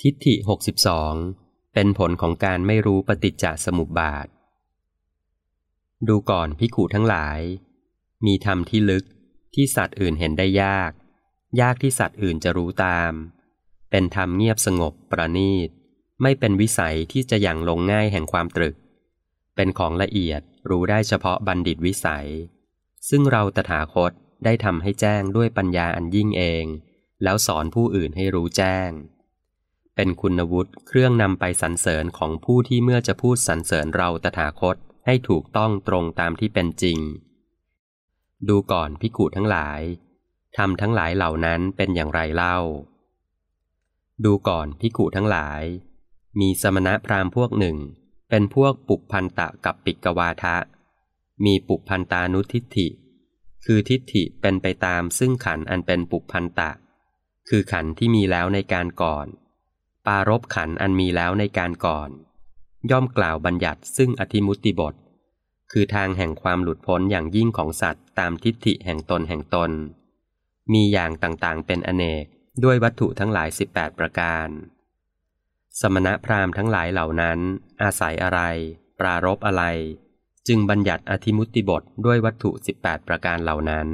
ทิฏฐิ62เป็นผลของการไม่รู้ปฏิจจสมุปบาทดูก่อนภิกขุทั้งหลายมีธรรมที่ลึกที่สัตว์อื่นเห็นได้ยากที่สัตว์อื่นจะรู้ตามเป็นธรรมเงียบสงบประณีตไม่เป็นวิสัยที่จะยังลงง่ายแห่งความตรึกเป็นของละเอียดรู้ได้เฉพาะบัณฑิตวิสัยซึ่งเราตถาคตได้ทำให้แจ้งด้วยปัญญาอันยิ่งเองแล้วสอนผู้อื่นให้รู้แจ้งเป็นคุณวุฒิเครื่องนำไปสรรเสริญของผู้ที่เมื่อจะพูดสรรเสริญเราตถาคตให้ถูกต้องตรงตามที่เป็นจริงดูก่อนภิกขุทั้งหลายธรรมทั้งหลายเหล่านั้นเป็นอย่างไรเล่าดูก่อนภิกขุทั้งหลายมีสมณพราหมณ์พวกหนึ่งเป็นพวกปุพพันตะกับปิกวาทะมีปุพพันตานุทิฏฐิคือทิฏฐิเป็นไปตามซึ่งขันธ์อันเป็นปุพพันตะคือขันธ์ที่มีแล้วในการก่อนปารภขันธ์อันมีแล้วในการก่อนย่อมกล่าวบัญญัติซึ่งอธิมุตติบทคือทางแห่งความหลุดพ้นอย่างยิ่งของสัตว์ตามทิฏฐิแห่งตนมีอย่างต่างๆเป็นอเนกด้วยวัตถุทั้งหลาย18ประการสมณพราหมณ์ทั้งหลายเหล่านั้นอาศัยอะไรปรารภอะไรจึงบัญญัติอธิมุตติบทด้วยวัตถุ18ประการเหล่านั้น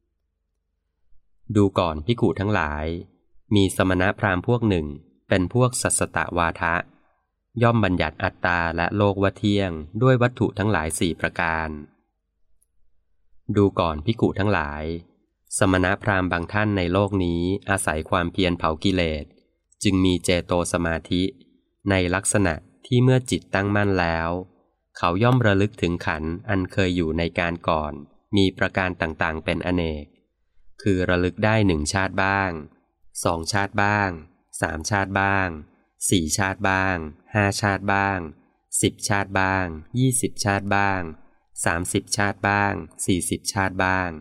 ดูก่อนภิกขุทั้งหลายมีสมณพราหมณ์พวกหนึ่งเป็นพวกสัสสตวาทะย่อมบัญญัติอัตตาและโลกว่าเที่ยงด้วยวัตถุทั้งหลาย4ประการดูก่อนภิกขุทั้งหลายสมณพราหมณ์บางท่านในโลกนี้อาศัยความเพียรเผากิเลสจึงมีเจโตสมาธิในลักษณะที่เมื่อจิตตั้งมั่นแล้วเขาย่อมระลึกถึงขันธ์อันเคยอยู่ในการก่อนมีประการต่างๆเป็นอเนกคือระลึกได้1ชาติบ้าง2ชาติบ้าง3ชาติบ้าง4ชาติบ้าง5ชาติบ้าง10ชาติบ้าง20ชาติบ้าง30ชาติบ้าง40ชาติบ้าง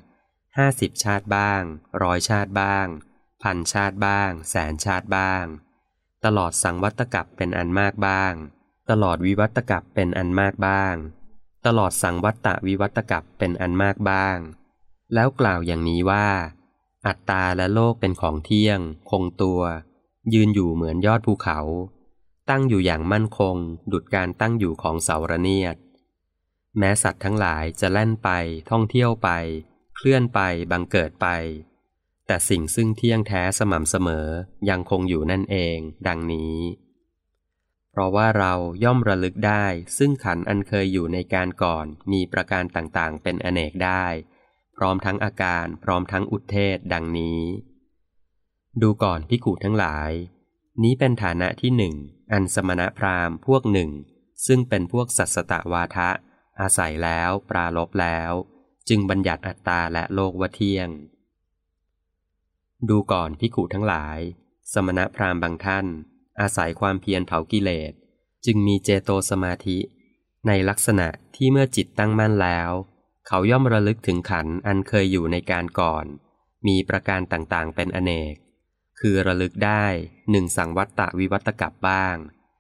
50ชาติบ้าง100ชาติบ้าง1,000ชาติบ้างแสนชาติบ้างตลอดสังวัตกัปเป็นอันมากบ้างตลอดวิวัตกัปเป็นอันมากบ้างตลอดสังวัตตวิวัตกัปเป็นอันมากบ้างแล้วกล่าวอย่างนี้ว่าอัตตาและโลกเป็นของเที่ยงคงตัวยืนอยู่เหมือนยอดภูเขาตั้งอยู่อย่างมั่นคงดุจการตั้งอยู่ของเสาระเนียดแม้สัตว์ทั้งหลายจะแล่นไปท่องเที่ยวไปเคลื่อนไปบังเกิดไปแต่สิ่งซึ่งเที่ยงแท้สม่ำเสมอยังคงอยู่นั่นเองดังนี้เพราะว่าเราย่อมระลึกได้ซึ่งขันธ์อันเคยอยู่ในการก่อนมีประการต่างๆเป็นอเนกได้พร้อมทั้งอาการพร้อมทั้งอุทเทศดังนี้ดูก่อนภิกขุทั้งหลายนี้เป็นฐานะที่หนึ่งอันสมณพราหมณ์พวกหนึ่งซึ่งเป็นพวกสัสสตวาทะอาศัยแล้วปรารภแล้วจึงบัญญัติอัตตาและโลกว่าเที่ยงดูก่อนภิกขุทั้งหลายสมณพราหมณ์บางท่านอาศัยความเพียรเผากิเลสจึงมีเจโตสมาธิในลักษณะที่เมื่อจิตตั้งมั่นแล้วเขาย่อมระลึกถึงขันธ์อันเคยอยู่ในการก่อนมีประการต่างๆเป็นอเนกคือระลึกได้1สังวัตตวิวัตกัปบ้าง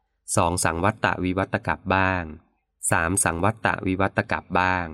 2สังวัตตวิวัตกัปบ้าง3สังวัตตวิวัตกัปบ้าง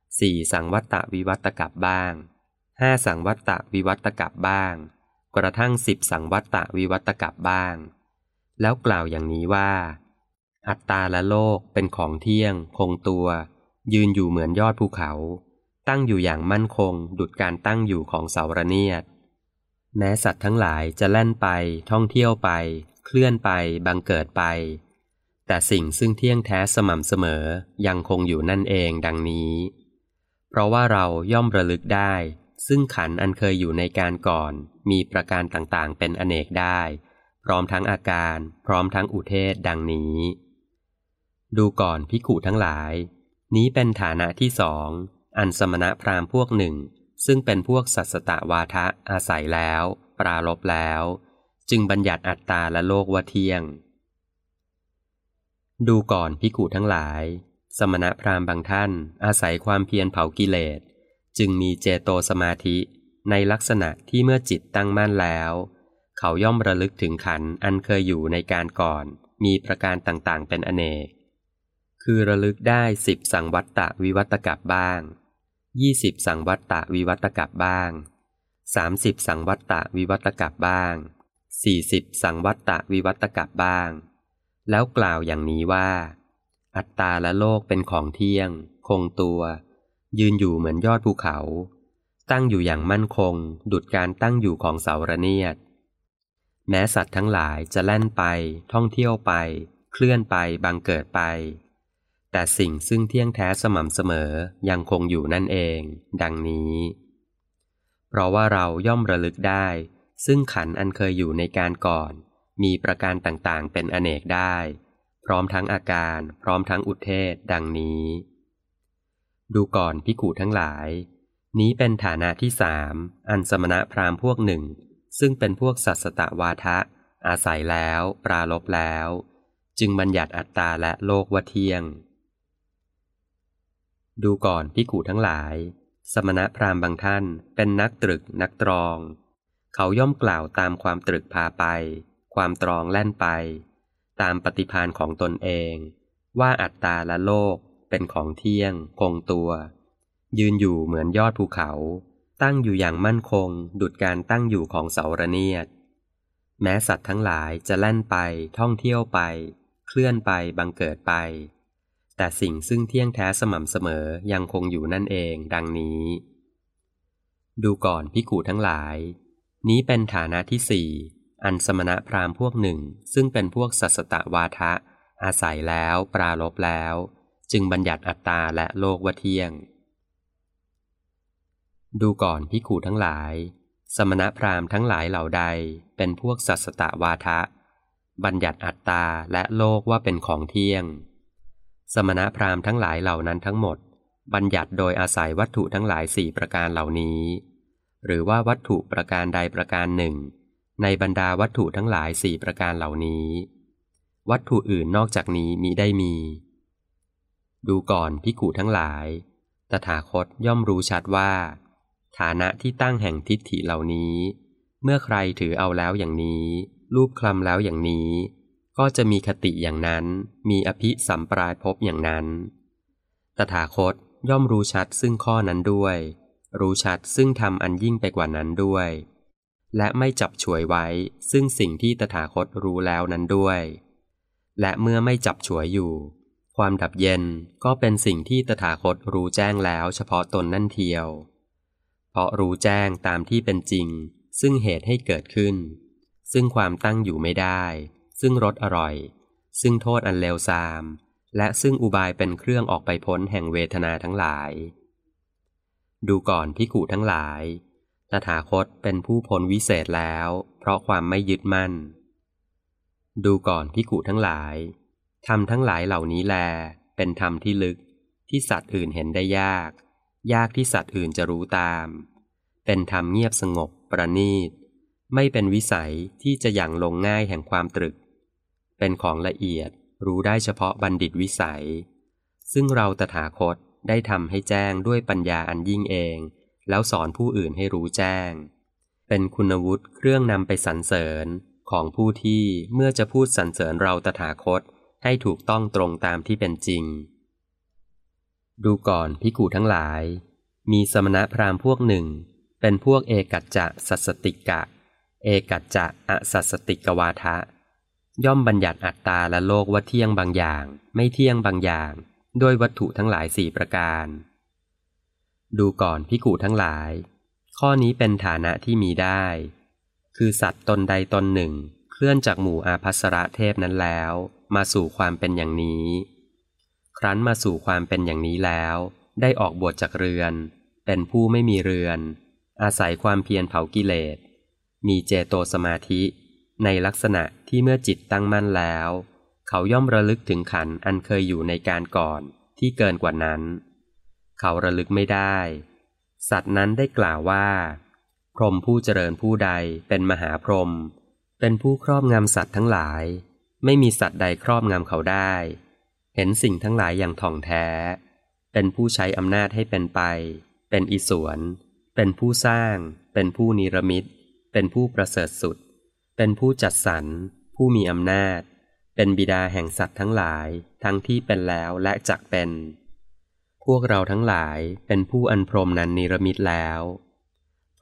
4สังวัตตวิวัตกัปบ้าง5สังวัตตวิวัตกัปบ้างกระทั่ง10สังวัตตวิวัตกัปบ้างแล้วกล่าวอย่างนี้ว่าอัตตาและโลกเป็นของเที่ยงคงตัวยืนอยู่เหมือนยอดภูเขาตั้งอยู่อย่างมั่นคงดุจการตั้งอยู่ของเสาระเนียดแม้สัตว์ทั้งหลายจะแล่นไปท่องเที่ยวไปเคลื่อนไปบังเกิดไปแต่สิ่งซึ่งเที่ยงแท้สม่ำเสมอยังคงอยู่นั่นเองดังนี้เพราะว่าเราย่อมระลึกได้ซึ่งขันธ์อันเคยอยู่ในการก่อนมีประการต่างๆเป็นอเนกได้พร้อมทั้งอาการพร้อมทั้งอุเทศดังนี้ดูก่อนภิกขุทั้งหลายนี้เป็นฐานะที่สองอันสมณพราหมณ์พวกหนึ่งซึ่งเป็นพวกสัสสตวาทะอาศัยแล้วปรารภแล้วจึงบัญญัติอัตตาและโลกว่าเที่ยงดูก่อนภิกขุทั้งหลายสมณพราหมณ์บางท่านอาศัยความเพียรเผากิเลสจึงมีเจโตสมาธิในลักษณะที่เมื่อจิตตั้งมั่นแล้วเขาย่อมระลึกถึงขันธ์อันเคยอยู่ในการก่อนมีประการต่างๆเป็นอเนกคือระลึกได้10สังวัตตวิวัตกัปบ้าง20สังวัตตวิวัตกัปบ้าง30สังวัตตวิวัตกัปบ้าง 40สังวัตตวิวัตกัปบ้างแล้วกล่าวอย่างนี้ว่าอัตตาและโลกเป็นของเที่ยงคงตัวยืนอยู่เหมือนยอดภูเขาตั้งอยู่อย่างมั่นคงดุจการตั้งอยู่ของเสาระเนียดแม้สัตว์ทั้งหลายจะแล่นไปท่องเที่ยวไปเคลื่อนไปบังเกิดไปแต่สิ่งซึ่งเที่ยงแท้สม่ำเสมอยังคงอยู่นั่นเองดังนี้เพราะว่าเราย่อมระลึกได้ซึ่งขันธ์อันเคยอยู่ในการก่อนมีประการต่างๆเป็นอเนกได้พร้อมทั้งอาการพร้อมทั้งอุทเทศดังนี้ดูก่อนภิกขุทั้งหลายนี้เป็นฐานะที่สามอันสมณพราหมณ์พวกหนึ่งซึ่งเป็นพวกสัสสตวาทะอาศัยแล้วปราลบแล้วจึงบัญญัติอัตตาและโลกว่าเที่ยงดูก่อนภิกขุทั้งหลายสมณพราหมณ์บางท่านเป็นนักตรึกนักตรองเขาย่อมกล่าวตามความตรึกพาไปความตรองแล่นไปตามปฏิภาณของตนเองว่าอัตตาและโลกเป็นของเที่ยงคงตัวยืนอยู่เหมือนยอดภูเขาตั้งอยู่อย่างมั่นคงดุจการตั้งอยู่ของเสาระเนียดแม้สัตว์ทั้งหลายจะแล่นไปท่องเที่ยวไปเคลื่อนไปบังเกิดไปแต่สิ่งซึ่งเที่ยงแท้สม่ำเสมอยังคงอยู่นั่นเองดังนี้ดูก่อนภิกขุทั้งหลายนี้เป็นฐานะที่สี่อันสมณพราหมณ์พวกหนึ่งซึ่งเป็นพวกสัสสตวาทะอาศัยแล้วปราลบแล้วจึงบัญญัติอัตตาและโลกว่าเที่ยงดูก่อนภิกขุทั้งหลายสมณพราหมณ์ทั้งหลายเหล่าใดเป็นพวกสัสสตวาทะบัญญัติอัตตาและโลกว่าเป็นของเที่ยงสมณพราหมณ์ทั้งหลายเหล่านั้นทั้งหมดบัญญัติโดยอาศัยวัตถุทั้งหลายสี่ประการเหล่านี้หรือว่าวัตถุประการใดประการหนึ่งในบรรดาวัตถุทั้งหลายสี่ประการเหล่านี้วัตถุอื่นนอกจากนี้มิได้มีดูก่อนภิกขุทั้งหลายตถาคตย่อมรู้ชัดว่าฐานะที่ตั้งแห่งทิฏฐิเหล่านี้เมื่อใครถือเอาแล้วอย่างนี้รูปคลำแล้วอย่างนี้ก็จะมีคติอย่างนั้นมีอภิสัมปรายภพอย่างนั้นตถาคตย่อมรู้ชัดซึ่งข้อนั้นด้วยรู้ชัดซึ่งธรรมอันยิ่งไปกว่านั้นด้วยและไม่จับฉวยไว้ซึ่งสิ่งที่ตถาคตรู้แล้วนั้นด้วยและเมื่อไม่จับฉวยอยู่ความดับเย็นก็เป็นสิ่งที่ตถาคตรู้แจ้งแล้วเฉพาะตนนั่นเทียวเพราะรู้แจ้งตามที่เป็นจริงซึ่งเหตุให้เกิดขึ้นซึ่งความตั้งอยู่ไม่ได้ซึ่งรสอร่อยซึ่งโทษอันเลวทรามและซึ่งอุบายเป็นเครื่องออกไปพ้นแห่งเวทนาทั้งหลายดูก่อนภิกขุทั้งหลายตถาคตเป็นผู้พ้นวิเศษแล้วเพราะความไม่ยึดมั่นดูก่อนภิกขุทั้งหลายธรรมทั้งหลายเหล่านี้แลเป็นธรรมที่ลึกที่สัตว์อื่นเห็นได้ยากที่สัตว์อื่นจะรู้ตามเป็นธรรมเงียบสงบประณีตไม่เป็นวิสัยที่จะหยั่งลงง่ายแห่งความตรึกเป็นของละเอียดรู้ได้เฉพาะบัณฑิตวิสัยซึ่งเราตถาคตได้ทำให้แจ้งด้วยปัญญาอันยิ่งเองแล้วสอนผู้อื่นให้รู้แจ้งเป็นคุณวุฒิเครื่องนำไปสรรเสริญของผู้ที่เมื่อจะพูดสรรเสริญเราตถาคตให้ถูกต้องตรงตามที่เป็นจริงดูก่อนภิกขุทั้งหลายมีสมณพราหมณ์พวกหนึ่งเป็นพวกเอกัจจะสัสสติกะเอกัจจะอสัสสติกวาทะย่อมบัญญัติอัตตาและโลกว่าเที่ยงบางอย่างไม่เที่ยงบางอย่างด้วยวัตถุทั้งหลายสี่ประการดูก่อนภิกขุทั้งหลายข้อนี้เป็นฐานะที่มีได้คือสัตว์ตนใดตนหนึ่งเคลื่อนจากหมู่อาภัสรเทพนั้นแล้วมาสู่ความเป็นอย่างนี้ครั้นมาสู่ความเป็นอย่างนี้แล้วได้ออกบวชจากเรือนเป็นผู้ไม่มีเรือนอาศัยความเพียรเผากิเลสมีเจโตสมาธิในลักษณะที่เมื่อจิตตั้งมั่นแล้วเขาย่อมระลึกถึงขันธ์อันเคยอยู่ในการก่อนที่เกินกว่านั้นเขาระลึกไม่ได้สัตว์นั้นได้กล่าวว่าพรหมผู้เจริญผู้ใดเป็นมหาพรหมเป็นผู้ครอบงำสัตว์ทั้งหลายไม่มีสัตว์ใดครอบงำเขาได้เห็นสิ่งทั้งหลายอย่างถ่องแท้เป็นผู้ใช้อำนาจให้เป็นไปเป็นอิศวรเป็นผู้สร้างเป็นผู้นิรมิตเป็นผู้ประเสริฐสุดเป็นผู้จัดสรรผู้มีอำนาจเป็นบิดาแห่งสัตว์ทั้งหลายทั้งที่เป็นแล้วและจักเป็นพวกเราทั้งหลายเป็นผู้อันพรหมนั้นนิรมิตแล้วพ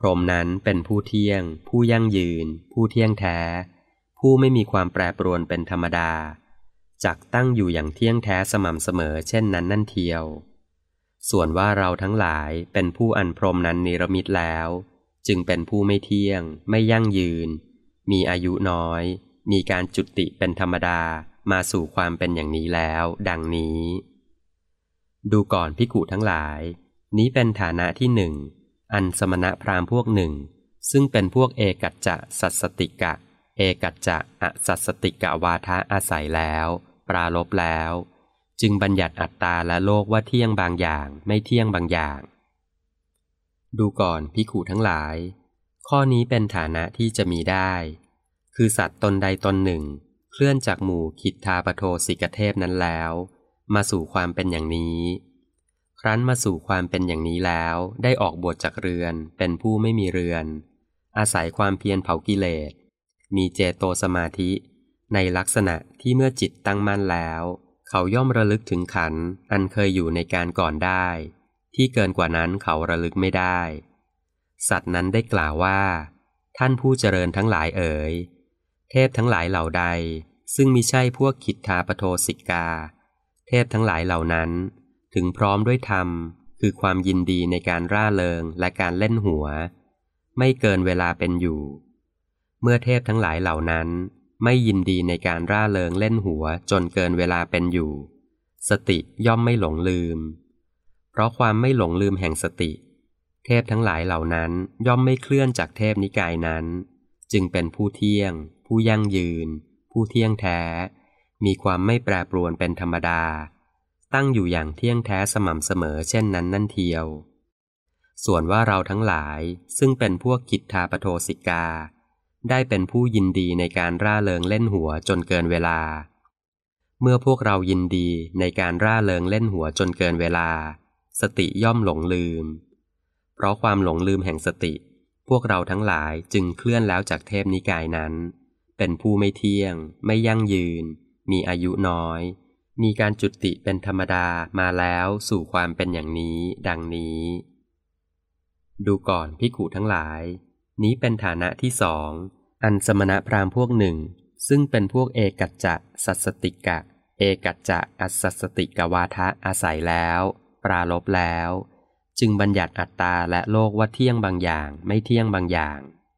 รหมนั้นเป็นผู้เที่ยงผู้ยั่งยืนผู้เที่ยงแท้ผู้ไม่มีความแปรปรวนเป็นธรรมดาจักตั้งอยู่อย่างเที่ยงแท้สม่ำเสมอเช่นนั้นนั่นเทียวส่วนว่าเราทั้งหลายเป็นผู้อันพรหมนั้นนิรมิตแล้วจึงเป็นผู้ไม่เที่ยงไม่ยั่งยืนมีอายุน้อยมีการจุติเป็นธรรมดามาสู่ความเป็นอย่างนี้แล้วดังนี้ดูก่อนภิกขุทั้งหลายนี้เป็นฐานะที่หนึ่งอันสมณพราหมณ์พวกหนึ่งซึ่งเป็นพวกเอกัจจะสัสสติกะเอกัจจะอสัสสติกะวาทะอาศัยแล้วปราลบแล้วจึงบัญญัติอัตตาและโลกว่าเที่ยงบางอย่างไม่เที่ยงบางอย่างดูก่อนภิกขุทั้งหลายข้อนี้เป็นฐานะที่จะมีได้คือสัตว์ตนใดตนหนึ่งเคลื่อนจากหมู่คิทธาปโทสิกเทพนั้นแล้วมาสู่ความเป็นอย่างนี้ครั้นมาสู่ความเป็นอย่างนี้แล้วได้ออกบวชจากเรือนเป็นผู้ไม่มีเรือนอาศัยความเพียรเผากิเลสมีเจโตสมาธิในลักษณะที่เมื่อจิตตั้งมั่นแล้วเขาย่อมระลึกถึงขันธ์อันเคยอยู่ในการก่อนได้ที่เกินกว่านั้นเขาระลึกไม่ได้สัตว์นั้นได้กล่าวว่าท่านผู้เจริญทั้งหลายเอ๋ยเทพทั้งหลายเหล่าใดซึ่งมิใช่พวกคิทธาปโทสิกาเทพทั้งหลายเหล่านั้นถึงพร้อมด้วยธรรมคือความยินดีในการร่าเริงและการเล่นหัวไม่เกินเวลาเป็นอยู่เมื่อเทพทั้งหลายเหล่านั้นไม่ยินดีในการร่าเริงเล่นหัวจนเกินเวลาเป็นอยู่สติย่อมไม่หลงลืมเพราะความไม่หลงลืมแห่งสติเทพทั้งหลายเหล่านั้นย่อมไม่เคลื่อนจากเทพนิกายนั้นจึงเป็นผู้เที่ยงผู้ยั่งยืนผู้เที่ยงแท้มีความไม่แปรปรวนเป็นธรรมดาตั้งอยู่อย่างเที่ยงแท้สม่ำเสมอเช่นนั้นนั่นเทียวส่วนว่าเราทั้งหลายซึ่งเป็นพวกคิทธาปโทสิกาได้เป็นผู้ยินดีในการร่าเริงเล่นหัวจนเกินเวลาเมื่อพวกเรายินดีในการร่าเริงเล่นหัวจนเกินเวลาสติย่อมหลงลืมเพราะความหลงลืมแห่งสติพวกเราทั้งหลายจึงเคลื่อนแล้วจากเทพนิกายนั้นเป็นผู้ไม่เที่ยงไม่ยั่งยืนมีอายุน้อยมีการจุติเป็นธรรมดามาแล้วสู่ความเป็นอย่างนี้ดังนี้ดูก่อนภิกขุทั้งหลายนี้เป็นฐานะที่สองอันสมณพราหมณ์พวกหนึ่งซึ่งเป็นพวกเอกัจจะสัสสติกะเอกัจจะอสัสสติกวาทะอาศัยแล้วปราลบแล้วจึงบัญญัติอัตตาและโลกว่าเที่ยงบางอย่างไม่เที่ยงบางอย่าง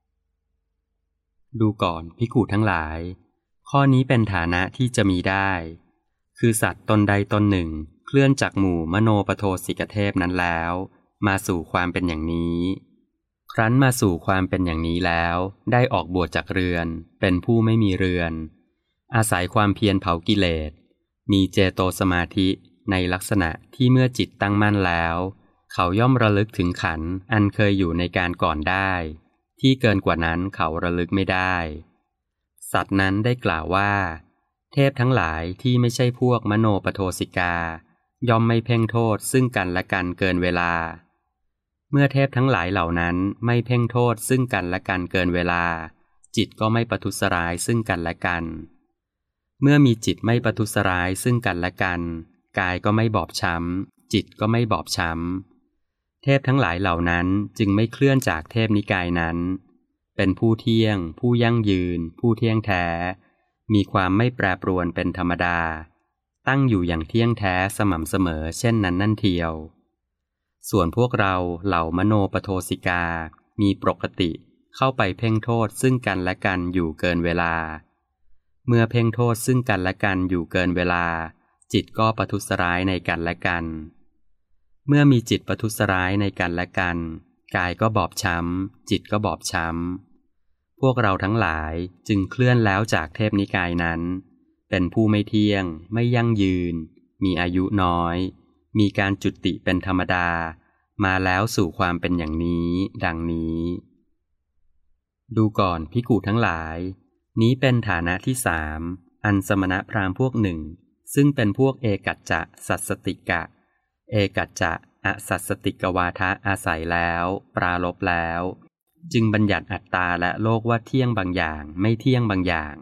ดูก่อนภิกขุทั้งหลายข้อนี้เป็นฐานะที่จะมีได้คือสัตว์ตนใดตนหนึ่งเคลื่อนจากหมู่มโนปโทสิกเทพนั้นแล้วมาสู่ความเป็นอย่างนี้ครั้นมาสู่ความเป็นอย่างนี้แล้วได้ออกบวชจากเรือนเป็นผู้ไม่มีเรือนอาศัยความเพียรเผากิเลสมีเจโตสมาธิในลักษณะที่เมื่อจิตตั้งมั่นแล้วเขาย่อมระลึกถึงขันธ์อันเคยอยู่ในการก่อนได้ที่เกินกว่านั้นเขาระลึกไม่ได้สัตว์นั้นได้กล่าวว่าเทพทั้งหลายที่ไม่ใช่พวกมโนปโทสิกาย่อมไม่เพ่งโทษซึ่งกันและกันเกินเวลาเมื่อเทพทั้งหลายเหล่านั้นไม่เพ่งโทษซึ่งกันและกันเกินเวลาจิตก็ไม่ประทุษร้ายซึ่งกันและกันเมื่อมีจิตไม่ประทุษร้ายซึ่งกันและกันกายก็ไม่บอบช้ำจิตก็ไม่บอบช้ำเทพทั้งหลายเหล่านั้นจึงไม่เคลื่อนจากเทพนิกายนั้นเป็นผู้เที่ยงผู้ยั่งยืนผู้เที่ยงแท้มีความไม่แปรปรวนเป็นธรรมดาตั้งอยู่อย่างเที่ยงแท้สม่ำเสมอเช่นนั้นนั่นเทียวส่วนพวกเราเหล่ามโนปโทสิกามีปกติเข้าไปเพ่งโทษซึ่งกันและกันอยู่เกินเวลาเมื่อเพ่งโทษซึ่งกันและกันอยู่เกินเวลาจิตก็ประทุษร้ายในกันและกันเมื่อมีจิตประทุษร้ายในกันและกันกายก็บอบช้ำจิตก็บอบช้ำพวกเราทั้งหลายจึงเคลื่อนแล้วจากเทพนิกายนั้นเป็นผู้ไม่เที่ยงไม่ยั่งยืนมีอายุน้อยมีการจุติเป็นธรรมดามาแล้วสู่ความเป็นอย่างนี้ดังนี้ดูก่อนภิกขุทั้งหลายนี้เป็นฐานะที่สามอันสมณพราหมณ์พวกหนึ่งซึ่งเป็นพวกเอกัจจะสัสสติกะเอกัจจะอสัสสติกวาทะอาศัยแล้วปราลบแล้วจึงบัญญัติอัตตาและโลกว่าเที่ยงบางอย่างไม่เที่ยงบางอย่าง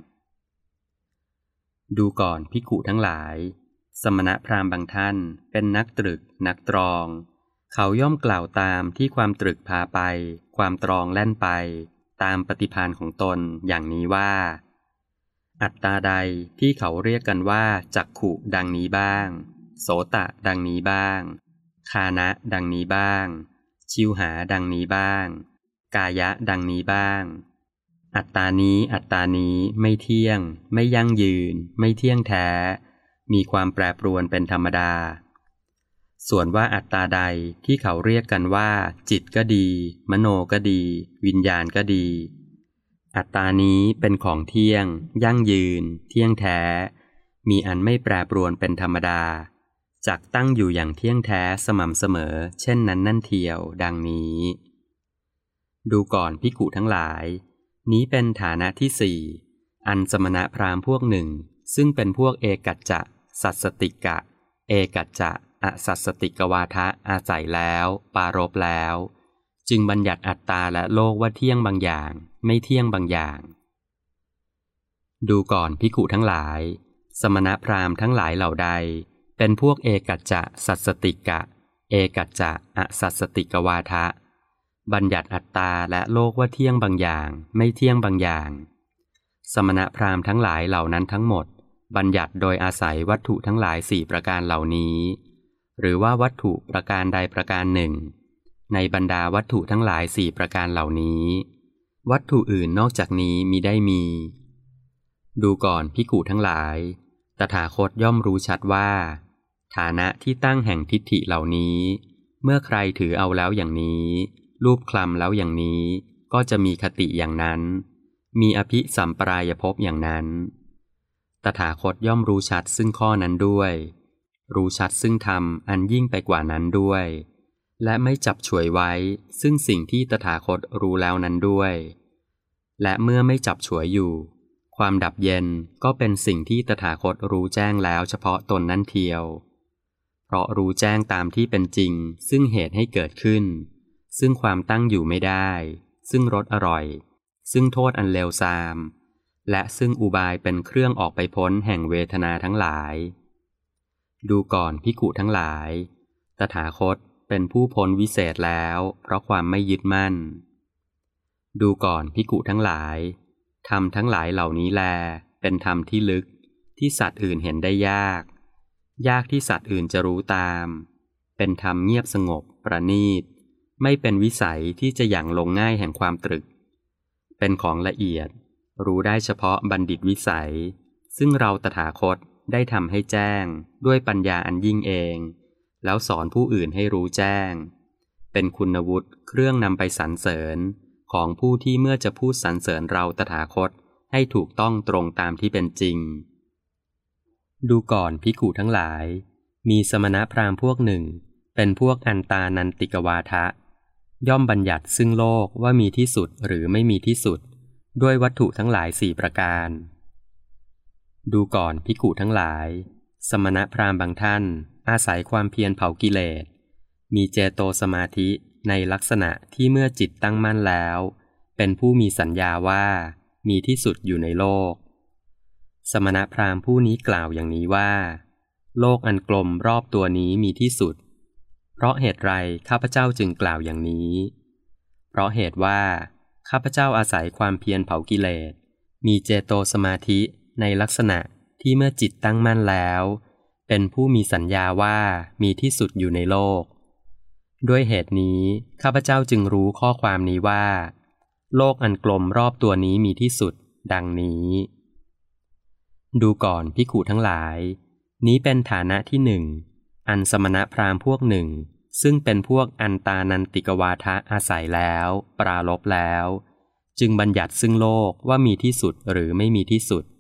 ดูก่อนภิกขุทั้งหลายสมณพราหมณ์บางท่านเป็นนักตรึกนักตรองเขาย่อมกล่าวตามที่ความตรึกพาไปความตรองแล่นไปตามปฏิภาณของตนอย่างนี้ว่าอัตตาใดที่เขาเรียกกันว่าจักขุดังนี้บ้างโสตะดังนี้บ้างคานะดังนี้บ้างชิวหาดังนี้บ้างกายะดังนี้บ้างอัตตานี้ไม่เที่ยงไม่ยั่งยืนไม่เที่ยงแท้มีความแปรปรวนเป็นธรรมดาส่วนว่าอัตตาใดที่เขาเรียกกันว่าจิตก็ดีมโนก็ดีวิญญาณก็ดีอัตตานี้เป็นของเที่ยงยั่งยืนเที่ยงแท้มีอันไม่แปรปรวนเป็นธรรมดาจักตั้งอยู่อย่างเที่ยงแท้สม่ำเสมอเช่นนั้นนั่นเทียวดังนี้ดูก่อนภิกขุทั้งหลายนี้เป็นฐานะที่สี่อันสมณพราหมณ์พวกหนึ่งซึ่งเป็นพวกเอกัจจะสัสสติกะเอกัจจะอสัสสติกวาทะอาศัยแล้วปารภแล้วจึงบัญญัติอัตตาและโลกว่าเที่ยงบางอย่างไม่เที่ยงบางอย่างดูก่อนภิกขุทั้งหลายสมณพราหมณ์ทั้งหลายเหล่าใดเป็นพวกเอกัจจะสัสสติกะเอกัจจะอสัสสติกวาทะบัญญัติอัตตาและโลกว่าเที่ยงบางอย่างไม่เที่ยงบางอย่างสมณพราหมณ์ทั้งหลายเหล่านั้นทั้งหมดบัญญัติโดยอาศัยวัตถุทั้งหลายสี่ประการเหล่านี้หรือว่าวัตถุประการใดประการหนึ่งในบรรดาวัตถุทั้งหลายสี่ประการเหล่านี้วัตถุอื่นนอกจากนี้มิได้มีดูก่อนภิกขุทั้งหลายตถาคตย่อมรู้ชัดว่าฐานะที่ตั้งแห่งทิฏฐิเหล่านี้เมื่อใครถือเอาแล้วอย่างนี้รูปคลำแล้วอย่างนี้ก็จะมีคติอย่างนั้นมีอภิสัมปรายภพอย่างนั้นตถาคตย่อมรู้ชัดซึ่งข้อนั้นด้วยรู้ชัดซึ่งธรรมอันยิ่งไปกว่านั้นด้วยและไม่จับฉวยไว้ซึ่งสิ่งที่ตถาคตรู้แล้วนั้นด้วยและเมื่อไม่จับฉวยอยู่ความดับเย็นก็เป็นสิ่งที่ตถาคตรู้แจ้งแล้วเฉพาะตนนั่นเทียวเพราะรู้แจ้งตามที่เป็นจริงซึ่งเหตุให้เกิดขึ้นซึ่งความตั้งอยู่ไม่ได้ซึ่งรสอร่อยซึ่งโทษอันเลวทรามและซึ่งอุบายเป็นเครื่องออกไปพ้นแห่งเวทนาทั้งหลายดูก่อนภิกขุทั้งหลายตถาคตเป็นผู้พ้นวิเศษแล้วเพราะความไม่ยึดมั่นดูก่อนภิกขุทั้งหลายธรรมทั้งหลายเหล่านี้แลเป็นธรรมที่ลึกที่สัตว์อื่นเห็นได้ยากที่สัตว์อื่นจะรู้ตามเป็นธรรมเงียบสงบประณีตไม่เป็นวิสัยที่จะหยั่งลงง่ายแห่งความตรึกเป็นของละเอียดรู้ได้เฉพาะบัณฑิตวิสัยซึ่งเราตถาคตได้ทำให้แจ้งด้วยปัญญาอันยิ่งเองแล้วสอนผู้อื่นให้รู้แจ้งเป็นคุณวุฒิเครื่องนำไปสรรเสริญของผู้ที่เมื่อจะพูดสรรเสริญเราตถาคตให้ถูกต้องตรงตามที่เป็นจริงดูก่อนภิกขุทั้งหลายมีสมณพราหมณ์พวกหนึ่งเป็นพวกอันตานันติกวาทะย่อมบัญญัติซึ่งโลกว่ามีที่สุดหรือไม่มีที่สุดด้วยวัตถุทั้งหลายสี่ประการดูก่อนภิกขุทั้งหลายสมณพราหมณ์บางท่านอาศัยความเพียรเผากิเลสมีเจโตสมาธิในลักษณะที่เมื่อจิตตั้งมั่นแล้วเป็นผู้มีสัญญาว่ามีที่สุดอยู่ในโลกสมณพราหมณ์ผู้นี้กล่าวอย่างนี้ว่าโลกอันกลมรอบตัวนี้มีที่สุดเพราะเหตุไรข้าพเจ้าจึงกล่าวอย่างนี้เพราะเหตุว่าข้าพเจ้าอาศัยความเพียรเผากิเลสมีเจโตสมาธิในลักษณะที่เมื่อจิตตั้งมั่นแล้วเป็นผู้มีสัญญาว่ามีที่สุดอยู่ในโลกด้วยเหตุนี้ข้าพเจ้าจึงรู้ข้อความนี้ว่าโลกอันกลมรอบตัวนี้มีที่สุดดังนี้ดูก่อนภิกขุทั้งหลายนี้เป็นฐานะที่หนึ่งอันสมณพราหมณ์พวกหนึ่งซึ่งเป็นพวกอันตานันติกวาทะอาศัยแล้วปราลภแล้วจึงบัญญัติซึ่งโลกว่ามีที่สุดหรือไม่มีที่สุด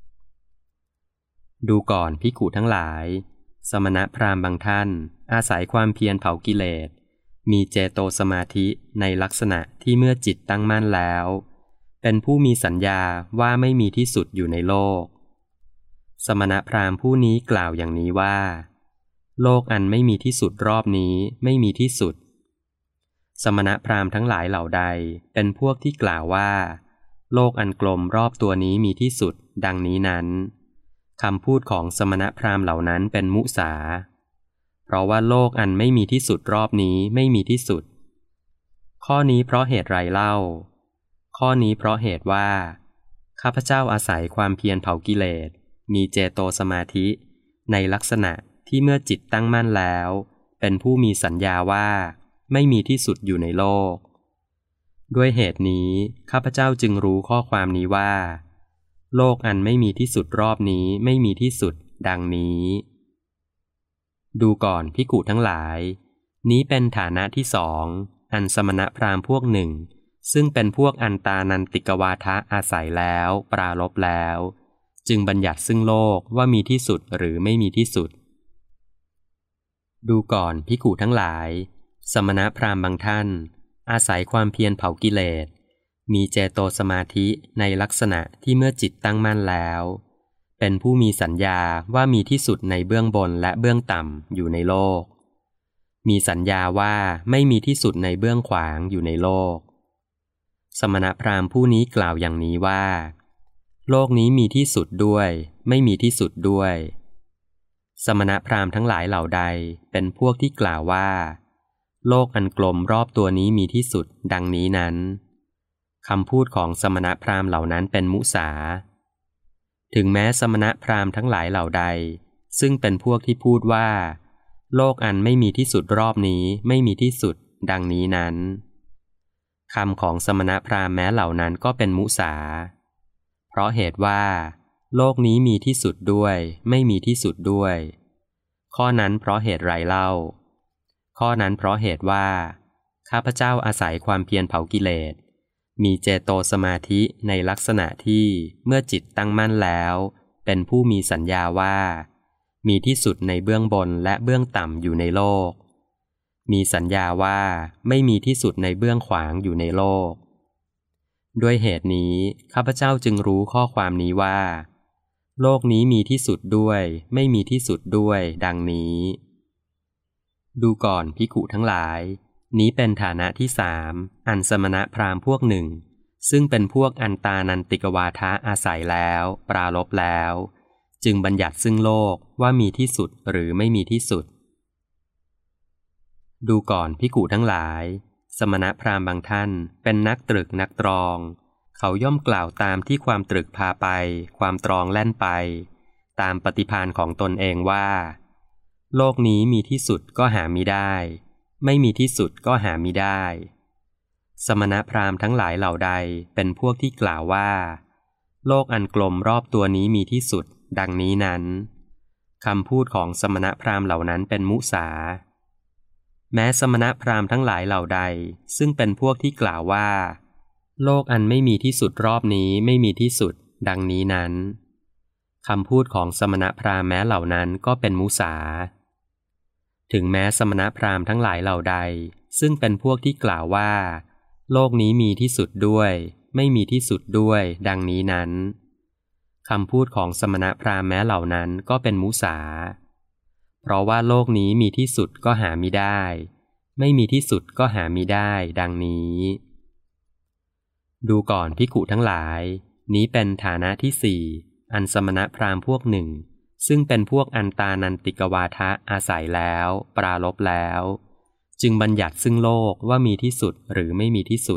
ดูก่อนภิกขุทั้งหลายสมณพราหมณ์บางท่านอาศัยความเพียรเผากิเลสมีเจโตสมาธิในลักษณะที่เมื่อจิตตั้งมั่นแล้วเป็นผู้มีสัญญาว่าไม่มีที่สุดอยู่ในโลกสมณพราหมณ์ผู้นี้กล่าวอย่างนี้ว่าโลกอันไม่มีที่สุดรอบนี้ไม่มีที่สุดสมณพราหมณ์ทั้งหลายเหล่าใดเป็นพวกที่กล่าวว่าโลกอันกลมรอบตัวนี้มีที่สุดดังนี้นั้นคำพูดของสมณพราหมณ์เหล่านั้นเป็นมุสาเพราะว่าโลกอันไม่มีที่สุดรอบนี้ไม่มีที่สุดข้อนี้เพราะเหตุไรเล่าข้อนี้เพราะเหตุว่าข้าพเจ้าอาศัยความเพียรเผากิเลสมีเจโตสมาธิในลักษณะที่เมื่อจิตตั้งมั่นแล้วเป็นผู้มีสัญญาว่าไม่มีที่สุดอยู่ในโลกด้วยเหตุนี้ข้าพเจ้าจึงรู้ข้อความนี้ว่าโลกอันไม่มีที่สุดรอบนี้ไม่มีที่สุดดังนี้ดูก่อนภิกขุทั้งหลายนี้เป็นฐานะที่สองอันสมณพราหมณ์พวกหนึ่งซึ่งเป็นพวกอันตานันติกวาทะอาศัยแล้วปรารภแล้วจึงบัญญัติซึ่งโลกว่ามีที่สุดหรือไม่มีที่สุดดูก่อนภิกขุทั้งหลายสมณพราหมณ์บางท่านอาศัยความเพียรเผากิเลสมีเจโตสมาธิในลักษณะที่เมื่อจิตตั้งมั่นแล้วเป็นผู้มีสัญญาว่ามีที่สุดในเบื้องบนและเบื้องต่ำอยู่ในโลกมีสัญญาว่าไม่มีที่สุดในเบื้องขวางอยู่ในโลกสมณพราหมณ์ผู้นี้กล่าวอย่างนี้ว่าโลกนี้มีที่สุดด้วยไม่มีที่สุดด้วยสมณพราหมณ์ทั้งหลายเหล่าใดเป็นพวกที่กล่าวว่าโลกอันกลมรอบตัวนี้มีที่สุดดังนี้นั้นคำพูดของสมณพราหมณ์เหล่านั้นเป็นมุสาถึงแม้สมณพราหมณ์ทั้งหลายเหล่าใดซึ่งเป็นพวกที่พูดว่าโลกอันไม่มีที่สุดรอบนี้ไม่มีที่สุดดังนี้นั้นคำของสมณพราหมณ์แม้เหล่านั้นก็เป็นมุสาเพราะเหตุว่าโลกนี้มีที่สุดด้วยไม่มีที่สุดด้วยข้อนั้นเพราะเหตุไรเล่าข้อนั้นเพราะเหตุว่าข้าพเจ้าอาศัยความเพียรเผากิเลสมีเจโตสมาธิในลักษณะที่เมื่อจิตตั้งมั่นแล้วเป็นผู้มีสัญญาว่ามีที่สุดในเบื้องบนและเบื้องต่ำอยู่ในโลกมีสัญญาว่าไม่มีที่สุดในเบื้องขวางอยู่ในโลกด้วยเหตุนี้ข้าพเจ้าจึงรู้ข้อความนี้ว่าโลกนี้มีที่สุดด้วยไม่มีที่สุดด้วยดังนี้ดูก่อนภิกขุทั้งหลายนี้เป็นฐานะที่สามอันสมณพราหมณ์พวกหนึ่งซึ่งเป็นพวกอันตานันติกวาทะอาศัยแล้วปรารภแล้วจึงบัญญัติซึ่งโลกว่ามีที่สุดหรือไม่มีที่สุดดูก่อนภิกขุทั้งหลายสมณพราหมณ์บางท่านเป็นนักตรึกนักตรองเขาย่อมกล่าวตามที่ความตรึกพาไปความตรองแล่นไปตามปฏิภาณของตนเองว่าโลกนี้มีที่สุดก็หามิได้ไม่มีที่สุดก็หามิได้สมณพราหมณ์ทั้งหลายเหล่าใดเป็นพวกที่กล่าวว่าโลกอันกลมรอบตัวนี้มีที่สุดดังนี้นั้นคำพูดของสมณพราหมณ์เหล่านั้นเป็นมุสาแม้สมณพราหมณ์ทั้งหลายเหล่าใดซึ่งเป็นพวกที่กล่าวว่าโลกอันไม่มีที่สุดรอบนี้ไม่มีที่สุดดังนี้นั้นคำพูดของสมณพราหมณ์แม้เหล่านั้นก็เป็นมุสาถึงแม้สมณพราหมณ์ทั้งหลายเหล่าใดซึ่งเป็นพวกที่กล่าวว่าโลกนี้มีที่สุดด้วยไม่มีที่สุดด้วยดังนี้นั้นคำพูดของสมณพราหมณ์แม้เหล่านั้นก็เป็นมุสาเพราะว่าโลกนี้มีที่สุดก็หามิได้ไม่มีที่สุดก็หามิได้ดังนี้ดูก่อนภิกขุทั้งหลายนี้เป็นฐานะที่สี่อันสมณพราหมณ์พวกหนึ่งซึ่งเป็นพวกอันตานันติกวาทะอาศัยแล้วปรารภแล้วจึงบัญญัติซึ่งโลกว่ามีที่สุดหรือไม่มีที่สุด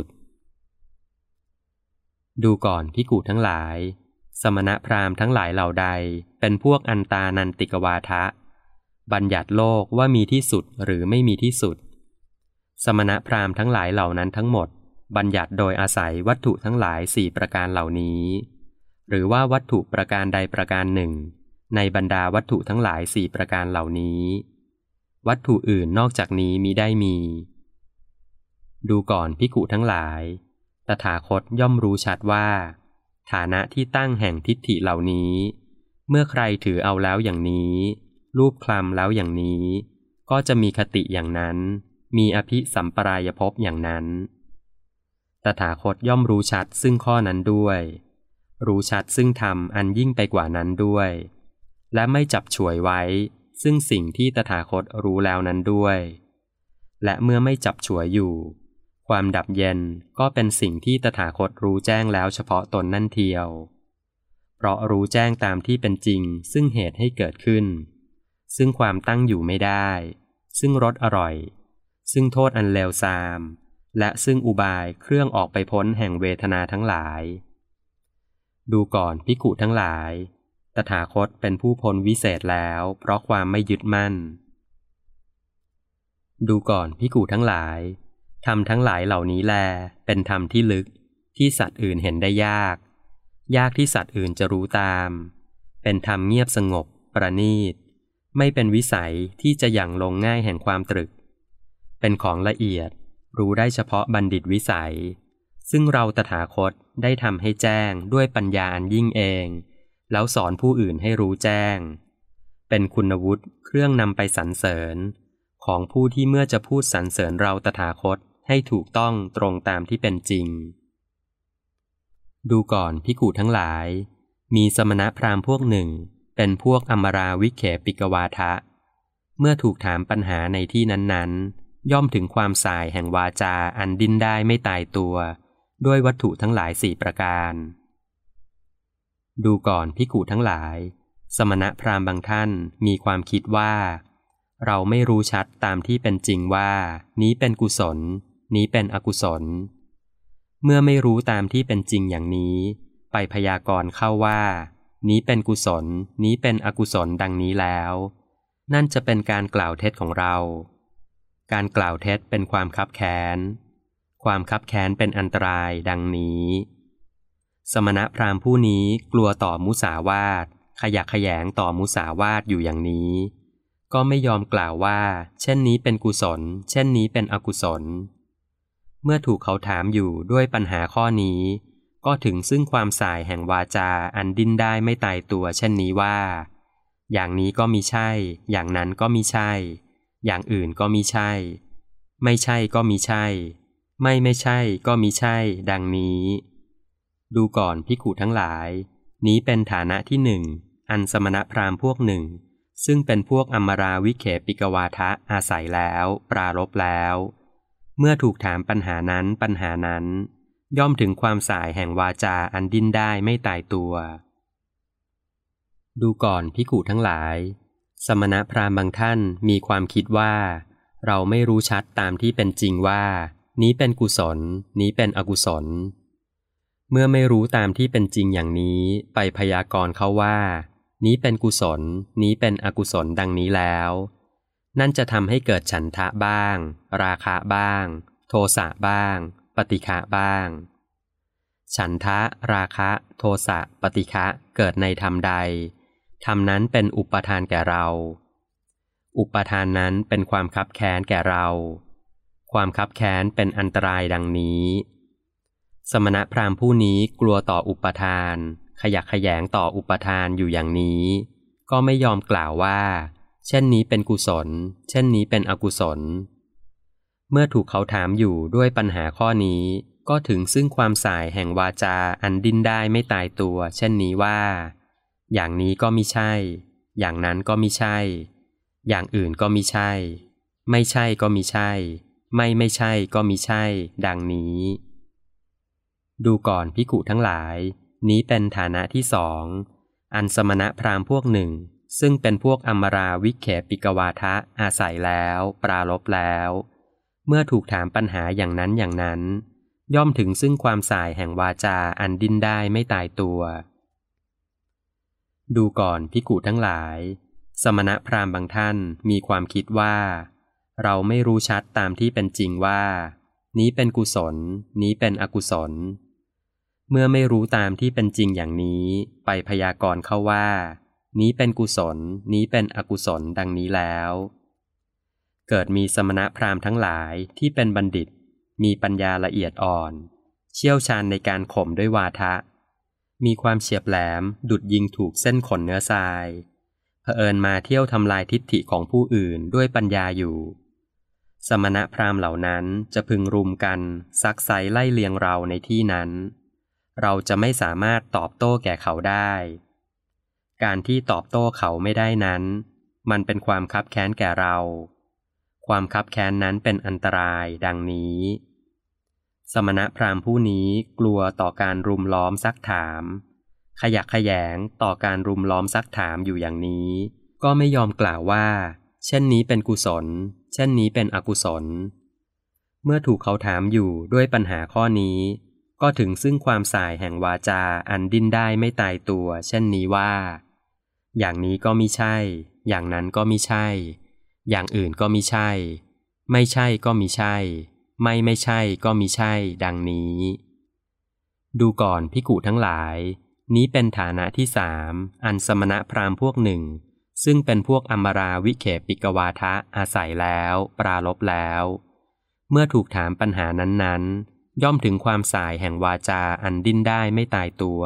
ดูก่อนภิกขุทั้งหลายสมณพราหมณ์ทั้งหลายเหล่าใดเป็นพวกอันตานันติกวาทะบัญญัติโลกว่ามีที่สุดหรือไม่มีที่สุดสมณพราหมณ์ทั้งหลายเหล่านั้นทั้งหมดบัญญัติโดยอาศัยวัตถุทั้งหลายสี่ประการเหล่านี้หรือว่าวัตถุประการใดประการหนึ่งในบรรดาวัตถุทั้งหลายสี่ประการเหล่านี้วัตถุอื่นนอกจากนี้มิได้มีดูก่อนภิกขุทั้งหลายตถาคตย่อมรู้ชัดว่าฐานะที่ตั้งแห่งทิฏฐิเหล่านี้เมื่อใครถือเอาแล้วอย่างนี้รูปคลำแล้วอย่างนี้ก็จะมีคติอย่างนั้นมีอภิสัมปรายภพอย่างนั้นตถาคตย่อมรู้ชัดซึ่งข้อนั้นด้วยรู้ชัดซึ่งธรรมอันยิ่งไปกว่านั้นด้วยและไม่จับฉวยไว้ซึ่งสิ่งที่ตถาคตรู้แล้วนั้นด้วยและเมื่อไม่จับฉวยอยู่ความดับเย็นก็เป็นสิ่งที่ตถาคตรู้แจ้งแล้วเฉพาะตนนั่นเทียวเพราะรู้แจ้งตามที่เป็นจริงซึ่งเหตุให้เกิดขึ้นซึ่งความตั้งอยู่ไม่ได้ซึ่งรสอร่อยซึ่งโทษอันเลวทรามและซึ่งอุบายเครื่องออกไปพ้นแห่งเวทนาทั้งหลายดูก่อนภิกขุทั้งหลายตถาคตเป็นผู้พ้นวิเศษแล้วเพราะความไม่ยึดมั่นดูก่อนภิกขุทั้งหลายธรรมทั้งหลายเหล่านี้แลเป็นธรรมที่ลึกที่สัตว์อื่นเห็นได้ยากที่สัตว์อื่นจะรู้ตามเป็นธรรมเงียบสงบประณีตไม่เป็นวิสัยที่จะหยั่งลงง่ายแห่งความตรึกเป็นของละเอียดรู้ได้เฉพาะบัณฑิตวิสัยซึ่งเราตถาคตได้ทำให้แจ้งด้วยปัญญาอันยิ่งเองแล้วสอนผู้อื่นให้รู้แจ้งเป็นคุณวุฒิเครื่องนำไปสรรเสริญของผู้ที่เมื่อจะพูดสรรเสริญเราตถาคตให้ถูกต้องตรงตามที่เป็นจริงดูก่อนภิกขุทั้งหลายมีสมณพราหมณ์พวกหนึ่งเป็นพวกอมราวิเขปิกวาทะเมื่อถูกถามปัญหาในที่นั้นๆย่อมถึงความส่ายแห่งวาจาอันดิ้นได้ไม่ตายตัวด้วยวัตถุทั้งหลาย4ประการดูก่อนภิกขุทั้งหลายสมณพราหมณ์บางท่านมีความคิดว่าเราไม่รู้ชัดตามที่เป็นจริงว่านี้เป็นกุศลนี้เป็นอกุศลเมื่อไม่รู้ตามที่เป็นจริงอย่างนี้ไปพยากรณ์เข้าว่านี้เป็นกุศลนี้เป็นอกุศลดังนี้แล้วนั่นจะเป็นการกล่าวเท็จของเราการกล่าวเท็จเป็นความคับแค้นความคับแค้นเป็นอันตรายดังนี้สมณพราหมณ์ผู้นี้กลัวต่อมุสาวาทขยักขยงต่อมุสาวาทอยู่อย่างนี้ก็ไม่ยอมกล่าวว่าเช่นนี้เป็นกุศลเช่นนี้เป็นอกุศลเมื่อถูกเขาถามอยู่ด้วยปัญหาข้อนี้ก็ถึงซึ่งความส่ายแห่งวาจาอันดิ้นได้ไม่ตายตัวเช่นนี้ว่าอย่างนี้ก็มิใช่อย่างนั้นก็มิใช่อย่างอื่นก็มิใช่ไม่ใช่ก็มิใช่ไม่ใช่ก็มิใช่ดังนี้ดูก่อนภิกขุทั้งหลายนี้เป็นฐานะที่หนึ่งอันสมณพราหมณ์พวกหนึ่งซึ่งเป็นพวกอมราวิเขปิกวาทะอาศัยแล้วปรารภแล้วเมื่อถูกถามปัญหานั้นย่อมถึงความส่ายแห่งวาจาอันดิ้นได้ไม่ตายตัวดูก่อนภิกขุทั้งหลายสมณพราหมณ์บางท่านมีความคิดว่าเราไม่รู้ชัดตามที่เป็นจริงว่านี้เป็นกุศลนี้เป็นอกุศลเมื่อไม่รู้ตามที่เป็นจริงอย่างนี้ไปพยากรณ์เขาว่านี้เป็นกุศลนี้เป็นอกุศลดังนี้แล้วนั่นจะทำให้เกิดฉันทะบ้างราคะบ้างโทสะบ้างปฏิฆะบ้างฉันทะราคะโทสะปฏิฆะเกิดในธรรมใดธรรมนั้นเป็นอุปทานแก่เราอุปทานนั้นเป็นความคับแค้นแก่เราความคับแค้นเป็นอันตรายดังนี้สมณพราหมณ์ผู้นี้กลัวต่ออุปทานขยักขยงต่ออุปทานอยู่อย่างนี้ก็ไม่ยอมกล่าวว่าเช่นนี้เป็นกุศลเช่นนี้เป็นอกุศลเมื่อถูกเขาถามอยู่ด้วยปัญหาข้อนี้ก็ถึงซึ่งความส่ายแห่งวาจาอันดิ้นได้ไม่ตายตัวเช่นนี้ว่าอย่างนี้ก็มิใช่อย่างนั้นก็มิใช่อย่างอื่นก็มิใช่ไม่ใช่ก็มิใช่ไม่ใช่ก็มิใช่ดังนี้ดูก่อนภิกขุทั้งหลายนี้เป็นฐานะที่สองอันสมณพราหมณ์พวกหนึ่งซึ่งเป็นพวกอมราวิเขปิกวาทะอาศัยแล้วปรารภแล้วเมื่อถูกถามปัญหาอย่างนั้นย่อมถึงซึ่งความส่ายแห่งวาจาอันดิ้นได้ไม่ตายตัวดูก่อนภิกขุทั้งหลายสมณพราหมณ์บางท่านมีความคิดว่าเราไม่รู้ชัดตามที่เป็นจริงว่านี้เป็นกุศลนี้เป็นอกุศลเมื่อไม่รู้ตามที่เป็นจริงอย่างนี้ไปพยากรณ์เข้าว่านี้เป็นกุศลนี้เป็นอกุศลดังนี้แล้วเกิดมีสมณพราหมณ์ทั้งหลายที่เป็นบัณฑิตมีปัญญาละเอียดอ่อนเชี่ยวชาญในการข่มด้วยวาทะมีความเฉียบแหลมดุจยิงถูกเส้นขนเนื้อทรายเผอิญมาเที่ยวทำลายทิฏฐิของผู้อื่นด้วยปัญญาอยู่สมณพราหมณ์เหล่านั้นจะพึงรุมกันซักไซไล่เลียงเราในที่นั้นเราจะไม่สามารถตอบโต้แก่เขาได้การที่ตอบโต้เขาไม่ได้นั้นมันเป็นความคับแค้นแก่เราความคับแค้นนั้นเป็นอันตรายดังนี้สมณพราหมณ์ผู้นี้กลัวต่อการรุมล้อมซักถามขยักขยงต่อการรุมล้อมซักถามอยู่อย่างนี้ก็ไม่ยอมกล่าวว่าเช่นนี้เป็นกุศลเช่นนี้เป็นอกุศลเมื่อถูกเขาถามอยู่ด้วยปัญหาข้อนี้ก็ถึงซึ่งความส่ายแห่งวาจาอันดิ้นได้ไม่ตายตัวเช่นนี้ว่าอย่างนี้ก็มิใช่อย่างนั้นก็มิใช่อย่างอื่นก็มิใช่ไม่ใช่ก็มิใช่ไม่ใช่ก็มิใช่ดังนี้ดูก่อนภิกขุทั้งหลายนี้เป็นฐานะที่สามอันสมณพราหมณ์พวกหนึ่งซึ่งเป็นพวกอมราวิเขปิกวาทะอาศัยแล้วปราลบแล้วเมื่อถูกถามปัญหานั้นๆย่อมถึงความส่ายแห่งวาจาอันดิ้นได้ไม่ตายตัว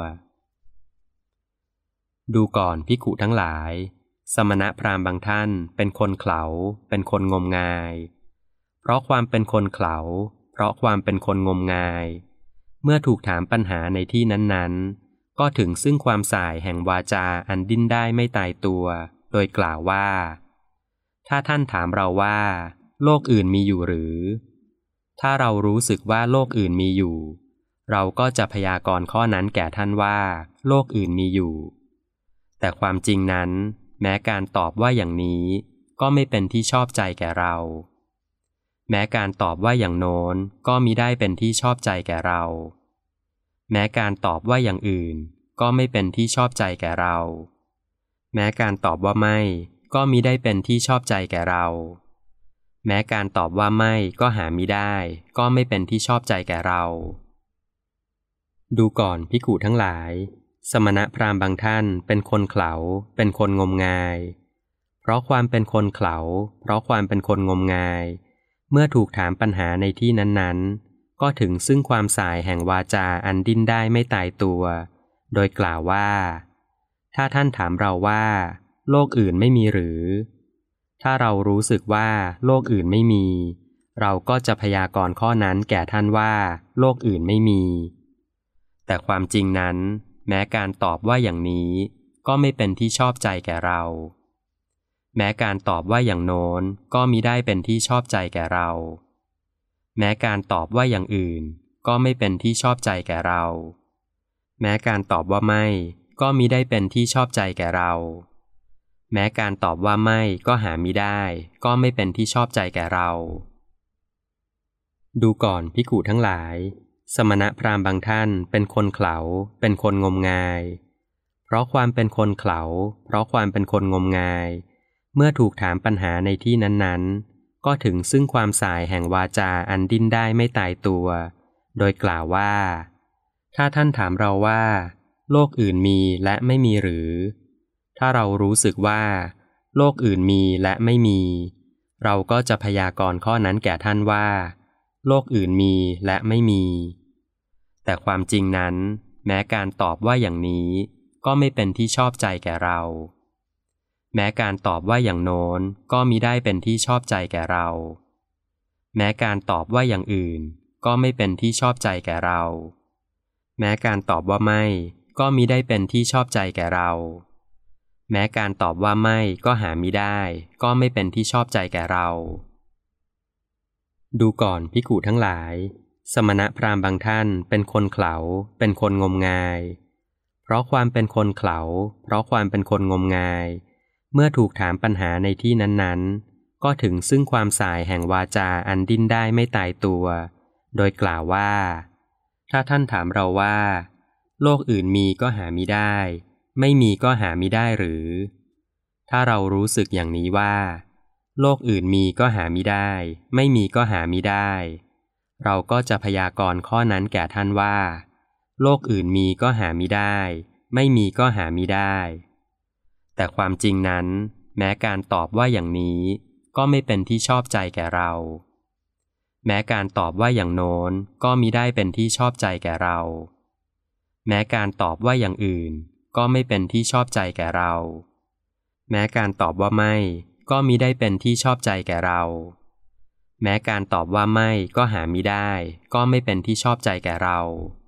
ดูก่อนภิกขุทั้งหลายสมณพราหมณ์บางท่านเป็นคนเขลาเป็นคนงมงายเพราะความเป็นคนเขลาเพราะความเป็นคนงมงายเมื่อถูกถามปัญหาในที่นั้นๆก็ถึงซึ่งความส่ายแห่งวาจาอันดิ้นได้ไม่ตายตัวโดยกล่าวว่าถ้าท่านถามเราว่าโลกอื่นมีอยู่หรือถ้าเรารู้สึกว่าโลกอื่นมีอยู่เราก็จะพยากรณ์ข้อนั้นแก่ท่านว่าโลกอื่นมีอยู่แต่ความจริงนั้นแม้การตอบว่าอย่างนี้ก็ไม่เป็นที่ชอบใจแก่เราแม้การตอบว่าอย่างโน้นก็มิได้เป็นที่ชอบใจแก่เราแม้การตอบว่าอย่างอื่นก็ไม่เป็นที่ชอบใจแก่เราแม้การตอบว่าไม่ก็มิได้เป็นที่ชอบใจแก่เราแม้การตอบว่าไม่ก็หามิได้ก็ไม่เป็นที่ชอบใจแก่เราดูก่อนภิกขุทั้งหลายสมณพราหมณ์บางท่านเป็นคนเขลาเป็นคนงมงายเพราะความเป็นคนเขลาเพราะความเป็นคนงมงายเมื่อถูกถามปัญหาในที่นั้นๆก็ถึงซึ่งความส่ายแห่งวาจาอันดิ้นได้ไม่ตายตัวโดยกล่าวว่าถ้าท่านถามเราว่าโลกอื่นไม่มีหรือถ้าเรารู้สึกว่าโลกอื่นไม่มีเราก็จะพยากรณ์ข้อนั้นแก่ท่านว่าโลกอื่นไม่มีแต่ความจริงนั้นแม้การตอบว่าอย่างนี้ก็ไม่เป็นที่ชอบใจแก่เราแม้การตอบว่าอย่างโน้นก็มิได้เป็นที่ชอบใจแก่เราแม้การตอบว่าอย่างอื่นก็ไม่เป็นที่ชอบใจแก่เราแม้การตอบว่าไม่ก็มิได้เป็นที่ชอบใจแก่เราแม้การตอบว่าไม่ก็หามิได้ก็ไม่เป็นที่ชอบใจแก่เราดูก่อนภิกขุทั้งหลายสมณพราหมณ์บางท่านเป็นคนเขลาเป็นคนงมงายเพราะความเป็นคนเขลาเพราะความเป็นคนงมงายเมื่อถูกถามปัญหาในที่นั้นๆก็ถึงซึ่งความส่ายแห่งวาจาอันดิ้นได้ไม่ตายตัวโดยกล่าวว่าถ้าท่านถามเราว่าโลกอื่นมีและไม่มีหรือถ้าเรารู้สึกว่าโลกอื่นมีและไม่มีเราก็จะพยากรณ์ข้อนั้นแก่ท่านว่าโลกอื่นมีและไม่มีแต่ความจริงนั้นแม้การตอบว่าอย่างนี้ก็ไม่เป็นที่ชอบใจแก่เราแม้การตอบว่าอย่างโน้นก็มิได้เป็นที่ชอบใจแก่เราแม้การตอบว่าอย่างอื่นก็ไม่เป็นที่ชอบใจแก่เราแม้การตอบว่าไม่ก็มิได้เป็นที่ชอบใจแก่เราแม้การตอบว่าไม่ก็หามิได้ก็ไม่เป็นที่ชอบใจแก่เราดูก่อนภิกขุทั้งหลายสมณพราหมณ์บางท่านเป็นคนเขลาเป็นคนงมงายเพราะความเป็นคนเขลาเพราะความเป็นคนงมงายเมื่อถูกถามปัญหาในที่นั้นๆก็ถึงซึ่งความส่ายแห่งวาจาอันดิ้นได้ไม่ตายตัวโดยกล่าวว่าถ้าท่านถามเราว่าโลกอื่นมีก็หามิได้ไม่มีก็หามิได้หรือถ้าเรารู้สึกอย่างนี้ว่าโลกอื่นมีก็หามิได้ไม่มีก็หามิได้เราก็จะพยากรณ์ข้อนั้นแก่ท่านว่าโลกอื่นมีก็หามิได้ไม่มีก็หามิได้แต่ความจริงนั้นแม้การตอบว่าอย่างนี้ก็ไม่เป็นที่ชอบใจแก่เราแม้การตอบว่าอย่างโน้นก็มิได้เป็นที่ชอบใจแก่เราแม้การตอบว่าอย่างอื่นก็ไม่เป็นที่ชอบใจแก่เราแม้การตอบว่าไม่ก็มิได้เป็นที่ชอบใจแก่เราแม้การตอบว่าไม่ก็หามิได้ก็ไม่เป็นที่ชอบใจแก่เรา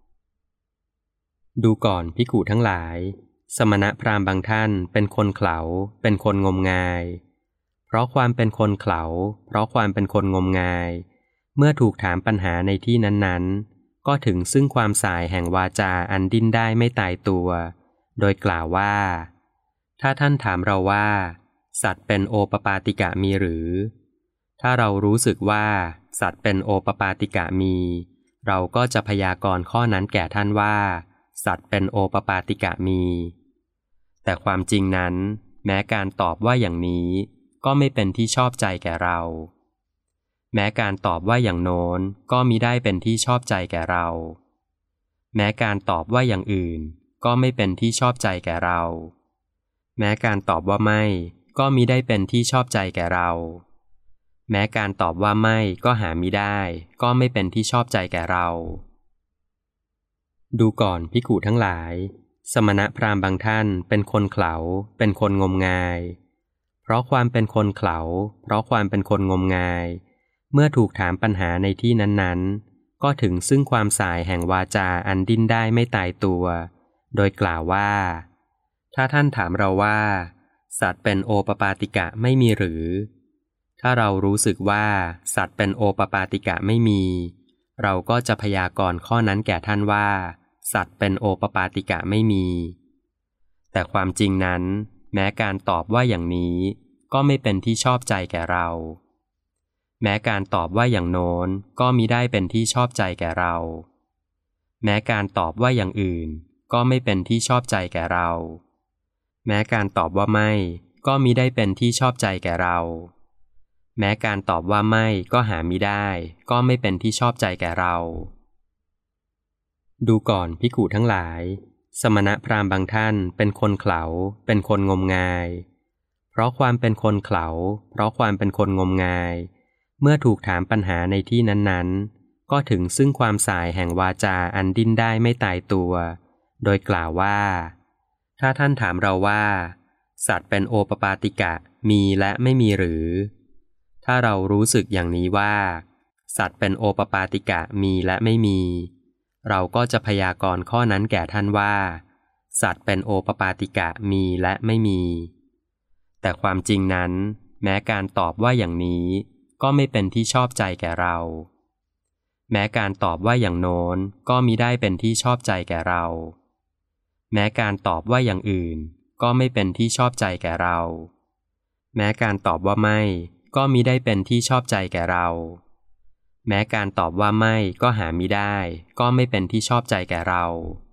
ดูก่อนภิกขุทั้งหลายสมณพราหมณ์บางท่านเป็นคนเขลาเป็นคนงมงายเพราะความเป็นคนเขลาเพราะความเป็นคนงมงายเมื่อถูกถามปัญหาในที่นั้นๆก็ถึงซึ่งความส่ายแห่งวาจาอันดิ้นได้ไม่ตายตัวโดยกล่าวว่าถ้าท่านถามเราว่าสัตว์เป็นโอปปาติกะมีหรือถ้าเรารู้สึกว่าสัตว์เป็นโอปปาติกะมีเราก็จะพยากรณ์ข้อนั้นแก่ท่านว่าสัตว์เป็นโอปปาติกะมีแต่ความจริงนั้นแม้การตอบว่าอย่างนี้ก็ไม่เป็นที่ชอบใจแก่เราแม้การตอบว่าอย่างโน้นก็มิได้เป็นที่ชอบใจแก่เราแม้การตอบว่าอย่างอื่นก็ไม่เป็นที่ชอบใจแก่เราแม้การตอบว่าไม่ก็มิได้เป็นที่ชอบใจแก่เราแม้การตอบว่าไม่ก็หามิได้ก็ไม่เป็นที่ชอบใจแก่เราดูก่อนภิกขุทั้งหลายสมณพราหมณ์บางท่านเป็นคนเขลาเป็นคนงมงายเพราะความเป็นคนเขลาเพราะความเป็นคนงมงายเมื่อถูกถามปัญหาในที่นั้นๆก็ถึงซึ่งความส่ายแห่งวาจาอันดิ้นได้ไม่ตายตัวโดยกล่าวว่าถ้าท่านถามเราว่าสัตว์เป็นโอปปาติกะไม่มีหรือถ้าเรารู้สึกว่าสัตว์เป็นโอปปาติกะไม่มีเราก็จะพยากรณ์ข้อนั้นแก่ท่านว่าสัตว์เป็นโอปปาติกะไม่มีแต่ความจริงนั้นแม้การตอบว่าอย่างนี้ก็ไม่เป็นที่ชอบใจแก่เราแม้การตอบว่าอย่างโน้นก็มิได้เป็นที่ชอบใจแก่เราแม้การตอบว่าอย่างอื่นก็ไม่เป็นที่ชอบใจแก่เราแม้การตอบว่าไม่ก็มิได้เป็นที่ชอบใจแก่เราแม้การตอบว่าไม่ก็หามิได้ก็ไม่เป็นที่ชอบใจแก่เราดูก่อนภิกขุทั้งหลายสมณพราหมณ์บางท่านเป็นคนเขลาเป็นคนงมงายเพราะความเป็นคนเขลาเพราะความเป็นคนงมงายเมื่อถูกถามปัญหาในที่นั้นๆก็ถึงซึ่งความส่ายแห่งวาจาอันดิ้นได้ไม่ตายตัวโดยกล่าวว่าถ้าท่านถามเราว่าสัตว์เป็นโอปปาติกะมีและไม่มีหรือถ้าเรารู้สึกอย่างนี้ว่าสัตว์เป็นโอปปาติกะมีและไม่มีเราก็จะพยากรณ์ข้อนั้นแก่ท่านว่าสัตว์เป็นโอปปาติกะมีและไม่มีแต่ความจริงนั้นแม้การตอบว่าอย่างนี้ก็ไม่เป็นที่ชอบใจแก่เราแม้การตอบว่าอย่างโน้นก็มิได้เป็นที่ชอบใจแก่เราแม้การตอบว่าอย่างอื่นก็ไม่เป็นที่ชอบใจแก่เราแม้การตอบว่าไม่ก็มิได้เป็นที่ชอบใจแก่เราแม้การตอบว่าไม่ก็หามิได้ก็ไม่เป็นที่ชอบใจแก่เรา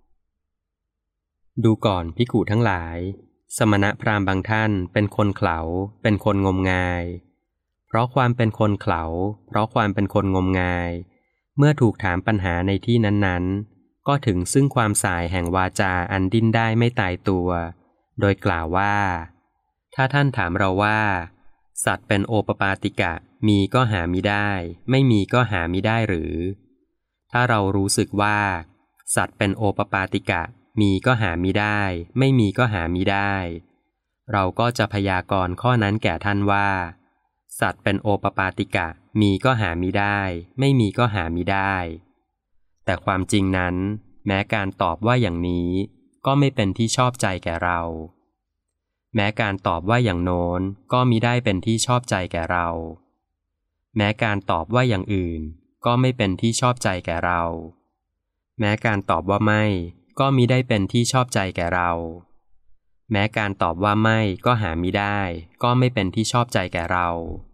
ดูก่อนภิกขุทั้งหลายสมณพราหมณ์บางท่านเป็นคนเขลาเป็นคนงมงายเพราะความเป็นคนเขลาเพราะความเป็นคนงมงายเมื่อถูกถามปัญหาในที่นั้นๆก็ถึงซึ่งความส่ายแห่งวาจาอันดิ้นได้ไม่ตายตัวโดยกล่าวว่าถ้าท่านถามเราว่าสัตว์เป็นโอปปาติกะมีก็หามิได้ไม่มีก็หามิได้หรือถ้าเรารู้สึกว่าสัตว์เป็นโอปปาติกะมีก็หามิได้ไม่มีก็หามิได้เราก็จะพยากรณ์ข้อนั้นแก่ท่านว่าสัตว์เป็นโอปปาติกะมีก็หามิได้ไม่มีก็หามิได้แต่ความจริงนั้นแม้การตอบว่าอย่างนี้ก็ไม่เป็นที่ชอบใจแก่เราแม้การตอบว่าอย่างโน้นก็มิได้เป็นที่ชอบใจแก่เราแม้การตอบว่าอย่างอื่นก็ไม่เป็นที่ชอบใจแก่เราแม้การตอบว่าไม่ก็มิได้เป็นที่ชอบใจแก่เราแม้การตอบว่าไม่ก็หามิได้ก็ไม่เป็นที่ชอบใจแก่เรา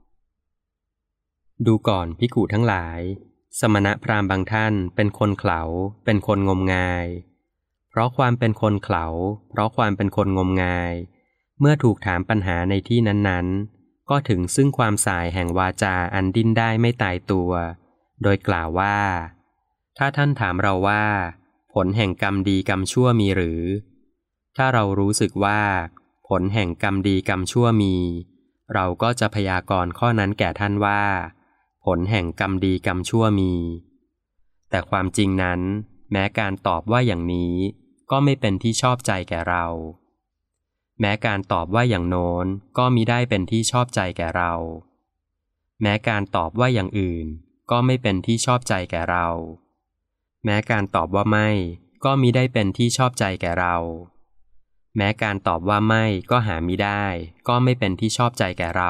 ดูก่อนภิกขุทั้งหลายสมณพราหมณ์บางท่านเป็นคนเขลาเป็นคนงมงายเพราะความเป็นคนเขลาเพราะความเป็นคนงมงายเมื่อถูกถามปัญหาในที่นั้นๆก็ถึงซึ่งความส่ายแห่งวาจาอันดิ้นได้ไม่ตายตัวโดยกล่าวว่าถ้าท่านถามเราว่าผลแห่งกรรมดีกรรมชั่วมีหรือถ้าเรารู้สึกว่าผลแห่งกรรมดีกรรมชั่วมีเราก็จะพยากรณ์ข้อนั้นแก่ท่านว่าผลแห่งกรรมดีกรรมชั่วมีแต่ความจริงนั้นแม้การตอบว่าอย่างนี้ก็ไม่เป็นที่ชอบใจแก่เราแม้การตอบว่าอย่างโน้นก็มิได้เป็นที่ชอบใจแก่เราแม้การตอบว่าอย่างอื่นก็ไม่เป็นที่ชอบใจแก่เราแม้การตอบว่าไม่ก็มิได้เป็นที่ชอบใจแก่เราแม้การตอบว่าไม่ก็หามิได้ก็ไม่เป็นที่ชอบใจแก่เรา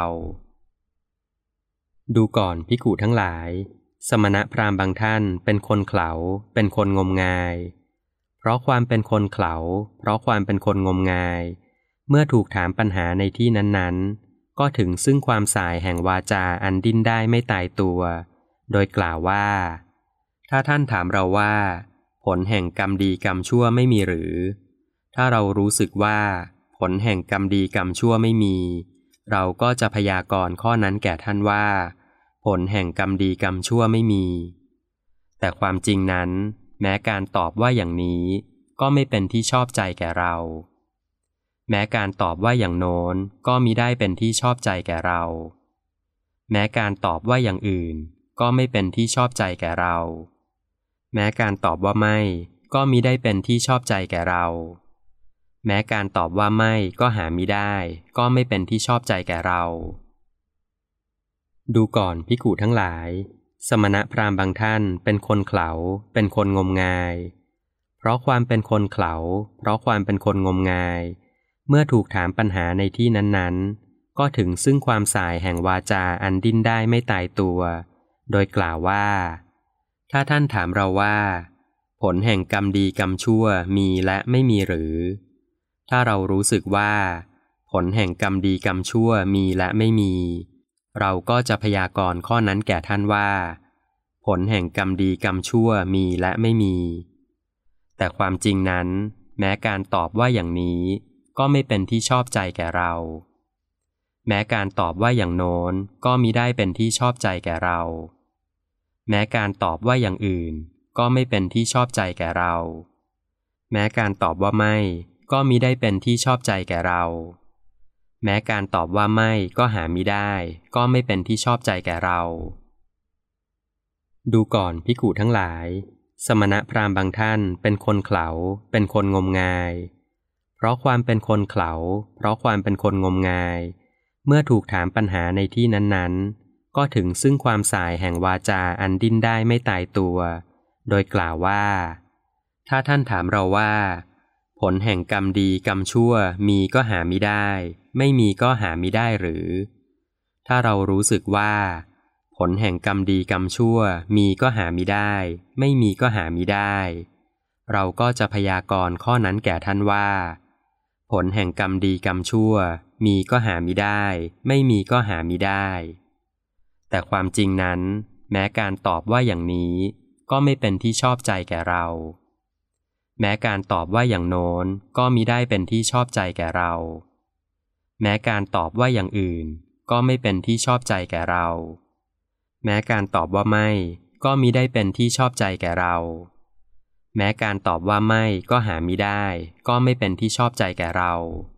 ดูก่อนภิกขุทั้งหลายสมณพราหมณ์บางท่านเป็นคนเขลาเป็นคนงมงายเพราะความเป็นคนเขลาเพราะความเป็นคนงมงายเมื่อถูกถามปัญหาในที่นั้นก็ถึงซึ่งความสายแห่งวาจาอันดิ้นได้ไม่ตายตัว โดยกล่าวว่าถ้าท่านถามเราว่าผลแห่งกรรมดีกรรมชั่วไม่มีหรือถ้าเรารู้สึกว่าผลแห่งกรรมดีกรรมชั่วไม่มีเราก็จะพยากรณ์ข้อนั้นแก่ท่านว่าผลแห่งกรรมดีกรรมชั่วไม่มีแต่ความจริงนั้นแม้การตอบว่าอย่างนี้ก็ไม่เป็นที่ชอบใจแก่เราแม้การตอบว่าอย่างโน้นก็มิได้เป็นที่ชอบใจแก่เราแม้การตอบว่าอย่างอื่นก็ไม่เป็นที่ชอบใจแก่เราแม้การตอบว่าไม่ก็มิได้เป็นที่ชอบใจแก่เราแม้การตอบว่าไม่ก็หามิได้ก็ไม่เป็นที่ชอบใจแก่เราดูก่อนภิกขุทั้งหลายสมณพราหมณ์บางท่านเป็นคนเขลาเป็นคนงมงายเพราะความเป็นคนเขลาเพราะความเป็นคนงมงายเมื่อถูกถามปัญหาในที่นั้นๆก็ถึงซึ่งความสายแห่งวาจาอันดิ้นได้ไม่ตายตัวโดยกล่าวว่าถ้าท่านถามเราว่าผลแห่งกรรมดีกรรมชั่วมีและไม่มีหรือถ้าเรารู้สึกว่าผลแห่งกรรมดีกรรมชั่วมีและไม่มีเราก็จะพยากรณ์ข้อนั้นแก่ท่านว่าผลแห่งกรรมดีกรรมชั่วมีและไม่มีแต่ความจริงนั้นแม้การตอบว่าอย่างนี้ก็ไม่เป็นที่ชอบใจแก่เราแม้การตอบว่าอย่างโน้นก็มิได้เป็นที่ชอบใจแก่เราแม้การตอบว่าอย่างอื่นก็ไม่เป็นที่ชอบใจแก่เราแม้การตอบว่าไม่ก็มิได้เป็นที่ชอบใจแก่เราแม้การตอบว่าไม่ก็หามิได้ก็ไม่เป็นที่ชอบใจแก่เราดูก่อนภิกขุทั้งหลายสมณพราหมณ์บางท่านเป็นคนเขลาเป็นคนงมงายเพราะความเป็นคนเขลาเพราะความเป็นคนงมงายเมื่อถูกถามปัญหาในที่นั้นๆก็ถึงซึ่งความสายแห่งวาจาอันดิ้นได้ไม่ตายตัวโดยกล่าวว่าถ้าท่านถามเราว่าผลแห่งกรรมดีกรรมชั่วมีก็หามิได้ไม่มีก็หามิได้หรือถ้าเรารู้สึกว่าผลแห่งกรรมดีกรรมชั่วมีก็หามิได้ไม่มีก็หามิได้เราก็จะพยากรณ์ข้อนั้นแก่ท่านว่าผลแห่งกรรมดีกรรมชั่วมีก็หามิได้ไม่มีก็หามิได้แต่ความจริงนั้นแม้การตอบว่าอย่างนี้ก็ไม่เป็นที่ชอบใจแก่เราแม้การตอบว่าอย่างโน้นก็มิได้เป็นที่ชอบใจแก่เราแม้การตอบว่าอย่างอื่นก็ไม่เป็นที่ชอบใจแก่เราแม้การตอบว่าไม่ก็มิได้เป็นที่ชอบใจแก่เราแม้การตอบว่าไม่ก็หามิได้ก็ไม่เป็นที่ชอบใจแก่เรา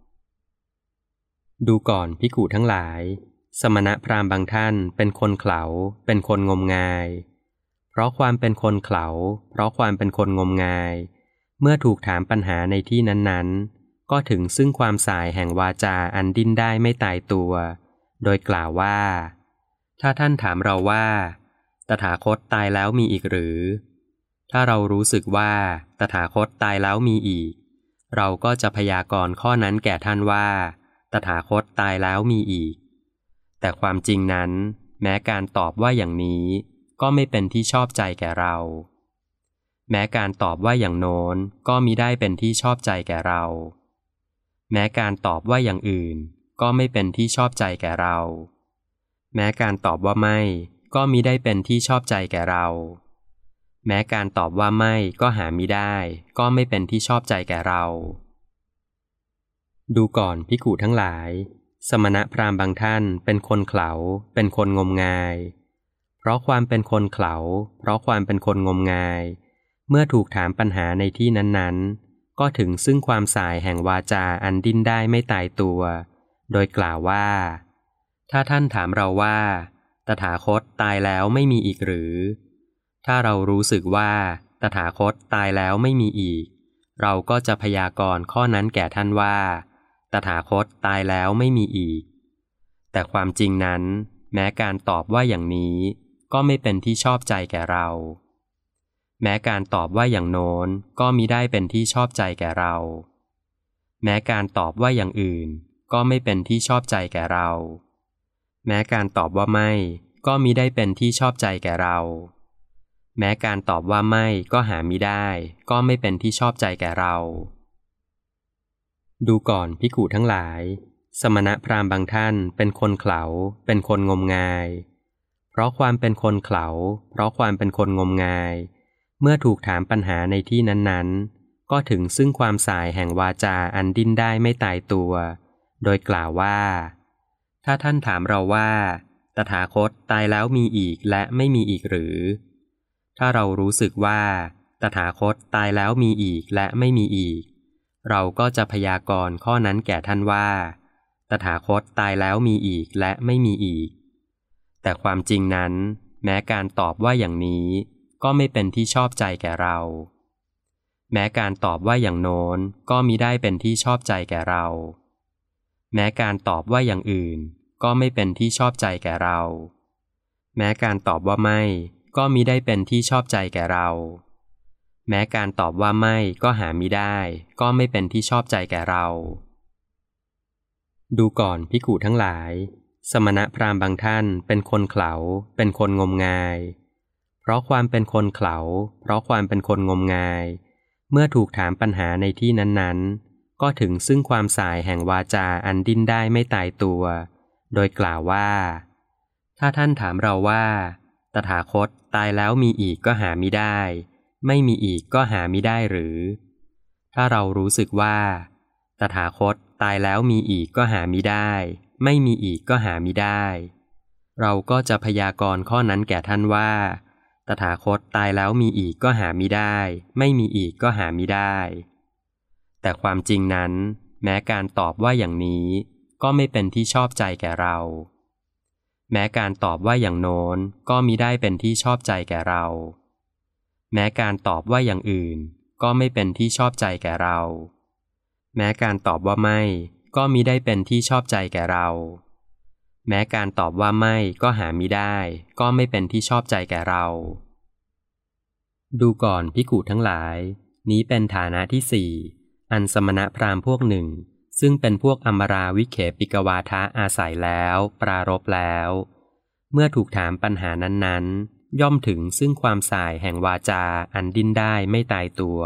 ดูก่อนภิกขุทั้งหลายสมณพราหมณ์บางท่านเป็นคนเขลาเป็นคนงมงายเพราะความเป็นคนเขลาเพราะความเป็นคนงมงายเมื่อถูกถามปัญหาในที่นั้นๆก็ถึงซึ่งความสายแห่งวาจาอันดิ้นได้ไม่ตายตัวโดยกล่าวว่าถ้าท่านถามเราว่าตถาคตตายแล้วมีอีกหรือถ้าเรารู้สึกว่าตถาคตตายแล้วมีอีกเราก็จะพยากรณ์ข้อนั้นแก่ท่านว่าตถาคตตายแล้วมีอีกแต่ความจริงนั้นแม้การตอบว่าอย่างนี้ก็ไม่เป็นที่ชอบใจแก่เราแม้การตอบว่าอย่างโน้นก็มิได้เป็นที่ชอบใจแก่เราแม้การตอบว่าอย่างอื่นก็ไม่เป็นที่ชอบใจแก่เราแม้การตอบว่าไม่ก็มิได้เป็นที่ชอบใจแก่เราแม้การตอบว่าไม่ก็หามิได้ก็ไม่เป็นที่ชอบใจแก่เราดูก่อนภิกขุทั้งหลายสมณพราหมณ์บางท่านเป็นคนเขลาเป็นคนงมงายเพราะความเป็นคนเขลาเพราะความเป็นคนงมงายเมื่อถูกถามปัญหาในที่นั้นๆก็ถึงซึ่งความสายแห่งวาจาอันดิ้นได้ไม่ตายตัวโดยกล่าวว่าถ้าท่านถามเราว่าตถาคตตายแล้วไม่มีอีกหรือถ้าเรารู้สึกว่าตถาคตตายแล้วไม่มีอีกเราก็จะพยากรณ์ข้อนั้นแก่ท่านว่าตถาคตตายแล้วไม่มีอีกแต่ความจริงนั้นแม้การตอบว่าอย่างนี้ก็ไม่เป็นที่ชอบใจแก่เราแม้การตอบว่าอย่างโน้นก็มิได้เป็นที่ชอบใจแก่เราแม้การตอบว่าอย่างอื่นก็ไม่เป็นที่ชอบใจแก่เราแม้การตอบว่าไม่ก็มิได้เป็นที่ชอบใจแก่เราแม้การตอบว่าไม่ก็หามิได้ก็ไม่เป็นที่ชอบใจแก่เราดูก่อนภิกขุทั้งหลายสมณพราหมณ์บางท่านเป็นคนเขลาเป็นคนงมงายเพราะความเป็นคนเขลาเพราะความเป็นคนงมงายเมื่อถูกถามปัญหาในที่นั้นๆก็ถึงซึ่งความสายแห่งวาจาอันดิ้นได้ไม่ตายตัวโดยกล่าวว่าถ้าท่านถามเราว่าตถาคตตายแล้วมีอีกและไม่มีอีกหรือถ้าเรารู้สึกว่าตถาคตตายแล้วมีอีกและไม่มีอีกเราก็จะพยากรณ์ข้อนั้นแก่ท่านว่าตถาคตตายแล้วมีอีกและไม่มีอีกแต่ความจริงนั้นแม้การตอบว่าอย่างนี้ก็ไม่เป็นที่ชอบใจแก่เราแม้การตอบว่าอย่างโน้นก็มิได้เป็นที่ชอบใจแก่เราแม้การตอบว่าอย่างอื่นก็ไม่เป็นที่ชอบใจแก่เราแม้การตอบว่าไม่ก็มิได้เป็นที่ชอบใจแก่เราแม้การตอบว่าไม่ก็หามิได้ก็ไม่เป็นที่ชอบใจแก่เราดูก่อนภิกขุทั้งหลายสมณพราหมณ์บางท่านเป็นคนเขลาเป็นคนงมงายเพราะความเป็นคนเขลาเพราะความเป็นคนงมงายเมื่อถูกถามปัญหาในที่นั้นๆก็ถึงซึ่งความสายแห่งวาจาอันดิ้นได้ไม่ตายตัวโดยกล่าวว่าถ้าท่านถามเราว่าตถาคตตายแล้วมีอีกก็หามิได้ไม่มีอีกก็หามิได้หรือถ้าเรารู้สึกว่าตถาคตตายแล้วมีอีกก็หามิได้ไม่มีอีกก็หามิได้เราก็จะพยากรณ์ข้อนั้นแก่ท่านว่าตถาคตตายแล้วมีอีกก็หามิได้ไม่มีอีกก็หามิได้แต่ความจริงนั้นแม้การตอบว่าอย่างนี้ก็ไม่เป็นที่ชอบใจแก่เราแม้การตอบว่าอย่างโน้นก็มิได้เป็นที่ชอบใจแก่เราแม้การตอบว่าอย่างอื่นก็ไม่เป็นที่ชอบใจแก่เราแม้การตอบว่าไม่ก็มิได้เป็นที่ชอบใจแก่เราแม้การตอบว่าไม่ก็หามิได้ก็ไม่เป็นที่ชอบใจแก่เราดูก่อนภิกขุทั้งหลายนี้เป็นฐานะที่สี่อันสมณพราหมณ์พวกหนึ่งซึ่งเป็นพวกอมราวิเขปิกวาทะอาศัยแล้วปรารภแล้วเมื่อถูกถามปัญหานั้นๆย่อมถึงซึ่งความสายแห่งวาจาอันดิ้นได้ไม่ตายตัว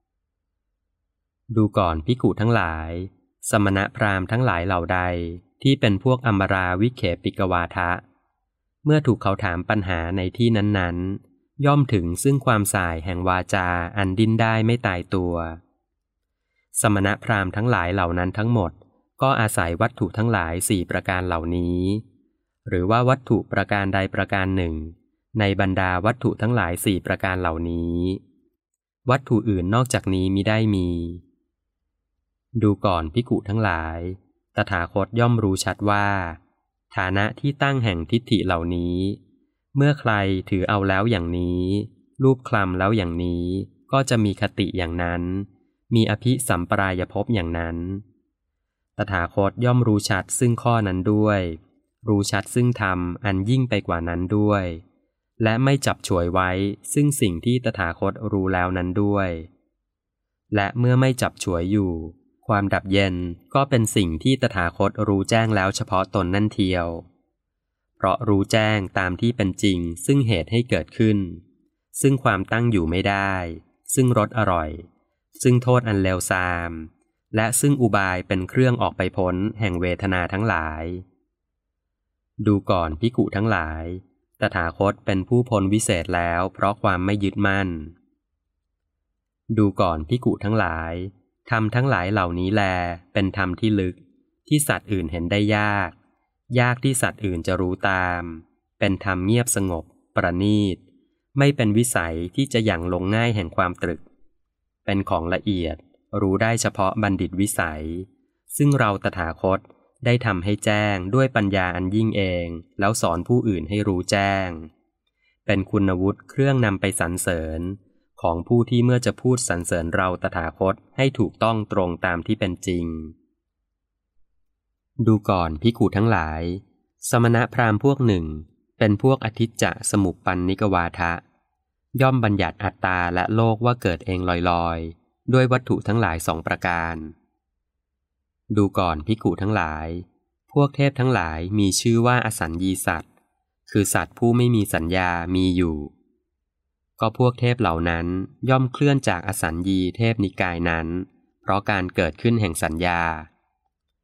ดูก่อนภิกขุทั้งหลายสมณพราหมณ์ทั้งหลายเหล่าใดที่เป็นพวกอมราวิเขปิกวาทะเมื่อถูกเขาถามปัญหาในที่นั้นๆย่อมถึงซึ่งความสายแห่งวาจาอันดิ้นได้ไม่ตายตัวสมณพราหมณ์ทั้งหลายเหล่านั้นทั้งหมดก็อาศัยวัตถุทั้งหลายสี่ประการเหล่านี้หรือว่าวัตถุประการใดประการหนึ่งในบรรดาวัตถุทั้งหลายสี่ประการเหล่านี้วัตถุอื่นนอกจากนี้มิได้มีดูก่อนภิกขุทั้งหลายตถาคตย่อมรู้ชัดว่าฐานะที่ตั้งแห่งทิฏฐิเหล่านี้เมื่อใครถือเอาแล้วอย่างนี้รูปคลำแล้วอย่างนี้ก็จะมีคติอย่างนั้นมีอภิสัมปรายภพอย่างนั้นตถาคตย่อมรู้ชัดซึ่งข้อนั้นด้วยรู้ชัดซึ่งธรรมอันยิ่งไปกว่านั้นด้วยและไม่จับฉวยไว้ซึ่งสิ่งที่ตถาคตรู้แล้วนั้นด้วยและเมื่อไม่จับฉวยอยู่ความดับเย็นก็เป็นสิ่งที่ตถาคตรู้แจ้งแล้วเฉพาะตนนั่นเทียวเพราะรู้แจ้งตามที่เป็นจริงซึ่งเหตุให้เกิดขึ้นซึ่งความตั้งอยู่ไม่ได้ซึ่งรสอร่อยซึ่งโทษอันเลวทรามและซึ่งอุบายเป็นเครื่องออกไปพ้นแห่งเวทนาทั้งหลายดูก่อนภิกขุทั้งหลายตถาคตเป็นผู้พ้นวิเศษแล้วเพราะความไม่ยึดมั่นดูก่อนภิกขุทั้งหลายธรรมทั้งหลายเหล่านี้แลเป็นธรรมที่ลึกที่สัตว์อื่นเห็นได้ยากที่สัตว์อื่นจะรู้ตามเป็นธรรมเงียบสงบประณีตไม่เป็นวิสัยที่จะหยั่งลงง่ายแห่งความตรึกเป็นของละเอียดรู้ได้เฉพาะบัณฑิตวิสัยซึ่งเราตถาคตได้ทำให้แจ้งด้วยปัญญาอันยิ่งเองแล้วสอนผู้อื่นให้รู้แจ้งเป็นคุณวุฒิเครื่องนำไปสรรเสริญของผู้ที่เมื่อจะพูดสรรเสริญเราตถาคตให้ถูกต้องตรงตามที่เป็นจริงดูก่อนภิกขุทั้งหลายสมณพราหมณ์พวกหนึ่งเป็นพวกอทิจจสมุปปันนิกวาทะย่อมบัญญัติอัตตาและโลกว่าเกิดเองลอยๆด้วยวัตถุทั้งหลายสองประการดูก่อนภิกขุทั้งหลายพวกเทพทั้งหลายมีชื่อว่าอสัญญีสัตว์คือสัตว์ผู้ไม่มีสัญญามีอยู่ก็พวกเทพเหล่านั้นย่อมเคลื่อนจากอสัญญีเทพนิกายนั้นเพราะการเกิดขึ้นแห่งสัญญา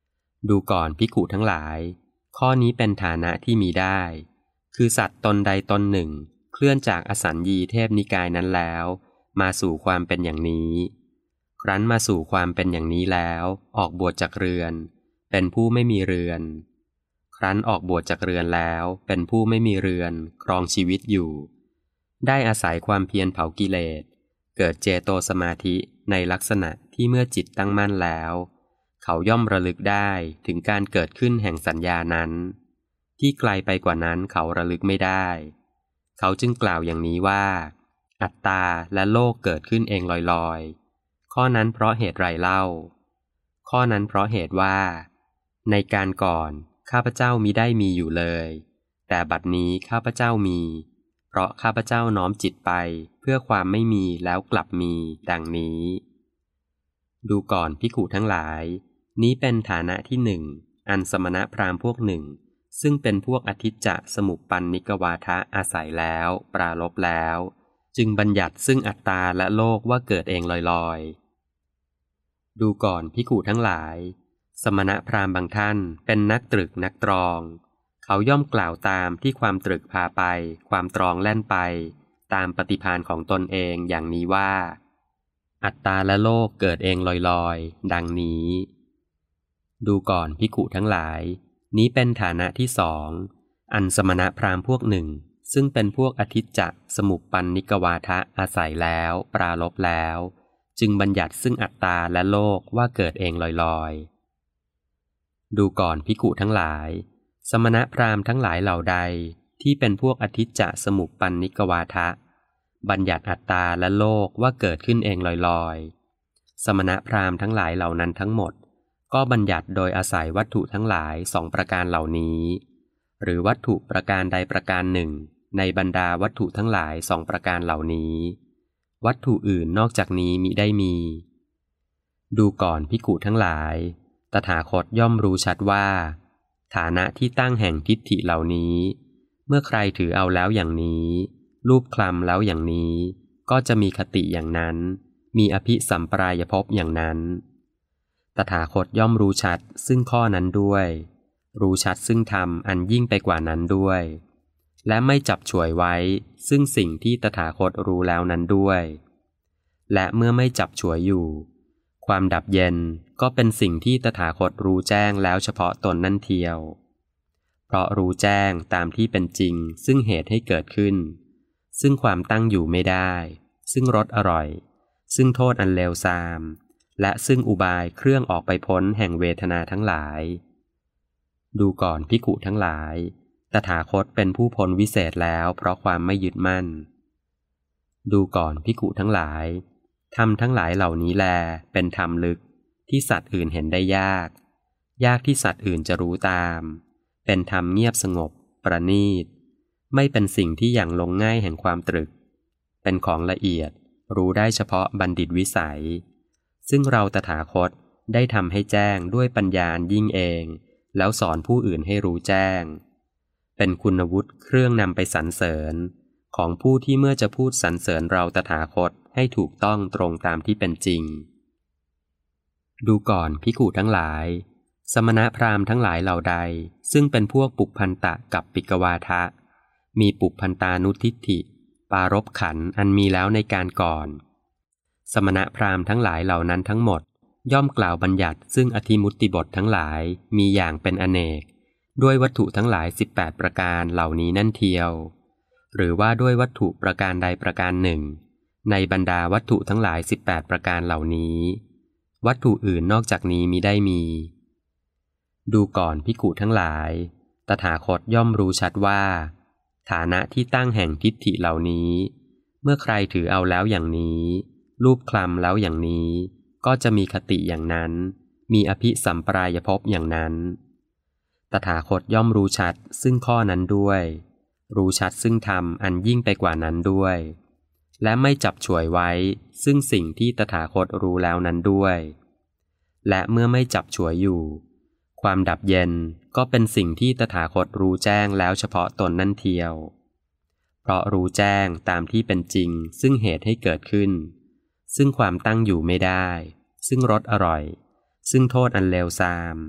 ดูก่อนภิกขุทั้งหลายข้อนี้เป็นฐานะที่มีได้คือสัตว์ตนใดตนหนึ่งเคลื่อนจากอสัญญีเทพนิกายนั้นแล้วมาสู่ความเป็นอย่างนี้ครั้นมาสู่ความเป็นอย่างนี้แล้วออกบวชจากเรือนเป็นผู้ไม่มีเรือนครั้นออกบวชจากเรือนแล้วเป็นผู้ไม่มีเรือนครองชีวิตอยู่ได้อาศัยความเพียรเผากิเลสเกิดเจโตสมาธิในลักษณะที่เมื่อจิตตั้งมั่นแล้วเขาย่อมระลึกได้ถึงการเกิดขึ้นแห่งสัญญานั้นที่ไกลไปกว่านั้นเขาระลึกไม่ได้เขาจึงกล่าวอย่างนี้ว่าอัตตาและโลกเกิดขึ้นเองลอยๆข้อนั้นเพราะเหตุไรเล่าข้อนั้นเพราะเหตุว่าในการก่อนข้าพเจ้ามิได้มีอยู่เลยแต่บัดนี้ข้าพเจ้ามีเพราะข้าพเจ้าน้อมจิตไปเพื่อความไม่มีแล้วกลับมีดังนี้ดูก่อนภิกขุทั้งหลายนี้เป็นฐานะที่หนึ่งอันสมณพราหมณ์พวกหนึ่งซึ่งเป็นพวกอทิจจสมุปปันนิกวาทะอาศัยแล้วปรารภแล้วจึงบัญญัติซึ่งอัตตาและโลกว่าเกิดเองลอยๆดูก่อนภิกขุทั้งหลายสมณพราหมณ์บางท่านเป็นนักตรึกนักตรองเขาย่อมกล่าวตามที่ความตรึกพาไปความตรองแล่นไปตามปฏิภาณของตนเองอย่างนี้ว่าอัตตาและโลกเกิดเองลอยๆดังนี้ดูก่อนภิกขุทั้งหลายนี้เป็นฐานะที่สองอันสมณพราหมณ์พวกหนึ่งซึ่งเป็นพวกอทิจจสมุปปันนิกวาทะอาศัยแล้วปรารภแล้วจึงบัญญัติซึ่งอัตตาและโลกว่าเกิดเองลอยๆดูก่อนภิกขุทั้งหลายสมณพราหมณ์ทั้งหลายเหล่าใดที่เป็นพวกอทิจจสมุปปันนิกวาทะบัญญัติอัตตาและโลกว่าเกิดขึ้นเองลอยๆสมณพราหมณ์ทั้งหลายเหล่านั้นทั้งหมดก็บัญญัติโดยอาศัยวัตถุทั้งหลายสองประการเหล่านี้หรือวัตถุประการใดประการหนึ่งในบรรดาวัตถุทั้งหลายสองประการเหล่านี้วัตถุอื่นนอกจากนี้มิได้มีดูก่อนภิกขุทั้งหลายตถาคตย่อมรู้ชัดว่าฐานะที่ตั้งแห่งทิฏฐิเหล่านี้เมื่อใครถือเอาแล้วอย่างนี้รูปคลำแล้วอย่างนี้ก็จะมีคติอย่างนั้นมีอภิสัมปรายภพอย่างนั้นตถาคตย่อมรู้ชัดซึ่งข้อนั้นด้วยรู้ชัดซึ่งธรรมอันยิ่งไปกว่านั้นด้วยและไม่จับฉวยไว้ซึ่งสิ่งที่ตถาคตรู้แล้วนั้นด้วยและเมื่อไม่จับฉวยอยู่ความดับเย็นก็เป็นสิ่งที่ตถาคตรู้แจ้งแล้วเฉพาะตนนั่นเทียวเพราะรู้แจ้งตามที่เป็นจริงซึ่งเหตุให้เกิดขึ้นซึ่งความตั้งอยู่ไม่ได้ซึ่งรสอร่อยซึ่งโทษอันเลวทรามและซึ่งอุบายเครื่องออกไปพ้นแห่งเวทนาทั้งหลายดูก่อนภิกขุทั้งหลายตถาคตเป็นผู้พ้นวิเศษแล้วเพราะความไม่ยึดมั่นดูก่อนภิกขุทั้งหลายธรรมทั้งหลายเหล่านี้แลเป็นธรรมลึกที่สัตว์อื่นเห็นได้ยากที่สัตว์อื่นจะรู้ตามเป็นธรรมเงียบสงบประณีตไม่เป็นสิ่งที่อย่างลงง่ายแห่งความตรึกเป็นของละเอียดรู้ได้เฉพาะบัณฑิตวิสัยซึ่งเราตถาคตได้ทำให้แจ้งด้วยปัญญาอันยิ่งเองแล้วสอนผู้อื่นให้รู้แจ้งเป็นคุณวุฒิเครื่องนำไปสรรเสริญของผู้ที่เมื่อจะพูดสรรเสริญเราตถาคตให้ถูกต้องตรงตามที่เป็นจริงดูก่อนภิกขุทั้งหลายสมณพราหมณ์ทั้งหลายเหล่าใดซึ่งเป็นพวกปุพพันตะกับปิกวาทะมีปุพพันตานุทิฏฐิปารภขันธ์อันมีแล้วในการก่อนสมณพราหมณ์ทั้งหลายเหล่านั้นทั้งหมดย่อมกล่าวบัญญัติซึ่งอธิมุตติบททั้งหลายมีอย่างเป็นอเนกด้วยวัตถุทั้งหลาย18ประการเหล่านี้นั่นเทียวหรือว่าด้วยวัตถุประการใดประการหนึ่งในบรรดาวัตถุทั้งหลาย18ประการเหล่านี้วัตถุอื่นนอกจากนี้มิได้มีดูก่อนภิกขุทั้งหลายตถาคตย่อมรู้ชัดว่าฐานะที่ตั้งแห่งทิฏฐิเหล่านี้เมื่อใครถือเอาแล้วอย่างนี้รูปคลำแล้วอย่างนี้ก็จะมีคติอย่างนั้นมีอภิสัมปรายภพอย่างนั้นตถาคตย่อมรู้ชัดซึ่งข้อนั้นด้วยรู้ชัดซึ่งธรรมอันยิ่งไปกว่านั้นด้วยและไม่จับฉวยไว้ซึ่งสิ่งที่ตถาคตรู้แล้วนั้นด้วยและเมื่อไม่จับฉวยอยู่ความดับเย็นก็เป็นสิ่งที่ตถาคตรู้แจ้งแล้วเฉพาะตนนั่นเทียวเพราะรู้แจ้งตามที่เป็นจริงซึ่งเหตุให้เกิดขึ้นซึ่งความตั้งอยู่ไม่ได้ซึ่งรสอร่อยซึ่งโทษอันเลวทราม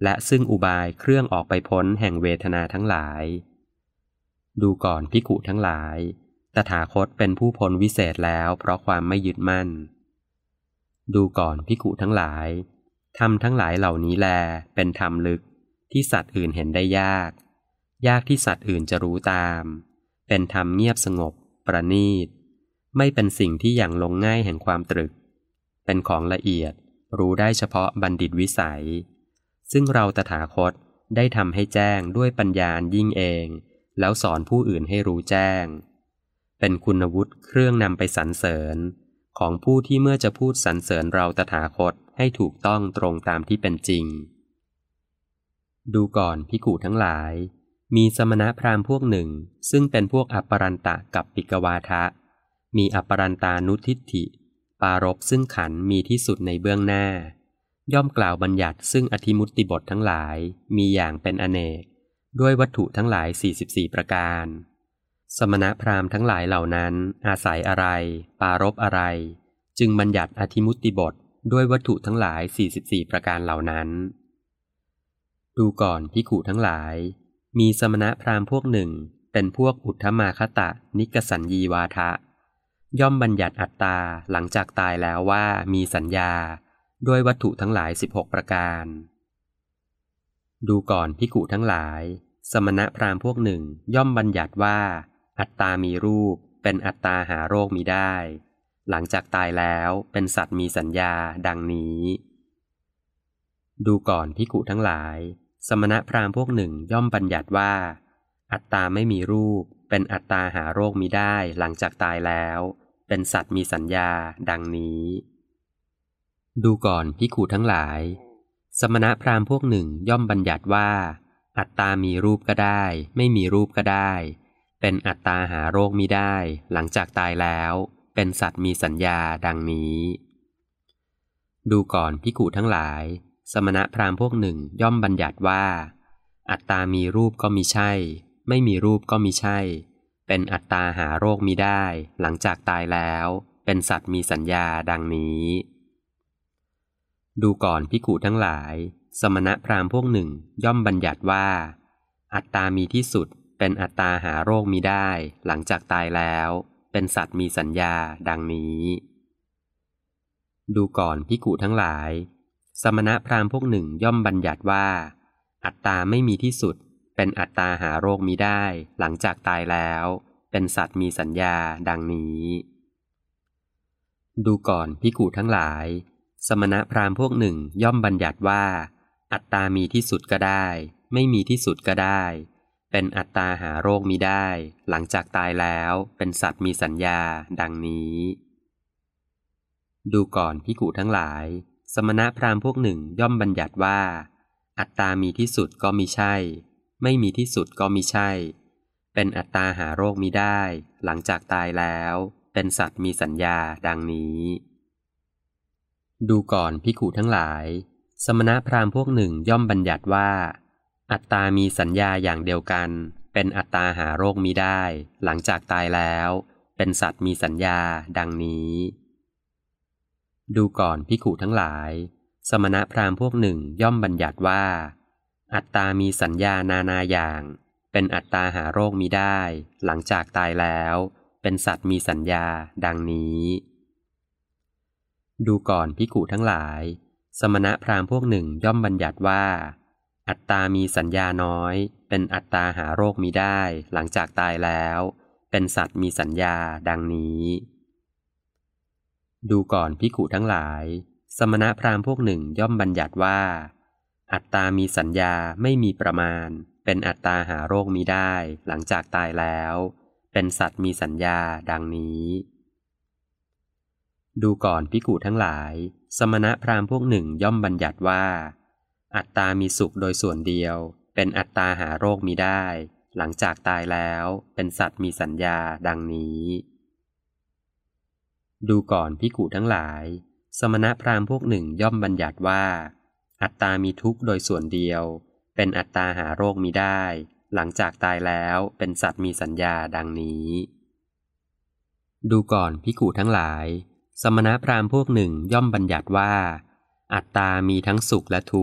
และซึ่งอุบายเครื่องออกไปพ้นแห่งเวทนาทั้งหลายดูก่อนภิกขุทั้งหลายตถาคตเป็นผู้พ้นวิเศษแล้วเพราะความไม่ยึดมั่นดูก่อนภิกขุทั้งหลายธรรมทั้งหลายเหล่านี้แลเป็นธรรมลึกที่สัตว์อื่นเห็นได้ยากที่สัตว์อื่นจะรู้ตามเป็นธรรมเงียบสงบประณีตไม่เป็นสิ่งที่อย่างลงง่ายแห่งความตรึกเป็นของละเอียดรู้ได้เฉพาะบัณฑิตวิสัยซึ่งเราตถาคตได้ทำให้แจ้งด้วยปัญญาอันยิ่งเองแล้วสอนผู้อื่นให้รู้แจ้งเป็นคุณวุฒิเครื่องนำไปสรรเสริญของผู้ที่เมื่อจะพูดสรรเสริญเราตถาคตให้ถูกต้องตรงตามที่เป็นจริงดูก่อนภิกขุทั้งหลายมีสมณพราหมณ์พวกหนึ่งซึ่งเป็นพวกอัปปรันตะกับปิกวาทะมีอัปปรันตานุทิฏฐิปารภซึ่งขันธ์มีที่สุดในเบื้องหน้าย่อมกล่าวบัญญัติซึ่งอธิมุตติบททั้งหลายมีอย่างเป็นอเนกด้วยวัตถุทั้งหลาย44ประการสมณพราหมณ์ทั้งหลายเหล่านั้นอาศัยอะไรปารภอะไรจึงบัญญัติอธิมุตติบทด้วยวัตถุทั้งหลาย44ประการเหล่านั้นดูก่อนภิกขุทั้งหลายมีสมณพราหมณ์พวกหนึ่งเป็นพวกอุทธมาคตะนิกสัญญีวาทะย่อมบัญญัติอัตตาหลังจากตายแล้วว่ามีสัญญาด้วยวัตถุทั้งหลาย16ประการดูก่อนภิกขุทั้งหลายสมณพราหมณ์พวกหนึ่งย่อมบัญญัติว่าอัตตามีรูปเป็นอัตตาหาโรคมิได้หลังจากตายแล้วเป็นสัตว์มีสัญญาดังนี้ดูก่อนภิกขุทั้งหลายสมณพราหมณ์พวกหนึ่งย่อมบัญญัติว่าอัตตาไม่มีรูปเป็นอัตตาหาโรคมิได้หลังจากตายแล้วเป็นสัตว์มีสัญญาดังนี้ดูก่อนภิกขุทั้งหลายสมณพราหมณ์พวกหนึ่งย่อมบัญญัติว่าอัตตามีรูปก็ได้ไม่มีรูปก็ได้เป็นอัตตาหาโรคมิได้หลังจากตายแล้วเป็นสัตว์มีสัญญาดังนี้ดูก่อนภิกขุทั้งหลายสมณพราหมณ์พวกหนึ่งย่อมบัญญัติว่าอัตตามีรูปก็มิใช่ไม่มีรูปก็มิใช่เป็นอัตตาหาโรคมิได้หลังจากตายแล้วเป็นสัตว์มีสัญญาดังนี้ดูก่อนภิกขุทั้งหลายสมณพราหมณ์พวกหนึ่งย่อมบัญญัติว่าอัตตามีที่สุดเป็นอัตตาหาโรคมิได้หลังจากตายแล้วเป็นสัตว์มีสัญญาดังนี้ดูก่อนภิกขุทั้งหลายสมณพราหมณ์พวกหนึ่งย่อมบัญญัติว่าอัตตาไม่มีที่สุดเป็นอัตตาหาโรคมิได้หลังจากตายแล้วเป็นสัตว์มีสัญญาดังนี้ดูก่อนภิกขุทั้งหลายสมณพราหมณ์พวกหนึ่งย่อมบัญญัติว่าอัตตามีที่สุดก็ได้ไม่มีที่สุดก็ได้เป็นอัตตาหาโรคมิได้หลังจากตายแล้วเป็นสัตว์มีสัญญาดังนี้ดูก่อนภิกขุทั้งหลายสมณพราหมณ์พวกหนึ่งย่อมบัญญัติว่าอัตตามีที่สุดก็มิใช่ไม่มีที่สุดก็มิใช่เป็นอัตตาหาโรคมิได้หลังจากตายแล้วเป็นสัตว์มีสัญญาดังนี้ดูก่อนภิกขุทั้งหลายสมณพราหมณ์พวกหนึ่งย่อมบัญญัติว่าอัตตามีสัญญาอย่างเดียวกันเป็นอัตตาหาโรคมิได้หลังจากตายแล้วเป็นสัตว์มีสัญญาดังนี้ดูก่อนภิกขุทั้งหลายสมณพราหมณ์พวกหนึ่งย่อมบัญญัติว่าอัตตามีสัญญานานาอย่างเป็นอัตตาหาโรคมิได้หลังจากตายแล้วเป็นสัตว์มีสัญญาดังนี้ดูก่อนภิกขุทั้งหลายสมณพราหมณ์พวกหนึ่งย่อมบัญญัติว่าอัตตามีสัญญาน้อยเป็นอัตตาหาโรคมิได้หลังจากตายแล้วเป็นสัตว์มีสัญญาดังนี้ดูก่อนภิกขุทั้งหลายสมณพราหมณ์พวกหนึ่งย่อมบัญญัติว่าอัตตามีสัญญาไม่มีประมาณเป็นอัตตาหาโรคมิได้หลังจากตายแล้วเป็นสัตว์มีสัญญาดังนี้ดูก่อนภิกขุทั้งหลายสมณพราหมณ์พวกหนึ่งย่อมบัญญัติว่าอัตตามีสุขโดยส่วนเดียวเป็นอัตตาหาโรคมิได้หลังจากตายแล้วเป็นสัตว์มีสัญญาดังนี้ดูก่อนภิกขุทั้งหลายสมณพราหมณ์พวกหนึ่งย่อมบัญญัติว่าอัตตามีทุกข์โดยส่วนเดียวเป็นอัตตาหาโรคมิได้หลังจากตายแล้วเป็นสัตว์มีสัญญาดังนี้ดูก่อนภิกขุทั้งหลายสมณพราหมณ์พวกหนึ่งย่อมบัญญัติว่าอัตตามีทั้งสุขและทุกข์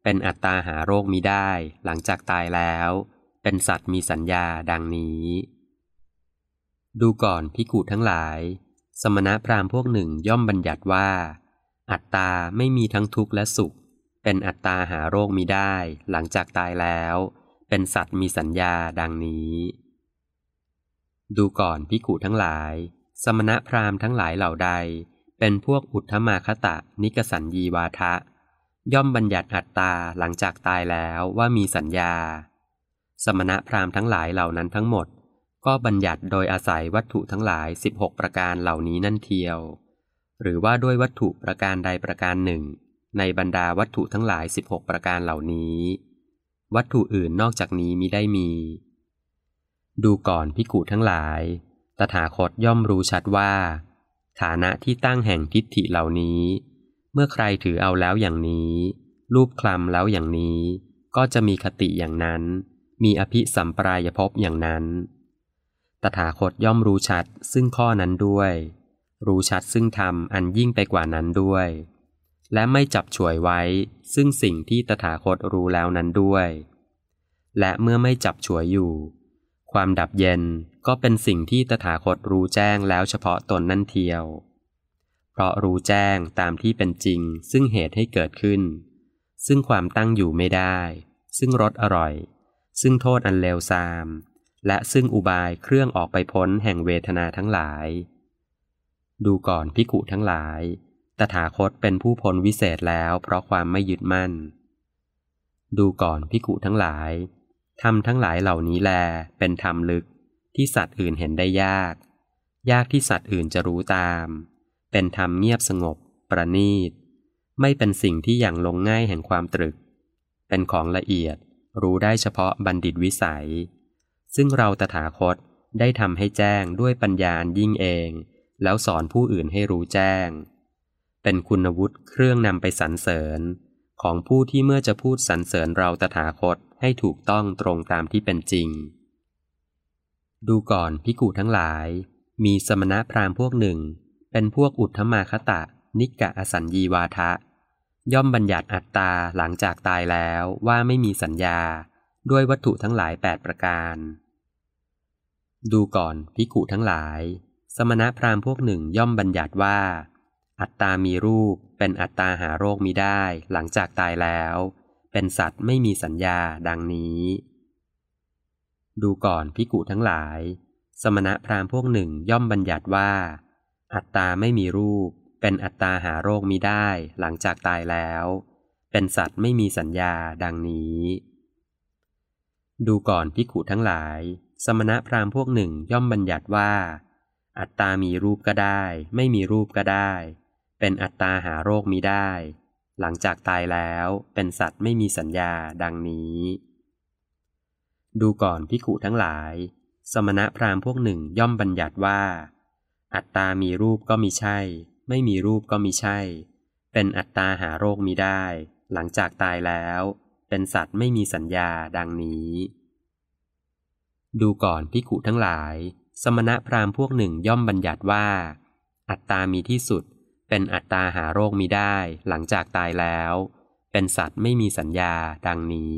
เป็นอัตตาหาโรคมิได้หลังจากตายแล้วเป็นสัตว์มีสัญญาดังนี้ดูก่อนภิกขุทั้งหลายสมณพราหมณ์พวกหนึ่งย่อมบัญญัติว่าอัตตาไม่มีทั้งทุกข์และสุขเป็นอัตตาหาโรคมิได้หลังจากตายแล้วเป็นสัตว์มีสัญญาดังนี้ดูก่อนภิกขุทั้งหลายสมณพราหมณ์ทั้งหลายเหล่าใดเป็นพวกอุทธมาคตะนิกสัญญีวาทะย่อมบัญญัติอัตตาหลังจากตายแล้วว่ามีสัญญาสมณพราหมณ์ทั้งหลายเหล่านั้นทั้งหมดก็บัญญัติโดยอาศัยวัตถุทั้งหลาย16ประการเหล่านี้นั่นเทียวหรือว่าด้วยวัตถุประการใดประการหนึ่งในบรรดาวัตถุทั้งหลาย16ประการเหล่านี้วัตถุอื่นนอกจากนี้มิได้มีดูก่อนภิกขุทั้งหลายตถาคตย่อมรู้ชัดว่าฐานะที่ตั้งแห่งทิฏฐิเหล่านี้เมื่อใครถือเอาแล้วอย่างนี้รูปคลำแล้วอย่างนี้ก็จะมีคติอย่างนั้นมีอภิสัมปรายภพอย่างนั้นตถาคตย่อมรู้ชัดซึ่งข้อนั้นด้วยรู้ชัดซึ่งธรรมอันยิ่งไปกว่านั้นด้วยและไม่จับฉวยไว้ซึ่งสิ่งที่ตถาคตรู้แล้วนั้นด้วยและเมื่อไม่จับฉวยอยู่ความดับเย็นก็เป็นสิ่งที่ตถาคตรู้แจ้งแล้วเฉพาะตนนั่นเทียวเพราะรู้แจ้งตามที่เป็นจริงซึ่งเหตุให้เกิดขึ้นซึ่งความตั้งอยู่ไม่ได้ซึ่งรสอร่อยซึ่งโทษอันเลวทรามและซึ่งอุบายเครื่องออกไปพ้นแห่งเวทนาทั้งหลายดูก่อนภิกขุทั้งหลายตถาคตเป็นผู้พ้นวิเศษแล้วเพราะความไม่ยึดมั่นดูก่อนภิกขุทั้งหลายธรรมทั้งหลายเหล่านี้แลเป็นธรรมลึกที่สัตว์อื่นเห็นได้ยากที่สัตว์อื่นจะรู้ตามเป็นธรรมเงียบสงบประณีตไม่เป็นสิ่งที่อย่างลงง่ายแห่งความตรึกเป็นของละเอียดรู้ได้เฉพาะบัณฑิตวิสัยซึ่งเราตถาคตได้ทำให้แจ้งด้วยปัญญาอันยิ่งเองแล้วสอนผู้อื่นให้รู้แจ้งเป็นคุณวุฒิเครื่องนำไปสรรเสริญของผู้ที่เมื่อจะพูดสรรเสริญเราตถาคตให้ถูกต้องตรงตามที่เป็นจริงดูก่อนภิกขุทั้งหลายมีสมณพราหมณ์พวกหนึ่งเป็นพวกอุทธมาคตะนิกะอสัญญีวาทะย่อมบัญญัติอัตตาหลังจากตายแล้วว่าไม่มีสัญญาด้วยวัตถุทั้งหลาย8ประการดูก่อนภิกขุทั้งหลายสมณพราหมณ์พวกหนึ่งย่อมบัญญัติว่าอัตตามีรูปเป็นอัตตาหาโรคมิได้หลังจากตายแล้วเป็นสัตว์ไม่มีสัญญาดังนี้ดูก่อนภิกขุทั้งหลายสมณพราหมณ์พวกหนึ่งย่อมบัญญัติว่าอัตตาไม่มีรูปเป็นอัตตาหาโรคมิได้หลังจากตายแล้วเป็นสัตว์ไม่มีสัญญาดังนี้ดูก่อนภิกขุทั้งหลายสมณพราหมณ์พวกหนึ่งย่อมบัญญัติว่าอัตตามีรูปก็ได้ไม่มีรูปก็ได้เป็นอัตตาหาโรคมิได้หลังจากตายแล้วเป็นสัตว์ไม่มีสัญญาดังนี้ดูก่อนภิกขุทั้งหลายสมณพราหมณ์พวกหนึ่งย่อมบัญญัติว่าอัตตามีรูปก็มิใช่ไม่มีรูปก็มิใช่เป็นอัตตาหาโรคมิได้หลังจากตายแล้วเป็นสัตว์ไม่มีสัญญาดังนี้ดูก่อนภิกขุทั้งหลายสมณพราหมณ์พวกหนึ่งย่อมบัญญัติว่าอัตตามีที่สุดเป็นอัตตาหาโรคมิได้หลังจากตายแล้วเป็นสัตว์ไม่มีสัญญาดังนี้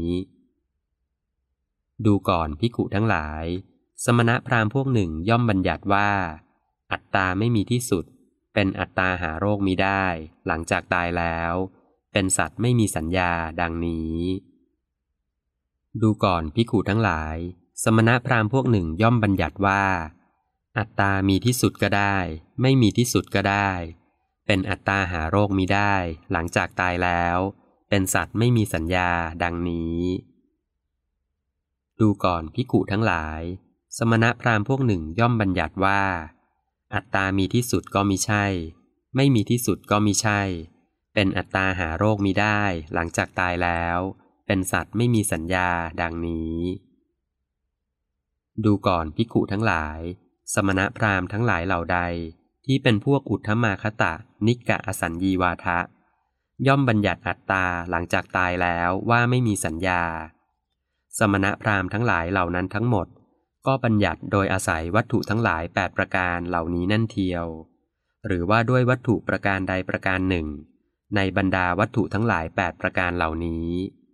ดูก่อนภิกขุทั้งหลายสมณพราหมณ์พวกหนึ่งย่อมบัญญัติว่าอัตตาไม่มีที่สุดเป็นอัตตาหาโรคมิได้หลังจากตายแล้วเป็นสัตว์ไม่มีสัญญาดังนี้ดูก่อนภิกขุทั้งหลายสมณพราหมณ์พวกหนึ่งย่อมบัญญัติว่าอัตตามีที่สุดก็ได้ไม่มีที่สุดก็ได้เป็นอัตตาหาโรคมิได้หลังจากตายแล้วเป็นสัตว์ไม่มีสัญญาดังนี้ดูก่อนภิกขุทั้งหลายสมณพราหมณ์พวกหนึ่งย่อมบัญญัติว่าอัตตามีที่สุดก็มิใช่ไม่มีที่สุดก็มิใช่เป็นอัตตาหาโรคมิได้หลังจากตายแล้วเป็นสัตว์ไม่มีสัญญาดังนี้ดูก่อนภิกขุทั้งหลายสมณพราหมณ์ทั้งหลายเหล่าใดที่เป็นพวกอุทธมาคตะนิกะอสัญญีวาทะย่อมบัญญัติอัตตาหลังจากตายแล้วว่าไม่มีสัญญาสมณพราหมณ์ทั้งหลายเหล่านั้นทั้งหมดก็บัญญัติโดยอาศัยวัตถุทั้งหลาย8ประการเหล่านี้นั่นเทียวหรือว่าด้วยวัตถุประการใดประการหนึ่งในบรรดาวัตถุทั้งหลาย8ประการเหล่านี้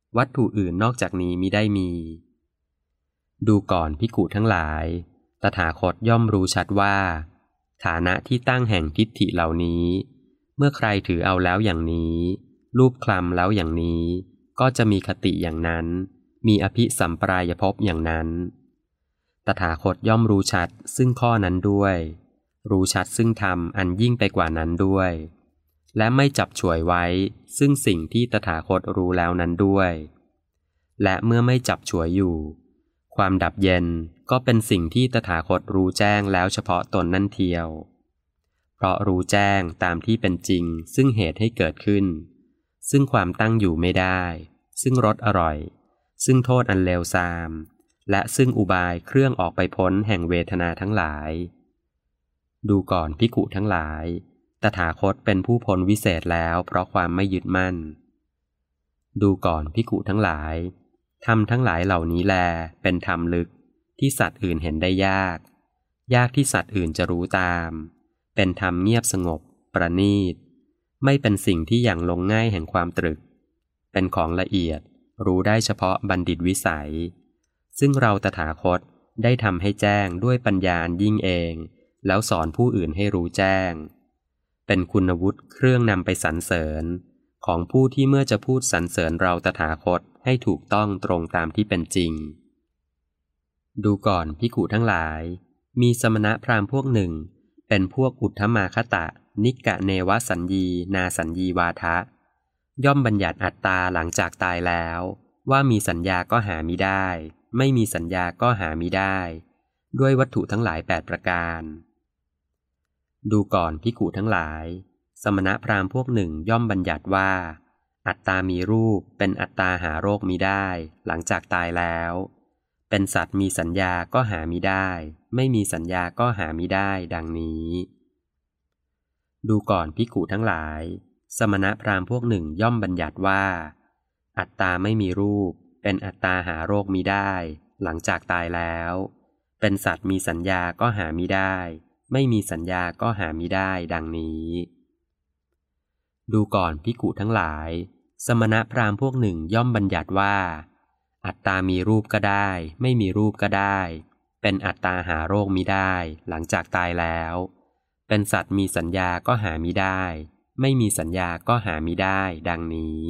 วัตถุอื่นนอกจากนี้มิได้มีดูก่อนภิกขุทั้งหลายตถาคตย่อมรู้ชัดว่าฐานะที่ตั้งแห่งทิฏฐิเหล่านี้เมื่อใครถือเอาแล้วอย่างนี้รูปคลำแล้วอย่างนี้ก็จะมีคติอย่างนั้นมีอภิสัมปรายภพอย่างนั้นตถาคตย่อมรู้ชัดซึ่งข้อนั้นด้วยรู้ชัดซึ่งธรรมอันยิ่งไปกว่านั้นด้วยและไม่จับฉวยไว้ซึ่งสิ่งที่ตถาคตรู้แล้วนั้นด้วยและเมื่อไม่จับฉวยอยู่ความดับเย็นก็เป็นสิ่งที่ตถาคตรู้แจ้งแล้วเฉพาะตนนั่นเทียวเพราะรู้แจ้งตามที่เป็นจริงซึ่งเหตุให้เกิดขึ้นซึ่งความตั้งอยู่ไม่ได้ซึ่งรสอร่อยซึ่งโทษอันเลวทรามและซึ่งอุบายเครื่องออกไปพ้นแห่งเวทนาทั้งหลายดูก่อนภิกขุทั้งหลายตถาคตเป็นผู้พ้นวิเศษแล้วเพราะความไม่ยึดมั่นดูก่อนภิกขุทั้งหลายธรรมทั้งหลายเหล่านี้แลเป็นธรรมลึกที่สัตว์อื่นเห็นได้ยากที่สัตว์อื่นจะรู้ตามเป็นธรรมเงียบสงบประณีตไม่เป็นสิ่งที่อย่างลงง่ายแห่งความตรึกเป็นของละเอียดรู้ได้เฉพาะบัณฑิตวิสัยซึ่งเราตถาคตได้ทำให้แจ้งด้วยปัญญาอันยิ่งเองแล้วสอนผู้อื่นให้รู้แจ้งเป็นคุณวุฒิเครื่องนำไปสรรเสริญของผู้ที่เมื่อจะพูดสรรเสริญเราตถาคตให้ถูกต้องตรงตามที่เป็นจริงดูก่อนภิกขุทั้งหลายมีสมณพราหมณ์พวกหนึ่งเป็นพวกอุทธมาคตะนิกะเนวสัญญีนาสัญญีวาทะย่อมบัญญัติอัตตาหลังจากตายแล้วว่ามีสัญญาก็หามิได้ไม่มีสัญญาก็หามิได้ด้วยวัตถุทั้งหลาย8ประการดูก่อนภิกขุทั้งหลายสมณพราหมณ์พวกหนึ่งย่อมบัญญัติว่าอัตตามีรูปเป็นอัตตาหาโรคมิได้หลังจากตายแล้วเป็นสัตว์มีสัญญาก็หามิได้ไม่มีสัญญาก็หามิได้ดังนี้ดูก่อนภิกขุทั้งหลายสมณพราหมณ์พวกหนึ่งย่อมบัญญัติว่าอัตตาไม่มีรูปเป็นอัตตาหาโรคมิได้หลังจากตายแล้วเป็นสัตว์มีสัญญาก็หามิได้ไม่มีสัญญาก็หามิได้ดังนี้ดูก่อนภิกขุทั้งหลายสมณพราหมณ์พวกหนึ่งย่อมบัญญัติว่าอัตตามีรูปก็ได้ไม่มีรูปก็ได้เป็นอัตตาหาโรคมิได้หลังจากตายแล้วเป็นสัตว์มีสัญญาก็หามิได้ไม่มีสัญญาก็หามิได้ดังนี้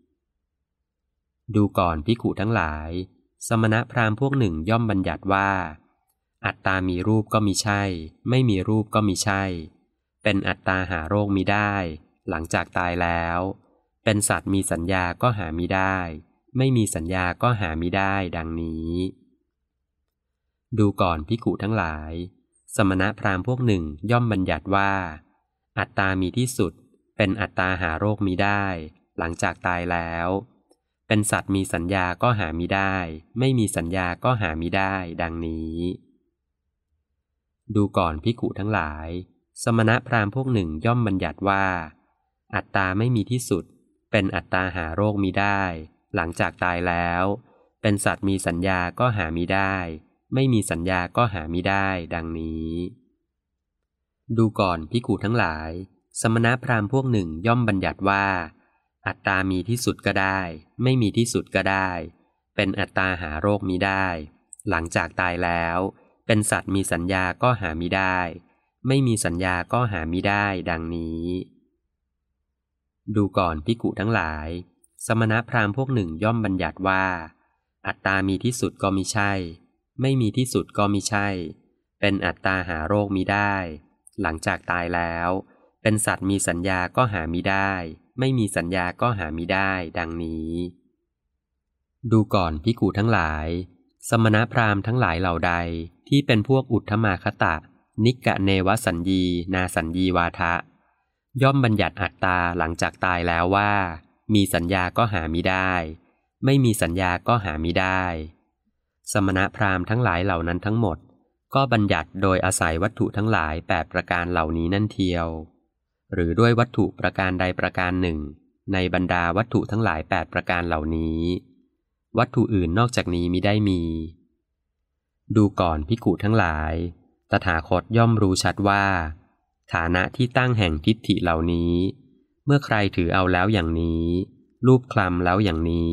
ดูก่อนภิกขุทั้งหลายสมณพราหมณ์พวกหนึ่งย่อมบัญญัติว่าอัตตามีรูปก็มิใช่ไม่มีรูปก็มิใช่เป็นอัตตาหาโรคมิได้หลังจากตายแล้วเป็นสัตว์มีสัญญาก็หามิได้ไม่มีสัญญาก็หามิได้ดังนี้ดูก่อนภิกขุทั้งหลายสมณพราหมณ์พวกหนึ่งย่อมบัญญัติว่าอัตตามีที่สุดเป็นอัตตาหาโรคมิได้หลังจากตายแล้วเป็นสัตว์มีสัญญาก็หามิได้ไม่มีสัญญาก็หามิได้ดังนี้ดูก่อนภิกขุทั้งหลายสมณพราหมณ์พวกหนึ่งย่อมบัญญัติว่าอัตตาไม่มีที่สุดเป็นอัตตาหาโรคมิได้หลังจากตายแล้วเป็นสัตว์มีสัญญาก็หามิได้ไม่มีสัญญาก็หามิได้ดังนี้ดูก่อนภิกขุทั้งหลายสมณพราหมณ์พวกหนึ่งย่อมบัญญัติว่าอัตตามีที่สุดก็ได้ไม่มีที่สุดก็ได้เป็นอัตตาหาโรคมิได้หลังจากตายแล้วเป็นสัตว์มีสัญญาก็หามิได้ไม่มีสัญญาก็หามิได้ดังนี้ดูก่อนภิกขุทั้งหลายสมณพราหมณ์พวกหนึ่งย่อมบัญญัติว่าอัตตามีที่สุดก็มิใช่ไม่มีที่สุดก็มิใช่เป็นอัตตาหาโรคมิได้หลังจากตายแล้วเป็นสัตว์มีสัญญาก็หามิได้ไม่มีสัญญาก็หามิได้ดังนี้ดูก่อนภิกขุทั้งหลายสมณพราหมณ์ทั้งหลายเหล่าใดที่เป็นพวกอุทธมาคตะนิกะเนวสัญญีนาสัญญีวาทะย่อมบัญญัติอัตตาหลังจากตายแล้วว่ามีสัญญาก็หามิได้ไม่มีสัญญาก็หามิได้สมณพราหมณ์ทั้งหลายเหล่านั้นทั้งหมดก็บัญญัติโดยอาศัยวัตถุทั้งหลาย8ประการเหล่านี้นั่นเทียวหรือด้วยวัตถุประการใดประการหนึ่งในบรรดาวัตถุทั้งหลาย8ประการเหล่านี้วัตถุอื่นนอกจากนี้มิได้มีดูก่อนภิกขุทั้งหลายตถาคตย่อมรู้ชัดว่าฐานะที่ตั้งแห่งทิฏฐิเหล่านี้เมื่อใครถือเอาแล้วอย่างนี้รูปคลำแล้วอย่างนี้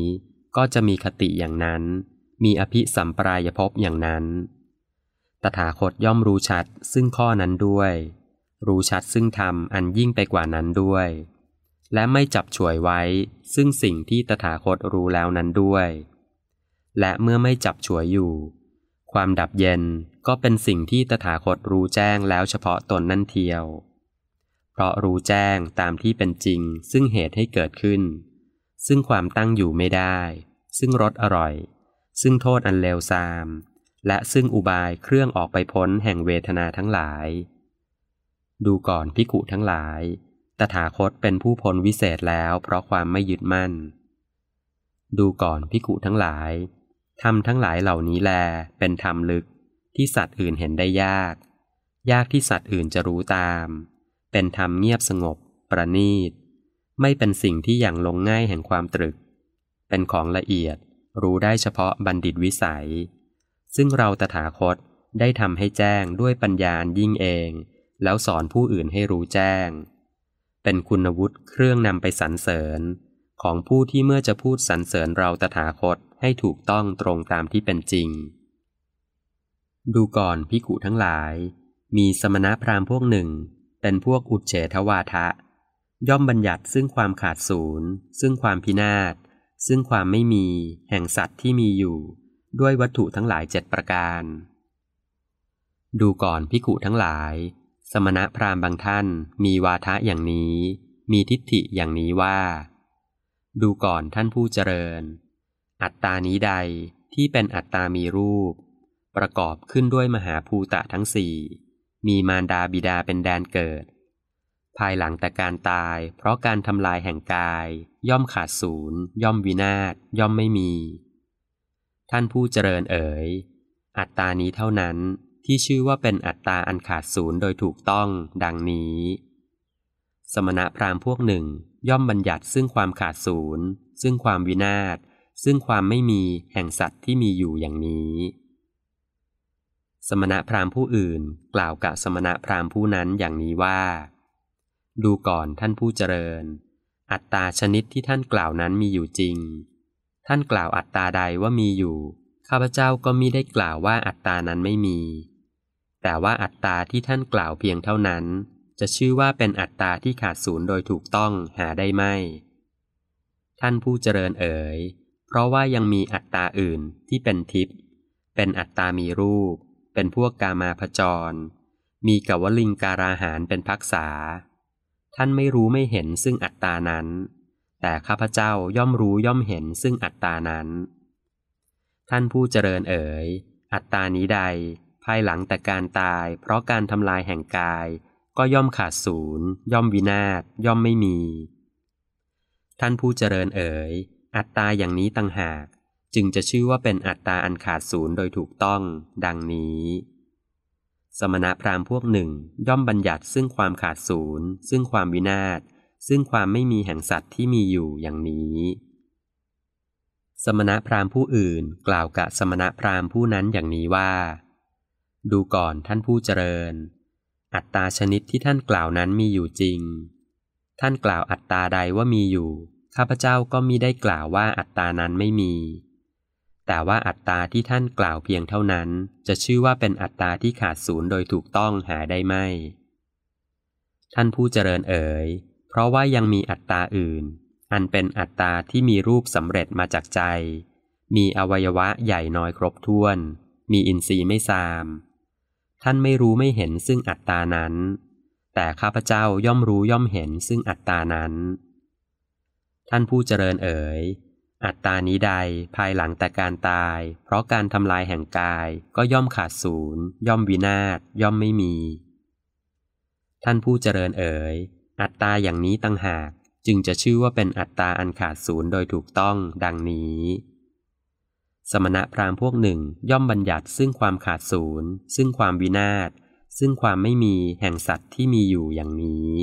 ก็จะมีคติอย่างนั้นมีอภิสัมปรายภพอย่างนั้นตถาคตย่อมรู้ชัดซึ่งข้อนั้นด้วยรู้ชัดซึ่งธรรมอันยิ่งไปกว่านั้นด้วยและไม่จับฉวยไว้ซึ่งสิ่งที่ตถาคตรู้แล้วนั้นด้วยและเมื่อไม่จับฉวยอยู่ความดับเย็นก็เป็นสิ่งที่ตถาคตรู้แจ้งแล้วเฉพาะตนนั่นเทียวเพราะรู้แจ้งตามที่เป็นจริงซึ่งเหตุให้เกิดขึ้นซึ่งความตั้งอยู่ไม่ได้ซึ่งรสอร่อยซึ่งโทษอันเลวทรามและซึ่งอุบายเครื่องออกไปพ้นแห่งเวทนาทั้งหลายดูก่อนภิกขุทั้งหลายตถาคตเป็นผู้พ้นวิเศษแล้วเพราะความไม่ยึดมั่นดูก่อนภิกขุทั้งหลายธรรมทั้งหลายเหล่านี้แลเป็นธรรมลึกที่สัตว์อื่นเห็นได้ยากที่สัตว์อื่นจะรู้ตามเป็นธรรมเงียบสงบประณีตไม่เป็นสิ่งที่อย่างลงง่ายแห่งความตรึกเป็นของละเอียดรู้ได้เฉพาะบัณฑิตวิสัยซึ่งเราตถาคตได้ทำให้แจ้งด้วยปัญญาอันยิ่งเองแล้วสอนผู้อื่นให้รู้แจ้งเป็นคุณวุฒิเครื่องนำไปสรรเสริญของผู้ที่เมื่อจะพูดสรรเสริญเราตถาคตให้ถูกต้องตรงตามที่เป็นจริงดูก่อนภิกขุทั้งหลายมีสมณพราหมณ์พวกหนึ่งเป็นพวกอุจเฉทวาทะย่อมบัญญัติซึ่งความขาดศูนย์ซึ่งความพินาศซึ่งความไม่มีแห่งสัตว์ที่มีอยู่ด้วยวัตถุทั้งหลาย7ประการดูก่อนภิกขุทั้งหลายสมณพราหมณ์บางท่านมีวาทะอย่างนี้มีทิฏฐิอย่างนี้ว่าดูก่อนท่านผู้เจริญอัตตานี้ใดที่เป็นอัตตามีรูปประกอบขึ้นด้วยมหาภูตะทั้งสี่มีมารดาบิดาเป็นแดนเกิดภายหลังแต่การตายเพราะการทำลายแห่งกายย่อมขาดศูนย์ย่อมวินาศย่อมไม่มีท่านผู้เจริญเอ๋ยอัตตานี้เท่านั้นที่ชื่อว่าเป็นอัตตาอันขาดศูนย์โดยถูกต้องดังนี้สมณพราหมณ์พวกหนึ่งย่อมบัญญัติซึ่งความขาดศูนย์ซึ่งความวินาศซึ่งความไม่มีแห่งสัตว์ที่มีอยู่อย่างนี้สมณพราหมณ์ผู้อื่นกล่าวกับสมณพราหมณ์ผู้นั้นอย่างนี้ว่าดูก่อนท่านผู้เจริญอัตตาชนิดที่ท่านกล่าวนั้นมีอยู่จริงท่านกล่าวอัตตาใดว่ามีอยู่ข้าพเจ้าก็มิได้กล่าวว่าอัตตานั้นไม่มีแต่ว่าอัตตาที่ท่านกล่าวเพียงเท่านั้นจะชื่อว่าเป็นอัตตาที่ขาดศูนย์โดยถูกต้องหาได้ไม่ท่านผู้เจริญเอ๋ยเพราะว่ายังมีอัตตาอื่นที่เป็นทิพย์เป็นอัตตามีรูปเป็นพวกกามาพจรมีกวลิงการาหารเป็นภักษาท่านไม่รู้ไม่เห็นซึ่งอัตตานั้นแต่ข้าพเจ้าย่อมรู้ย่อมเห็นซึ่งอัตตานั้นท่านผู้เจริญเอ๋ยอัตตานี้ใดภายหลังแต่การตายเพราะการทำลายแห่งกายก็ย่อมขาดศูนย์ย่อมวินาศย่อมไม่มีท่านผู้เจริญเอ๋ยอัตตาอย่างนี้ต่างหากจึงจะชื่อว่าเป็นอัตตาอันขาดศูนย์โดยถูกต้องดังนี้สมณพราหมณ์พวกหนึ่งย่อมบัญญัติซึ่งความขาดศูนย์ซึ่งความวินาศซึ่งความไม่มีแห่งสัตว์ที่มีอยู่อย่างนี้สมณพราหมณ์ผู้อื่นกล่าวกับสมณพราหมณ์ผู้นั้นอย่างนี้ว่าดูก่อนท่านผู้เจริญอัตตาชนิดที่ท่านกล่าวนั้นมีอยู่จริงท่านกล่าวอัตตาใดว่ามีอยู่ข้าพเจ้าก็มิได้กล่าวว่าอัตตานั้นไม่มีแต่ว่าอัตตาที่ท่านกล่าวเพียงเท่านั้นจะชื่อว่าเป็นอัตตาที่ขาดศูนย์โดยถูกต้องหาได้ไม่ท่านผู้เจริญเอ๋ยเพราะว่ายังมีอัตตาอื่นอันเป็นอัตตาที่มีรูปสำเร็จมาจากใจมีอวัยวะใหญ่น้อยครบถ้วนมีอินทรีย์ไม่ทรามท่านไม่รู้ไม่เห็นซึ่งอัตตานั้นแต่ข้าพเจ้าย่อมรู้ย่อมเห็นซึ่งอัตตานั้นท่านผู้เจริญเอ๋ยอัตตานี้ใดภายหลังแต่การตายเพราะการทำลายแห่งกายก็ย่อมขาดศูนย์ย่อมวินาศย่อมไม่มีท่านผู้เจริญเอ๋ยอัตตาอย่างนี้ต่างหากจึงจะชื่อว่าเป็นอัตตาอันขาดศูนย์โดยถูกต้องดังนี้สมณพราหมณ์พวกหนึ่งย่อมบัญญัติซึ่งความขาดศูนย์ซึ่งความวินาศซึ่งความไม่มีแห่งสัตว์ที่มีอยู่อย่างนี้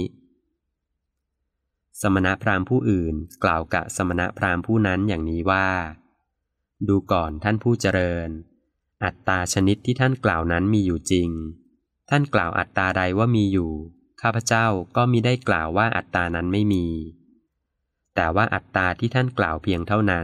สมณพราหมณ์ผู้อื่นกล่าวกับสมณพราหมณ์ผู้นั้นอย่างนี้ว่าดูก่อนท่านผู้เจริญอัตตาชนิดที่ท่านกล่าวนั้นมีอยู่จริงท่านกล่าวอัตตาใดว่ามีอยู่ข้าพเจ้าก็มิได้กล่าวว่าอัตตานั้นไม่มีแต่ว่าอัตตาที่ท่านกล่าวเพียงเท่านั้น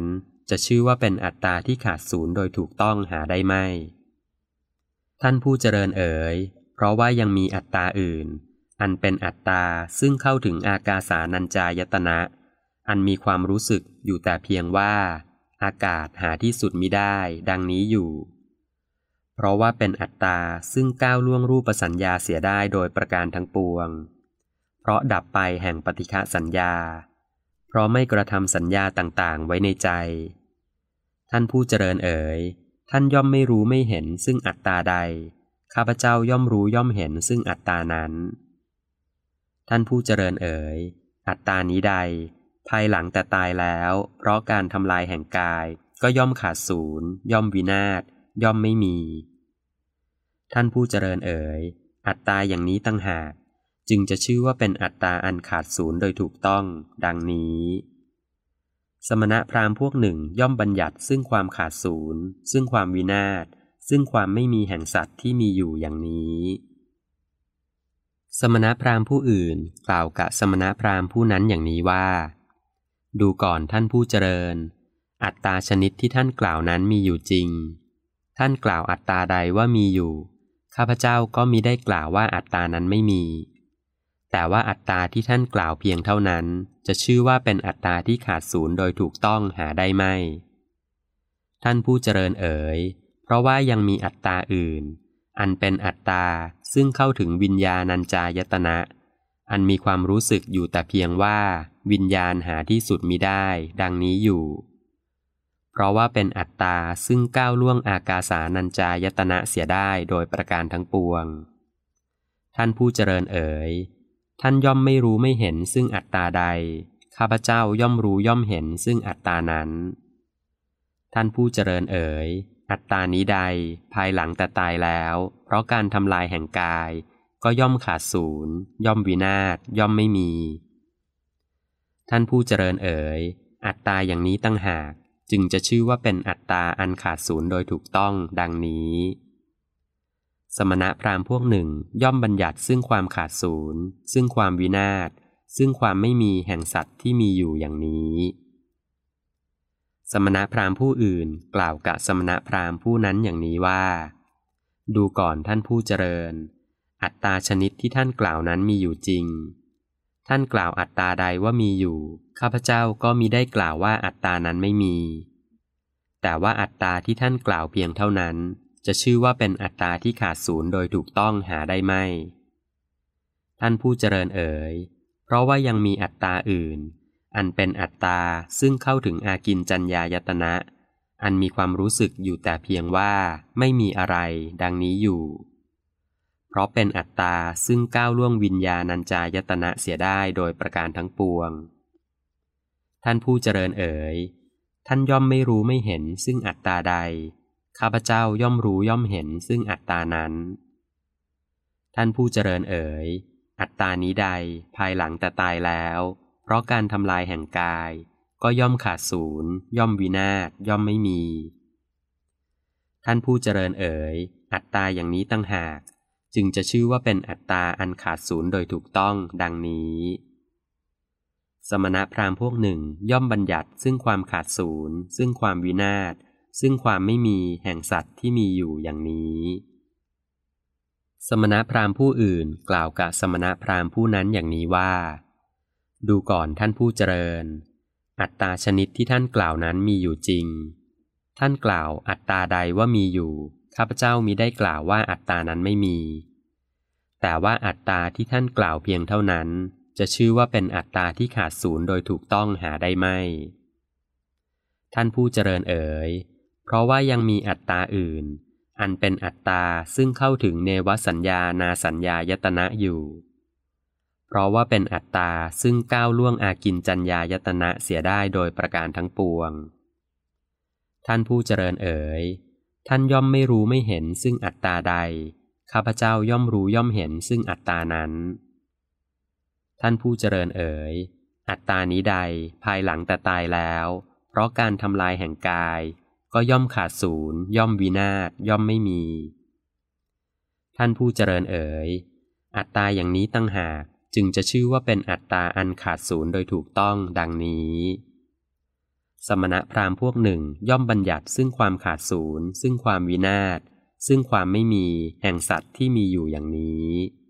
จะชื่อว่าเป็นอัตตาที่ขาดศูนย์โดยถูกต้องหาได้ไม่ ท่านผู้เจริญเอ๋ยเพราะว่ายังมีอัตตาอื่นอันเป็นอัตตาซึ่งเข้าถึงอากาสานัญจายตนะอันมีความรู้สึกอยู่แต่เพียงว่าอากาศหาที่สุดมิได้ดังนี้อยู่เพราะว่าเป็นอัตตาซึ่งก้าวล่วงรูปสัญญาเสียได้โดยประการทั้งปวงเพราะดับไปแห่งปฏิฆะสัญญาเพราะไม่กระทำสัญญาต่างๆไว้ในใจท่านผู้เจริญเอ๋ยท่านย่อมไม่รู้ไม่เห็นซึ่งอัตตาใดข้าพเจ้าย่อมรู้ย่อมเห็นซึ่งอัตตานั้นท่านผู้เจริญเอ๋ยอัตตานี้ใดภายหลังแต่ตายแล้วเพราะการทำลายแห่งกายก็ย่อมขาดศูนย์ย่อมวินาศย่อมไม่มีท่านผู้เจริญเอ๋ยอัตตาอย่างนี้ตั้งหากจึงจะชื่อว่าเป็นอัตตาอันขาดศูนย์โดยถูกต้องดังนี้สมณพราหมณ์พวกหนึ่งย่อมบัญญัติซึ่งความขาดศูนย์ซึ่งความวินาศซึ่งความไม่มีแห่งสัตว์ที่มีอยู่อย่างนี้สมณพราหมณ์ผู้อื่นกล่าวกับสมณพราหมณ์ผู้นั้นอย่างนี้ว่าดูก่อนท่านผู้เจริญอัตตาชนิดที่ท่านกล่าวนั้นมีอยู่จริงท่านกล่าวอัตตาใดว่ามีอยู่ข้าพเจ้าก็มิได้กล่าวว่าอัตตานั้นไม่มีแต่ว่าอัตตาที่ท่านกล่าวเพียงเท่านั้นจะชื่อว่าเป็นอัตตาที่ขาดศูนย์โดยถูกต้องหาได้ไม่ท่านผู้เจริญเอ๋ยเพราะว่ายังมีอัตตาอื่นอันเป็นอัตตาซึ่งเข้าถึงวิญญาณัญจายตนะอันมีความรู้สึกอยู่แต่เพียงว่าวิญญาณหาที่สุดมิได้ดังนี้อยู่เพราะว่าเป็นอัตตาซึ่งก้าวล่วงอากาสานัญจายตนะเสียได้โดยประการทั้งปวงท่านผู้เจริญเอ๋ยท่านย่อมไม่รู้ไม่เห็นซึ่งอัตตาใดข้าพเจ้าย่อมรู้ย่อมเห็นซึ่งอัตตานั้นท่านผู้เจริญเอ๋ยอัตตานี้ใดภายหลังแต่ตายแล้วเพราะการทำลายแห่งกายก็ย่อมขาดศูนย์ย่อมวินาศย่อมไม่มีท่านผู้เจริญเอ๋ยอัตตาอย่างนี้ตั้งหากจึงจะชื่อว่าเป็นอัตตาอันขาดศูนย์โดยถูกต้องดังนี้สมณพราหมณ์พวกหนึ่งย่อมบัญญัติซึ่งความขาดศูนย์ซึ่งความวินาศซึ่งความไม่มีแห่งสัตว์ที่มีอยู่อย่างนี้สมณพราหมณ์ผู้อื่นกล่าวกับสมณพราหมณ์ผู้นั้นอย่างนี้ว่าดูก่อนท่านผู้เจริญอัตตาชนิดที่ท่านกล่าวนั้นมีอยู่จริงท่านกล่าวอัตตาใดว่ามีอยู่ข้าพเจ้าก็มิได้กล่าวว่าอัตตานั้นไม่มีแต่ว่าอัตตาที่ท่านกล่าวเพียงเท่านั้นจะชื่อว่าเป็นอัตตาที่ขาดศูนย์โดยถูกต้องหาได้ไม่ท่านผู้เจริญเอ๋ยเพราะว่ายังมีอัตตาอื่นอันเป็นอัตตาซึ่งเข้าถึงอากินจัญญายตนะอันมีความรู้สึกอยู่แต่เพียงว่าไม่มีอะไรดังนี้อยู่เพราะเป็นอัตตาซึ่งก้าวล่วงวิญญาณัญจายตนะเสียได้โดยประการทั้งปวงท่านผู้เจริญเอ๋ยท่านย่อมไม่รู้ไม่เห็นซึ่งอัตตาใดข้าพเจ้าย่อมรู้ย่อมเห็นซึ่งอัตตานั้นท่านผู้เจริญเอ๋ยอัตตานี้ใดภายหลังแต่ตายแล้วเพราะการทำลายแห่งกายก็ย่อมขาดศูนย์ย่อมวินาศย่อมไม่มีท่านผู้เจริญเอ๋ยอัตตาอย่างนี้ตั้งหากจึงจะชื่อว่าเป็นอัตตาอันขาดศูนย์โดยถูกต้องดังนี้สมณพราหมณ์พวกหนึ่งย่อมบัญญัติซึ่งความขาดศูนย์ซึ่งความวินาศซึ่งความไม่มีแห่งสัตว์ที่มีอยู่อย่างนี้สมณพราหมณ์ผู้อื่นกล่าวกับสมณพราหมณ์ผู้นั้นอย่างนี้ว่าดูก่อนท่านผู้เจริญอัตตาชนิดที่ท่านกล่าวนั้นมีอยู่จริงท่านกล่าวอัตตาใดว่ามีอยู่ข้าพเจ้ามิได้กล่าวว่าอัตตานั้นไม่มีแต่ว่าอัตตาที่ท่านกล่าวเพียงเท่านั้นจะชื่อว่าเป็นอัตตาที่ขาดศูนย์โดยถูกต้องหาได้ไม่ท่านผู้เจริญเอ๋ยเพราะว่ายังมีอัตตาอื่นอันเป็นอัตตาซึ่งเข้าถึงเนวสัญญานาสัญญายตนะอยู่เพราะว่าเป็นอัตตาซึ่งก้าวล่วงอากินจัญญายตนะเสียได้โดยประการทั้งปวงท่านผู้เจริญเอ๋ยท่านย่อมไม่รู้ไม่เห็นซึ่งอัตตาใดข้าพเจ้าย่อมรู้ย่อมเห็นซึ่งอัตตานั้นท่านผู้เจริญเอ๋ยอัตตานี้ใดภายหลังแต่ตายแล้วเพราะการทำลายแห่งกายก็ย่อมขาดศูนย์ย่อมวินาศย่อมไม่มีท่านผู้เจริญเอ๋ยอัตตาอย่างนี้ตั้งหากจึงจะชื่อว่าเป็นอัตตาอันขาดศูนย์โดยถูกต้องดังนี้สมณพราหมณ์พวกหนึ่งย่อมบัญญัติซึ่งความขาดศูนย์ซึ่งความวินาศซึ่งความไม่มีแห่งสัตว์ที่มีอยู่อย่างนี้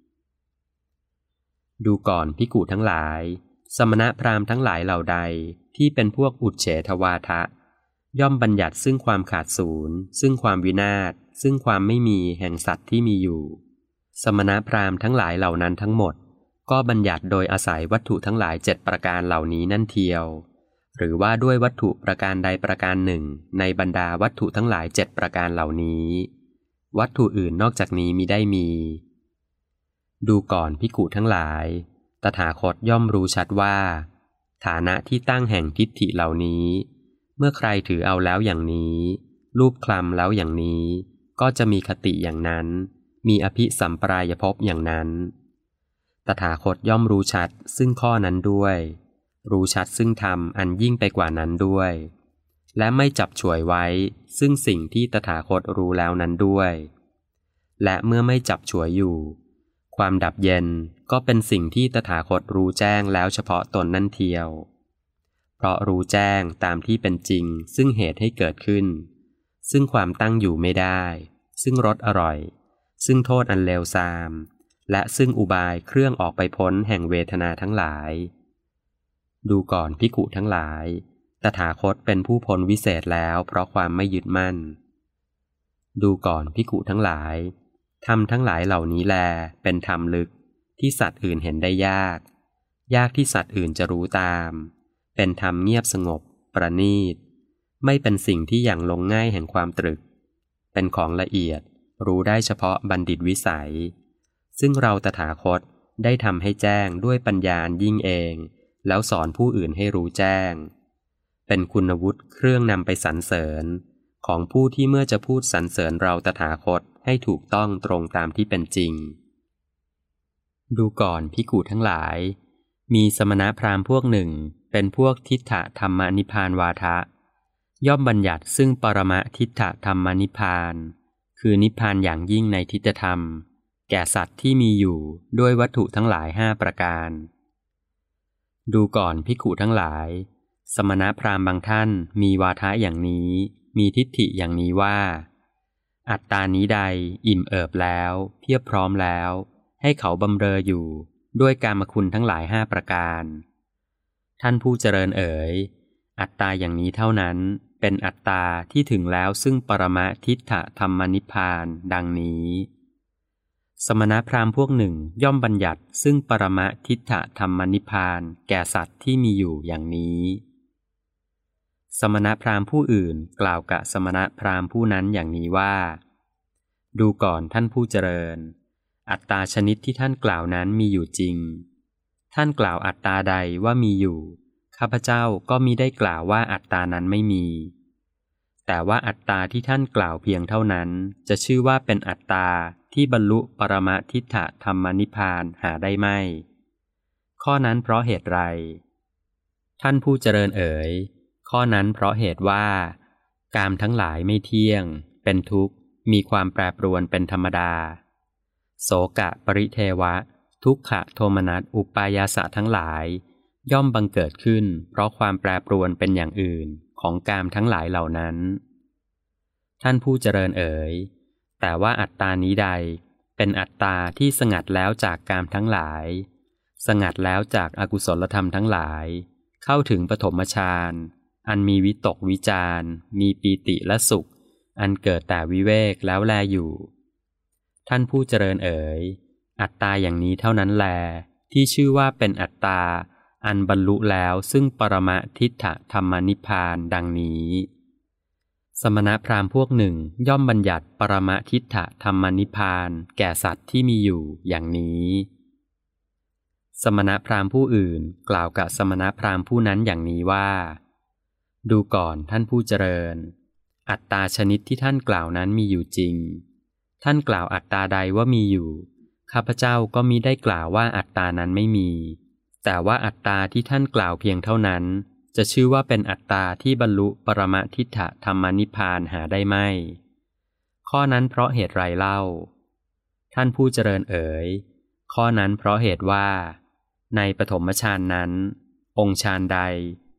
ดูก่อนภิกขุทั้งหลายสมณพราหมณ์ทั้งหลายเหล่าใดที่เป็นพวกอุจเฉทวาทะย่อมบัญญัติซึ่งความขาดศูนย์ซึ่งความวินาศซึ่งความไม่มีแห่งสัตว์ที่มีอยู่สมณพราหมณ์ทั้งหลายเหล่านั้นทั้งหมดก็บัญญัติโดยอาศัยวัตถุทั้งหลาย7ประการเหล่านี้นั่นเทียวหรือว่าด้วยวัตถุประการใดประการหนึ่งในบรรดาวัตถุทั้งหลาย7ประการเหล่านี้วัตถุอื่นนอกจากนี้มิได้มีดูก่อนภิกขุทั้งหลายตถาคตย่อมรู้ชัดว่าฐานะที่ตั้งแห่งทิฏฐิเหล่านี้เมื่อใครถือเอาแล้วอย่างนี้รูปคลำแล้วอย่างนี้ก็จะมีคติอย่างนั้นมีอภิสัมปรายภพอย่างนั้นตถาคตย่อมรู้ชัดซึ่งข้อนั้นด้วยรู้ชัดซึ่งธรรมอันยิ่งไปกว่านั้นด้วยและไม่จับฉวยไว้ซึ่งสิ่งที่ตถาคตรู้แล้วนั้นด้วยและเมื่อไม่จับฉวยอยู่ความดับเย็นก็เป็นสิ่งที่ตถาคตรู้แจ้งแล้วเฉพาะตนนั่นเทียวเพราะรู้แจ้งตามที่เป็นจริงซึ่งเหตุให้เกิดขึ้นซึ่งความตั้งอยู่ไม่ได้ซึ่งรสอร่อยซึ่งโทษอันเลวทรามและซึ่งอุบายเครื่องออกไปพ้นแห่งเวทนาทั้งหลายดูก่อนภิกขุทั้งหลายตถาคตเป็นผู้พ้นวิเศษแล้วเพราะความไม่ยึดมั่นดูก่อนภิกขุทั้งหลายธรรมทั้งหลายเหล่านี้แลเป็นธรรมลึกที่สัตว์อื่นเห็นได้ยากที่สัตว์อื่นจะรู้ตามเป็นธรรมเงียบสงบประณีตไม่เป็นสิ่งที่อย่างลงง่ายแห่งความตรึกเป็นของละเอียดรู้ได้เฉพาะบัณฑิตวิสัยซึ่งเราตถาคตได้ทำให้แจ้งด้วยปัญญาอันยิ่งเองแล้วสอนผู้อื่นให้รู้แจ้งเป็นคุณวุฒิเครื่องนำไปสรรเสริญของผู้ที่เมื่อจะพูดสรรเสริญเราตถาคตให้ถูกต้องตรงตามที่เป็นจริงดูก่อนภิกขุทั้งหลายมีสมณพราหมณ์พวกหนึ่งเป็นพวกทิฏฐธรรมนิพพานวาทะย่อมบัญญัติซึ่งปรมทิฏฐธรรมนิพพานคือนิพพานอย่างยิ่งในทิฏฐธรรมแก่สัตว์ที่มีอยู่ด้วยวัตถุทั้งหลาย5ประการดูก่อนภิกขุทั้งหลายสมณพราหมณ์บางท่านมีวาทะอย่างนี้มีทิฏฐิอย่างนี้ว่าอัตตานี้ใดอิ่มเอิบแล้วเพียบพร้อมแล้วให้เขาบำเรออยู่ด้วยกามคุณทั้งหลาย5ประการท่านผู้เจริญเอ๋ยอัตตาอย่างนี้เท่านั้นเป็นอัตตาที่ถึงแล้วซึ่งปรมทิฏฐธรรมนิพพานดังนี้สมณพราหมณ์พวกหนึ่งย่อมบัญญัติซึ่งปรมทิฏฐธรรมนิพพานแก่สัตว์ที่มีอยู่อย่างนี้สมณพราหมณ์ผู้อื่นกล่าวกับสมณพราหมณ์ผู้นั้นอย่างนี้ว่าดูก่อนท่านผู้เจริญอัตตาชนิดที่ท่านกล่าวนั้นมีอยู่จริงท่านกล่าวอัตตาใดว่ามีอยู่ข้าพเจ้าก็มิได้กล่าวว่าอัตตานั้นไม่มีแต่ว่าอัตตาที่ท่านกล่าวเพียงเท่านั้นจะชื่อว่าเป็นอัตตาที่บรรลุปรมทิฏฐธรรมนิพพานหาได้ไม่ข้อนั้นเพราะเหตุไรท่านผู้เจริญเอ๋ยข้อนั้นเพราะเหตุว่ากามทั้งหลายไม่เที่ยงเป็นทุกข์มีความแปรปรวนเป็นธรรมดาโสกะปริเทวะทุกขะโทมนัสอุปายาสะทั้งหลายย่อมบังเกิดขึ้นเพราะความแปรปรวนเป็นอย่างอื่นของกามทั้งหลายเหล่านั้นท่านผู้เจริญเอ๋ยแต่ว่าอัตตานี้ใดเป็นอัตตาที่สงัดแล้วจากกามทั้งหลายสงัดแล้วจากอกุศลธรรมทั้งหลายเข้าถึงปฐมฌานอันมีวิตกวิจารมีปีติและสุขอันเกิดแต่วิเวกแล้วแลอยู่ท่านผู้เจริญเอ๋ยอัตตาอย่างนี้เท่านั้นแลที่ชื่อว่าเป็นอัตตาอันบรรลุแล้วซึ่งปรมทิฏฐธรรมนิพพานดังนี้สมณพราหมณ์พวกหนึ่งย่อมบัญญัติปรมทิฏฐธรรมนิพพานแก่สัตว์ที่มีอยู่อย่างนี้สมณพราหมณ์ผู้อื่นกล่าวกับสมณพราหมณ์ผู้นั้นอย่างนี้ว่าดูก่อนท่านผู้เจริญอัตตาชนิดที่ท่านกล่าวนั้นมีอยู่จริงท่านกล่าวอัตตาใดว่ามีอยู่ข้าพเจ้าก็มิได้กล่าวว่าอัตตานั้นไม่มีแต่ว่าอัตตาที่ท่านกล่าวเพียงเท่านั้นจะชื่อว่าเป็นอัตตาที่บรรลุปรมทิฏฐธรรมนิพพานหาได้ไม่ข้อนั้นเพราะเหตุไรเล่าท่านผู้เจริญเอ๋ยข้อนั้นเพราะเหตุว่าในปฐมฌานนั้นองค์ฌานใด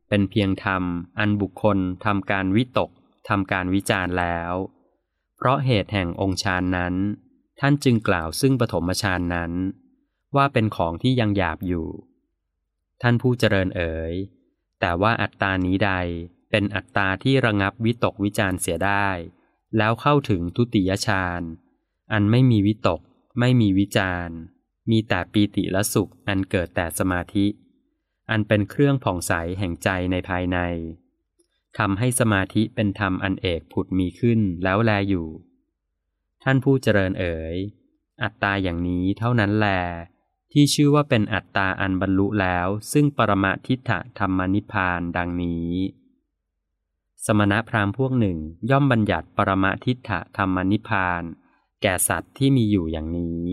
เป็นเพียงธรรมอันบุคคลทำการวิตกทำการวิจารณ์แล้วเพราะเหตุแห่งองค์ฌานนั้นท่านจึงกล่าวซึ่งปฐมฌานนั้นว่าเป็นของที่ยังหยาบอยู่ท่านผู้เจริญเอ๋ยแต่ว่าอัตตานี้ใดเป็นอัตตาที่ระงับวิตกวิจารณ์เสียได้แล้วเข้าถึงทุติยฌานอันไม่มีวิตกไม่มีวิจารณ์มีแต่ปีติและสุขอันเกิดแต่สมาธิอันเป็นเครื่องผ่องใสแห่งใจในภายในทำให้สมาธิเป็นธรรมอันเอกผุดมีขึ้นแล้วแลอยู่ท่านผู้เจริญเอ๋ยอัตตาอย่างนี้เท่านั้นแลที่ชื่อว่าเป็นอัตตาอันบรรลุแล้วซึ่งปรมทิฏฐธรรมนิพพานดังนี้สมณพราหมณ์พวกหนึ่งย่อมบัญญัติปรมทิฏฐธรรมนิพพานแก่สัตว์ที่มีอยู่อย่างนี้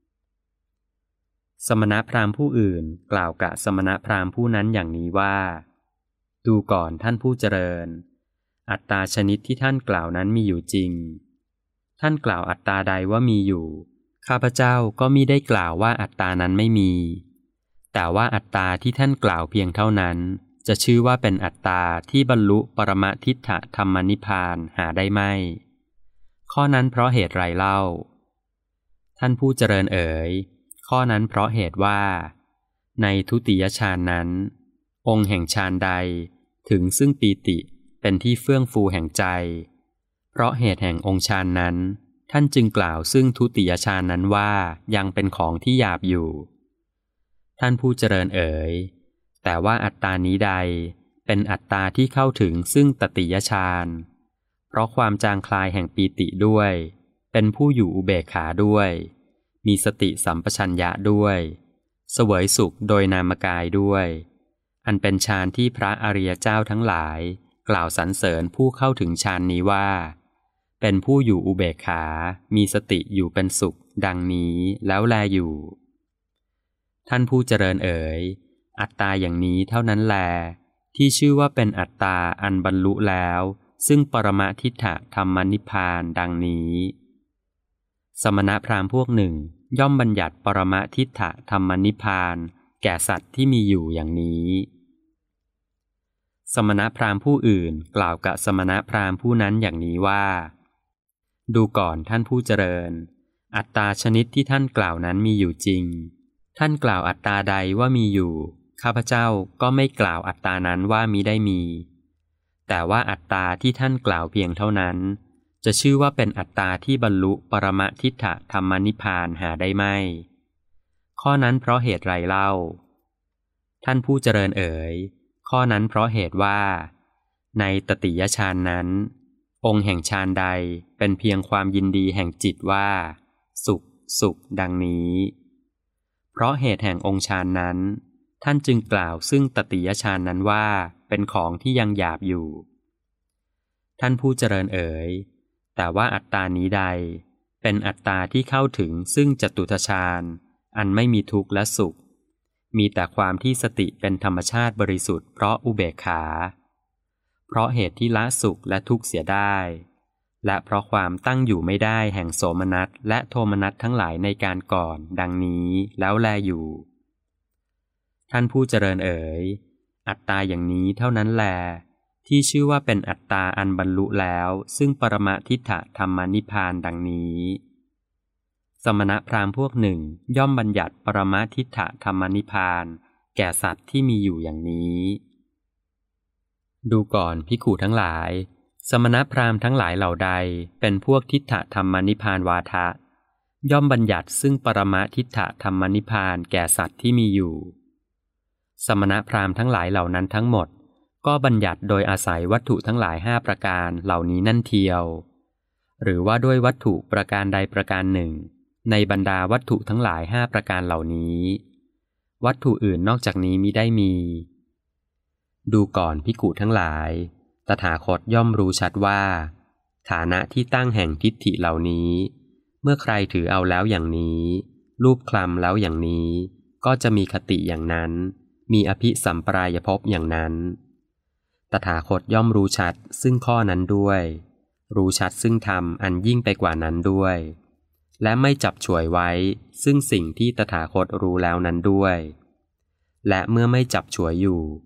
สมณพราหมณ์ผู้อื่นกล่าวกับสมณพราหมณ์ผู้นั้นอย่างนี้ว่าดูก่อนท่านผู้เจริญอัตตาชนิดที่ท่านกล่าวนั้นมีอยู่จริงท่านกล่าวอัตตาใดว่ามีอยู่ข้าพเจ้าก็มิได้กล่าวว่าอัตตานั้นไม่มีแต่ว่าอัตตาที่ท่านกล่าวเพียงเท่านั้นจะชื่อว่าเป็นอัตตาที่บรรลุปรมทิฏฐธรรมนิพพานหาได้ไม่ข้อนั้นเพราะเหตุไรเล่าท่านผู้เจริญเอ๋ยข้อนั้นเพราะเหตุว่าในทุติยฌานนั้นองค์แห่งฌานใดถึงซึ่งปีติเป็นที่เฟื่องฟูแห่งใจเพราะเหตุแห่งองค์ฌานนั้นท่านจึงกล่าวซึ่งทุติยฌานนั้นว่ายังเป็นของที่หยาบอยู่ท่านผู้เจริญเอ๋ยแต่ว่าอัตตานี้ใดเป็นอัตตาที่เข้าถึงซึ่งตติยฌานเพราะความจางคลายแห่งปีติด้วยเป็นผู้อยู่อุเบกขาด้วยมีสติสัมปชัญญะด้วยเสวยสุขโดยนามกายด้วยอันเป็นฌานที่พระอริยเจ้าทั้งหลายกล่าวสรรเสริญผู้เข้าถึงฌานนี้ว่าเป็นผู้อยู่อุเบกขามีสติอยู่เป็นสุขดังนี้แล้วแลอยู่ท่านผู้เจริญเอ๋ยอัตตาอย่างนี้เท่านั้นแลที่ชื่อว่าเป็นอัตตาอันบรรลุแล้วซึ่งปรมทิฏฐธรรมนิพพานดังนี้สมณพราหมณ์พวกหนึ่งย่อมบัญญัติปรมทิฏฐธรรมนิพพานแก่สัตว์ที่มีอยู่อย่างนี้สมณพราหมณ์ผู้อื่นกล่าวกับสมณพราหมณ์ผู้นั้นอย่างนี้ว่าดูก่อนท่านผู้เจริญอัตตาชนิดที่ท่านกล่าวนั้นมีอยู่จริงท่านกล่าวอัตตาใดว่ามีอยู่ข้าพเจ้าก็ไม่กล่าวอัตตานั้นว่ามิได้มีแต่ว่าอัตตาที่ท่านกล่าวเพียงเท่านั้นจะชื่อว่าเป็นอัตตาที่บรรลุปรมทิฏฐธรรมนิพพานหาได้ไม่ข้อนั้นเพราะเหตุไรเล่าท่านผู้เจริญเอ๋ยข้อนั้นเพราะเหตุว่าในตติยฌานนั้นองค์แห่งฌานใดเป็นเพียงความยินดีแห่งจิตว่าสุขสุขดังนี้เพราะเหตุแห่งองค์ฌานนั้นท่านจึงกล่าวซึ่งตติยฌานนั้นว่าเป็นของที่ยังหยาบอยู่ท่านผู้เจริญเอ๋ยแต่ว่าอัตตานี้ใดเป็นอัตตาที่เข้าถึงซึ่งจตุตฌานอันไม่มีทุกข์และสุขมีแต่ความที่สติเป็นธรรมชาติบริสุทธิ์เพราะอุเบกขาเพราะเหตุที่ละสุขและทุกข์เสียได้และเพราะความตั้งอยู่ไม่ได้แห่งโสมนัสและโทมนัสทั้งหลายในการก่อนดังนี้แล้วแลอยู่ท่านผู้เจริญเอ๋ยอัตตาอย่างนี้เท่านั้นแลที่ชื่อว่าเป็นอัตตาอันบรรลุแล้วซึ่งปรมทิฏฐธรรมนิพพานดังนี้สมณพราหมณ์พวกหนึ่งย่อมบัญญัติปรมทิฏฐธรรมนิพพานแก่สัตว์ที่มีอยู่อย่างนี้ดูก่อนภิกขุทั้งหลายสมณพราหมณ์ทั้งหลายเหล่าใดเป็นพวกทิฏฐธรรมนิพพานวาทะย่อมบัญญัติซึ่งปรมทิฏฐธรรมนิพพานแก่สัตว์ที่มีอยู่สมณพราหมณ์ทั้งหลายเหล่านั้นทั้งหมดก็บัญญัติโดยอาศัยวัตถุทั้งหลาย5ประการเหล่านี้นั่นเทียวหรือว่าด้วยวัตถุประการใดประการหนึ่งในบรรดาวัตถุทั้งหลาย5ประการเหล่านี้วัตถุอื่นนอกจากนี้มิได้มีดูก่อนภิกขุทั้งหลายตถาคตย่อมรู้ชัดว่าฐานะที่ตั้งแห่งทิฏฐิเหล่านี้เมื่อใครถือเอาแล้วอย่างนี้รูปคลำแล้วอย่างนี้ก็จะมีคติอย่างนั้นมีอภิสัมปรายภพอย่างนั้นตถาคตย่อมรู้ชัดซึ่งข้อนั้นด้วยรู้ชัดซึ่งธรรมอันยิ่งไปกว่านั้นด้วยและไม่จับฉวยไว้ซึ่งสิ่งที่ตถาคตรู้แล้วนั้นด้วยและเมื่อไม่จับฉวยอยู่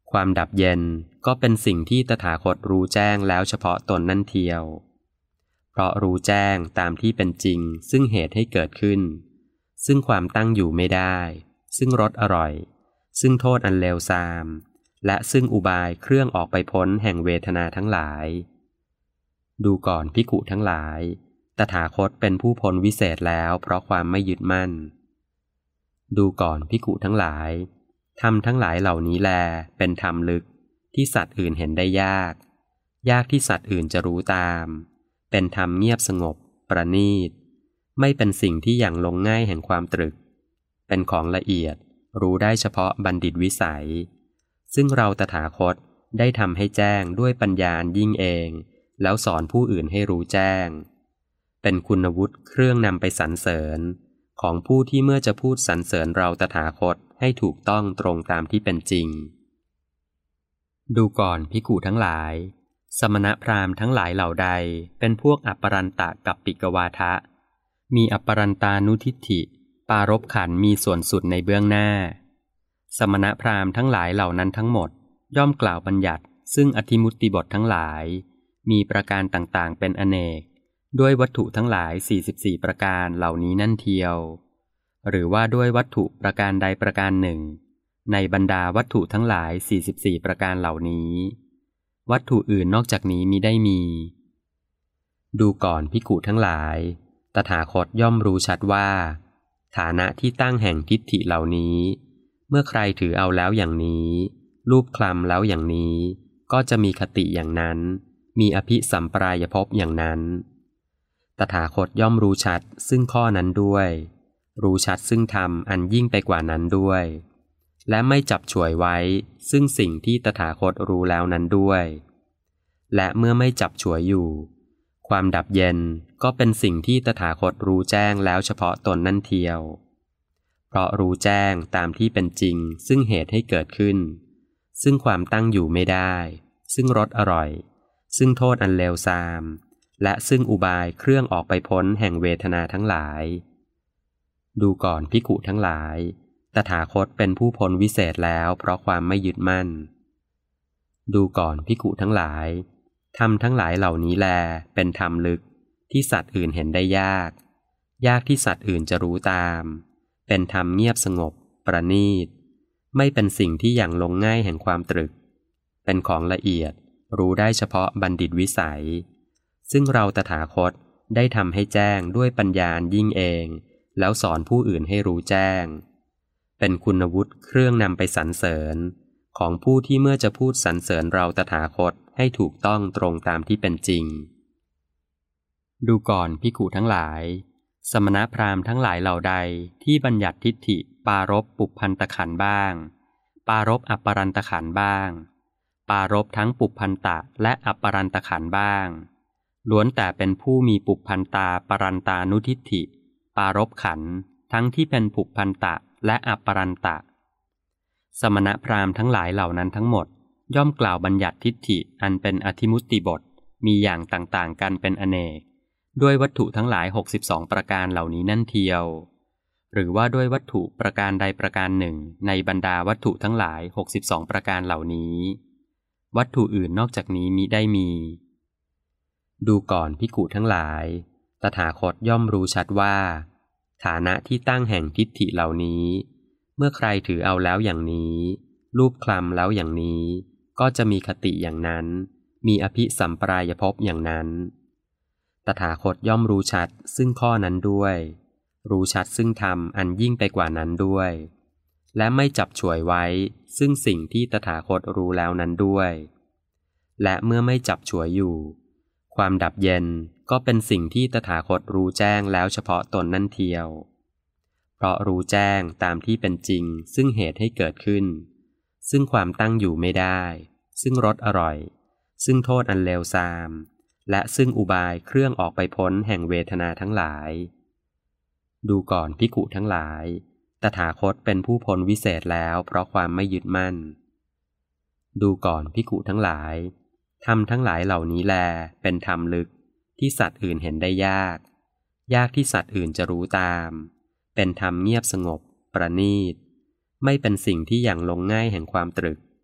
ความดับเย็นก็เป็นสิ่งที่ตถาคตรู้แจ้งแล้วเฉพาะตนนั่นเทียวเพราะรู้แจ้งตามที่เป็นจริงซึ่งเหตุให้เกิดขึ้นซึ่งความตั้งอยู่ไม่ได้ซึ่งรสอร่อยซึ่งโทษอันเลวทรามและซึ่งอุบายเครื่องออกไปพ้นแห่งเวทนาทั้งหลายดูก่อนภิกขุทั้งหลายตถาคตเป็นผู้พ้นวิเศษแล้วเพราะความไม่ยึดมั่นดูก่อนภิกขุทั้งหลายธรรมทั้งหลายเหล่านี้แลเป็นธรรมลึกที่สัตว์อื่นเห็นได้ยากที่สัตว์อื่นจะรู้ตามเป็นธรรมเงียบสงบประณีตไม่เป็นสิ่งที่อย่างลงง่ายแห่งความตรึกเป็นของละเอียดรู้ได้เฉพาะบัณฑิตวิสัยซึ่งเราตถาคตได้ทำให้แจ้งด้วยปัญญายิ่งเองแล้วสอนผู้อื่นให้รู้แจ้งเป็นคุณวุฒิเครื่องนำไปสรรเสริญของผู้ที่เมื่อจะพูดสรรเสริญเราตถาคตให้ถูกต้องตรงตามที่เป็นจริงดูก่อนภิกขุทั้งหลายสมณพราหมณ์ทั้งหลายเหล่าใดเป็นพวกอัปปรันตะกัปปิกวาทะมีอัปปรันตานุทิฏฐิปารภขันธ์มีส่วนสุดในเบื้องหน้าสมณพราหมณ์ทั้งหลายเหล่านั้นทั้งหมดย่อมกล่าวบัญญัติซึ่งอธิมุตติบททั้งหลายมีประการต่างๆเป็นอเนกด้วยวัตถุทั้งหลาย44ประการเหล่านี้นั่นเทียวหรือว่าด้วยวัตถุประการใดประการหนึ่งในบรรดาวัตถุทั้งหลาย44ประการเหล่านี้วัตถุอื่นนอกจากนี้มิได้มีดูก่อนภิกขุทั้งหลายตถาคตย่อมรู้ชัดว่าฐานะที่ตั้งแห่งทิฏฐิเหล่านี้เมื่อใครถือเอาแล้วอย่างนี้รูปคลำแล้วอย่างนี้ก็จะมีคติอย่างนั้นมีอภิสัมปรายภพอย่างนั้นตถาคตย่อมรู้ชัดซึ่งข้อนั้นด้วยรู้ชัดซึ่งธรรมอันยิ่งไปกว่านั้นด้วยและไม่จับฉวยไว้ซึ่งสิ่งที่ตถาคตรู้แล้วนั้นด้วยและเมื่อไม่จับฉวยอยู่ความดับเย็นก็เป็นสิ่งที่ตถาคตรู้แจ้งแล้วเฉพาะตนนั่นเทียวเพราะรู้แจ้งตามที่เป็นจริงซึ่งเหตุให้เกิดขึ้นซึ่งความตั้งอยู่ไม่ได้ซึ่งรสอร่อยซึ่งโทษอันเลวทรามและซึ่งอุบายเครื่องออกไปพ้นแห่งเวทนาทั้งหลายดูก่อนภิกขุทั้งหลายตถาคตเป็นผู้พ้นวิเศษแล้วเพราะความไม่ยึดมั่นดูก่อนภิกขุทั้งหลายธรรมทั้งหลายเหล่านี้แลเป็นธรรมลึกที่สัตว์อื่นเห็นได้ยากที่สัตว์อื่นจะรู้ตามเป็นธรรมเงียบสงบประณีตไม่เป็นสิ่งที่อย่างลงง่ายแห่งความตรึกเป็นของละเอียดรู้ได้เฉพาะบัณฑิตวิสัยซึ่งเราตถาคตได้ทำให้แจ้งด้วยปัญญายิ่งเองแล้วสอนผู้อื่นให้รู้แจ้งเป็นคุณวุฒิเครื่องนำไปสรรเสริญของผู้ที่เมื่อจะพูดสรรเสริญเราตถาคตให้ถูกต้องตรงตามที่เป็นจริงดูก่อนภิกขุทั้งหลายสมณพราหมณ์ทั้งหลายเหล่าใดที่บัญญัติทิฏฐิปารภปุพพันตขันธ์บ้างปารภอัปปรันตขันธ์บ้างปารภทั้งปุพพันตะและอัปปรันตขันธ์บ้างล้วนแต่เป็นผู้มีปุพพันตาปรันตานุทิฏฐิปารภขันธ์ทั้งที่เป็นปุพพันตะและอัปปรันตะสมณพราหมณ์ทั้งหลายเหล่านั้นทั้งหมดย่อมกล่าวบัญญัติทิฏฐิอันเป็นอธิมุตติบทมีอย่างต่างๆกันเป็นอเนกด้วยวัตถุทั้งหลาย62ประการเหล่านี้นั่นเทียวหรือว่าด้วยวัตถุประการใดประการหนึ่งในบรรดาวัตถุทั้งหลาย62ประการเหล่านี้วัตถุอื่นนอกจากนี้มิได้มีดูก่อนภิกขุทั้งหลายตถาคตย่อมรู้ชัดว่าฐานะที่ตั้งแห่งทิฏฐิเหล่านี้เมื่อใครถือเอาแล้วอย่างนี้รูปคลำแล้วอย่างนี้ก็จะมีคติอย่างนั้นมีอภิสัมปรายภพอย่างนั้นตถาคตย่อมรู้ชัดซึ่งข้อนั้นด้วยรู้ชัดซึ่งธรรมอันยิ่งไปกว่านั้นด้วยและไม่จับฉวยไว้ซึ่งสิ่งที่ตถาคตรู้แล้วนั้นด้วยและเมื่อไม่จับฉวยอยู่ความดับเย็นก็เป็นสิ่งที่ตถาคตรู้แจ้งแล้วเฉพาะตนนั่นเทียวเพราะรู้แจ้งตามที่เป็นจริงซึ่งเหตุให้เกิดขึ้นซึ่งความตั้งอยู่ไม่ได้ซึ่งรสอร่อยซึ่งโทษอันเลวทรามและซึ่งอุบายเครื่องออกไปพ้นแห่งเวทนาทั้งหลายดูก่อนภิกขุทั้งหลายตถาคตเป็นผู้พ้นวิเศษแล้วเพราะความไม่ยึดมั่นดูก่อนภิกขุทั้งหลายธรรมทั้งหลายเหล่านี้แลเป็นธรรมลึกที่สัตว์อื่นเห็นได้ยากที่สัตว์อื่นจะรู้ตามเป็นธรรมเงียบสงบประณีตไม่เป็นสิ่งที่อย่างลงง่ายแห่งความตรึก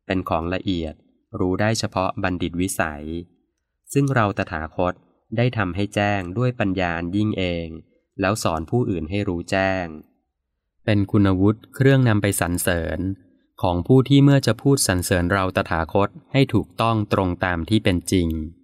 เป็นของละเอียดรู้ได้เฉพาะบัณฑิตวิสัยซึ่งเราตถาคตได้ทำให้แจ้งด้วยปัญญาอันยิ่งเองแล้วสอนผู้อื่นให้รู้แจ้งเป็นคุณวุฒิเครื่องนำไปสรรเสริญของผู้ที่เมื่อจะพูดสรรเสริญเราตถาคตให้ถูกต้องตรงตามที่เป็นจริง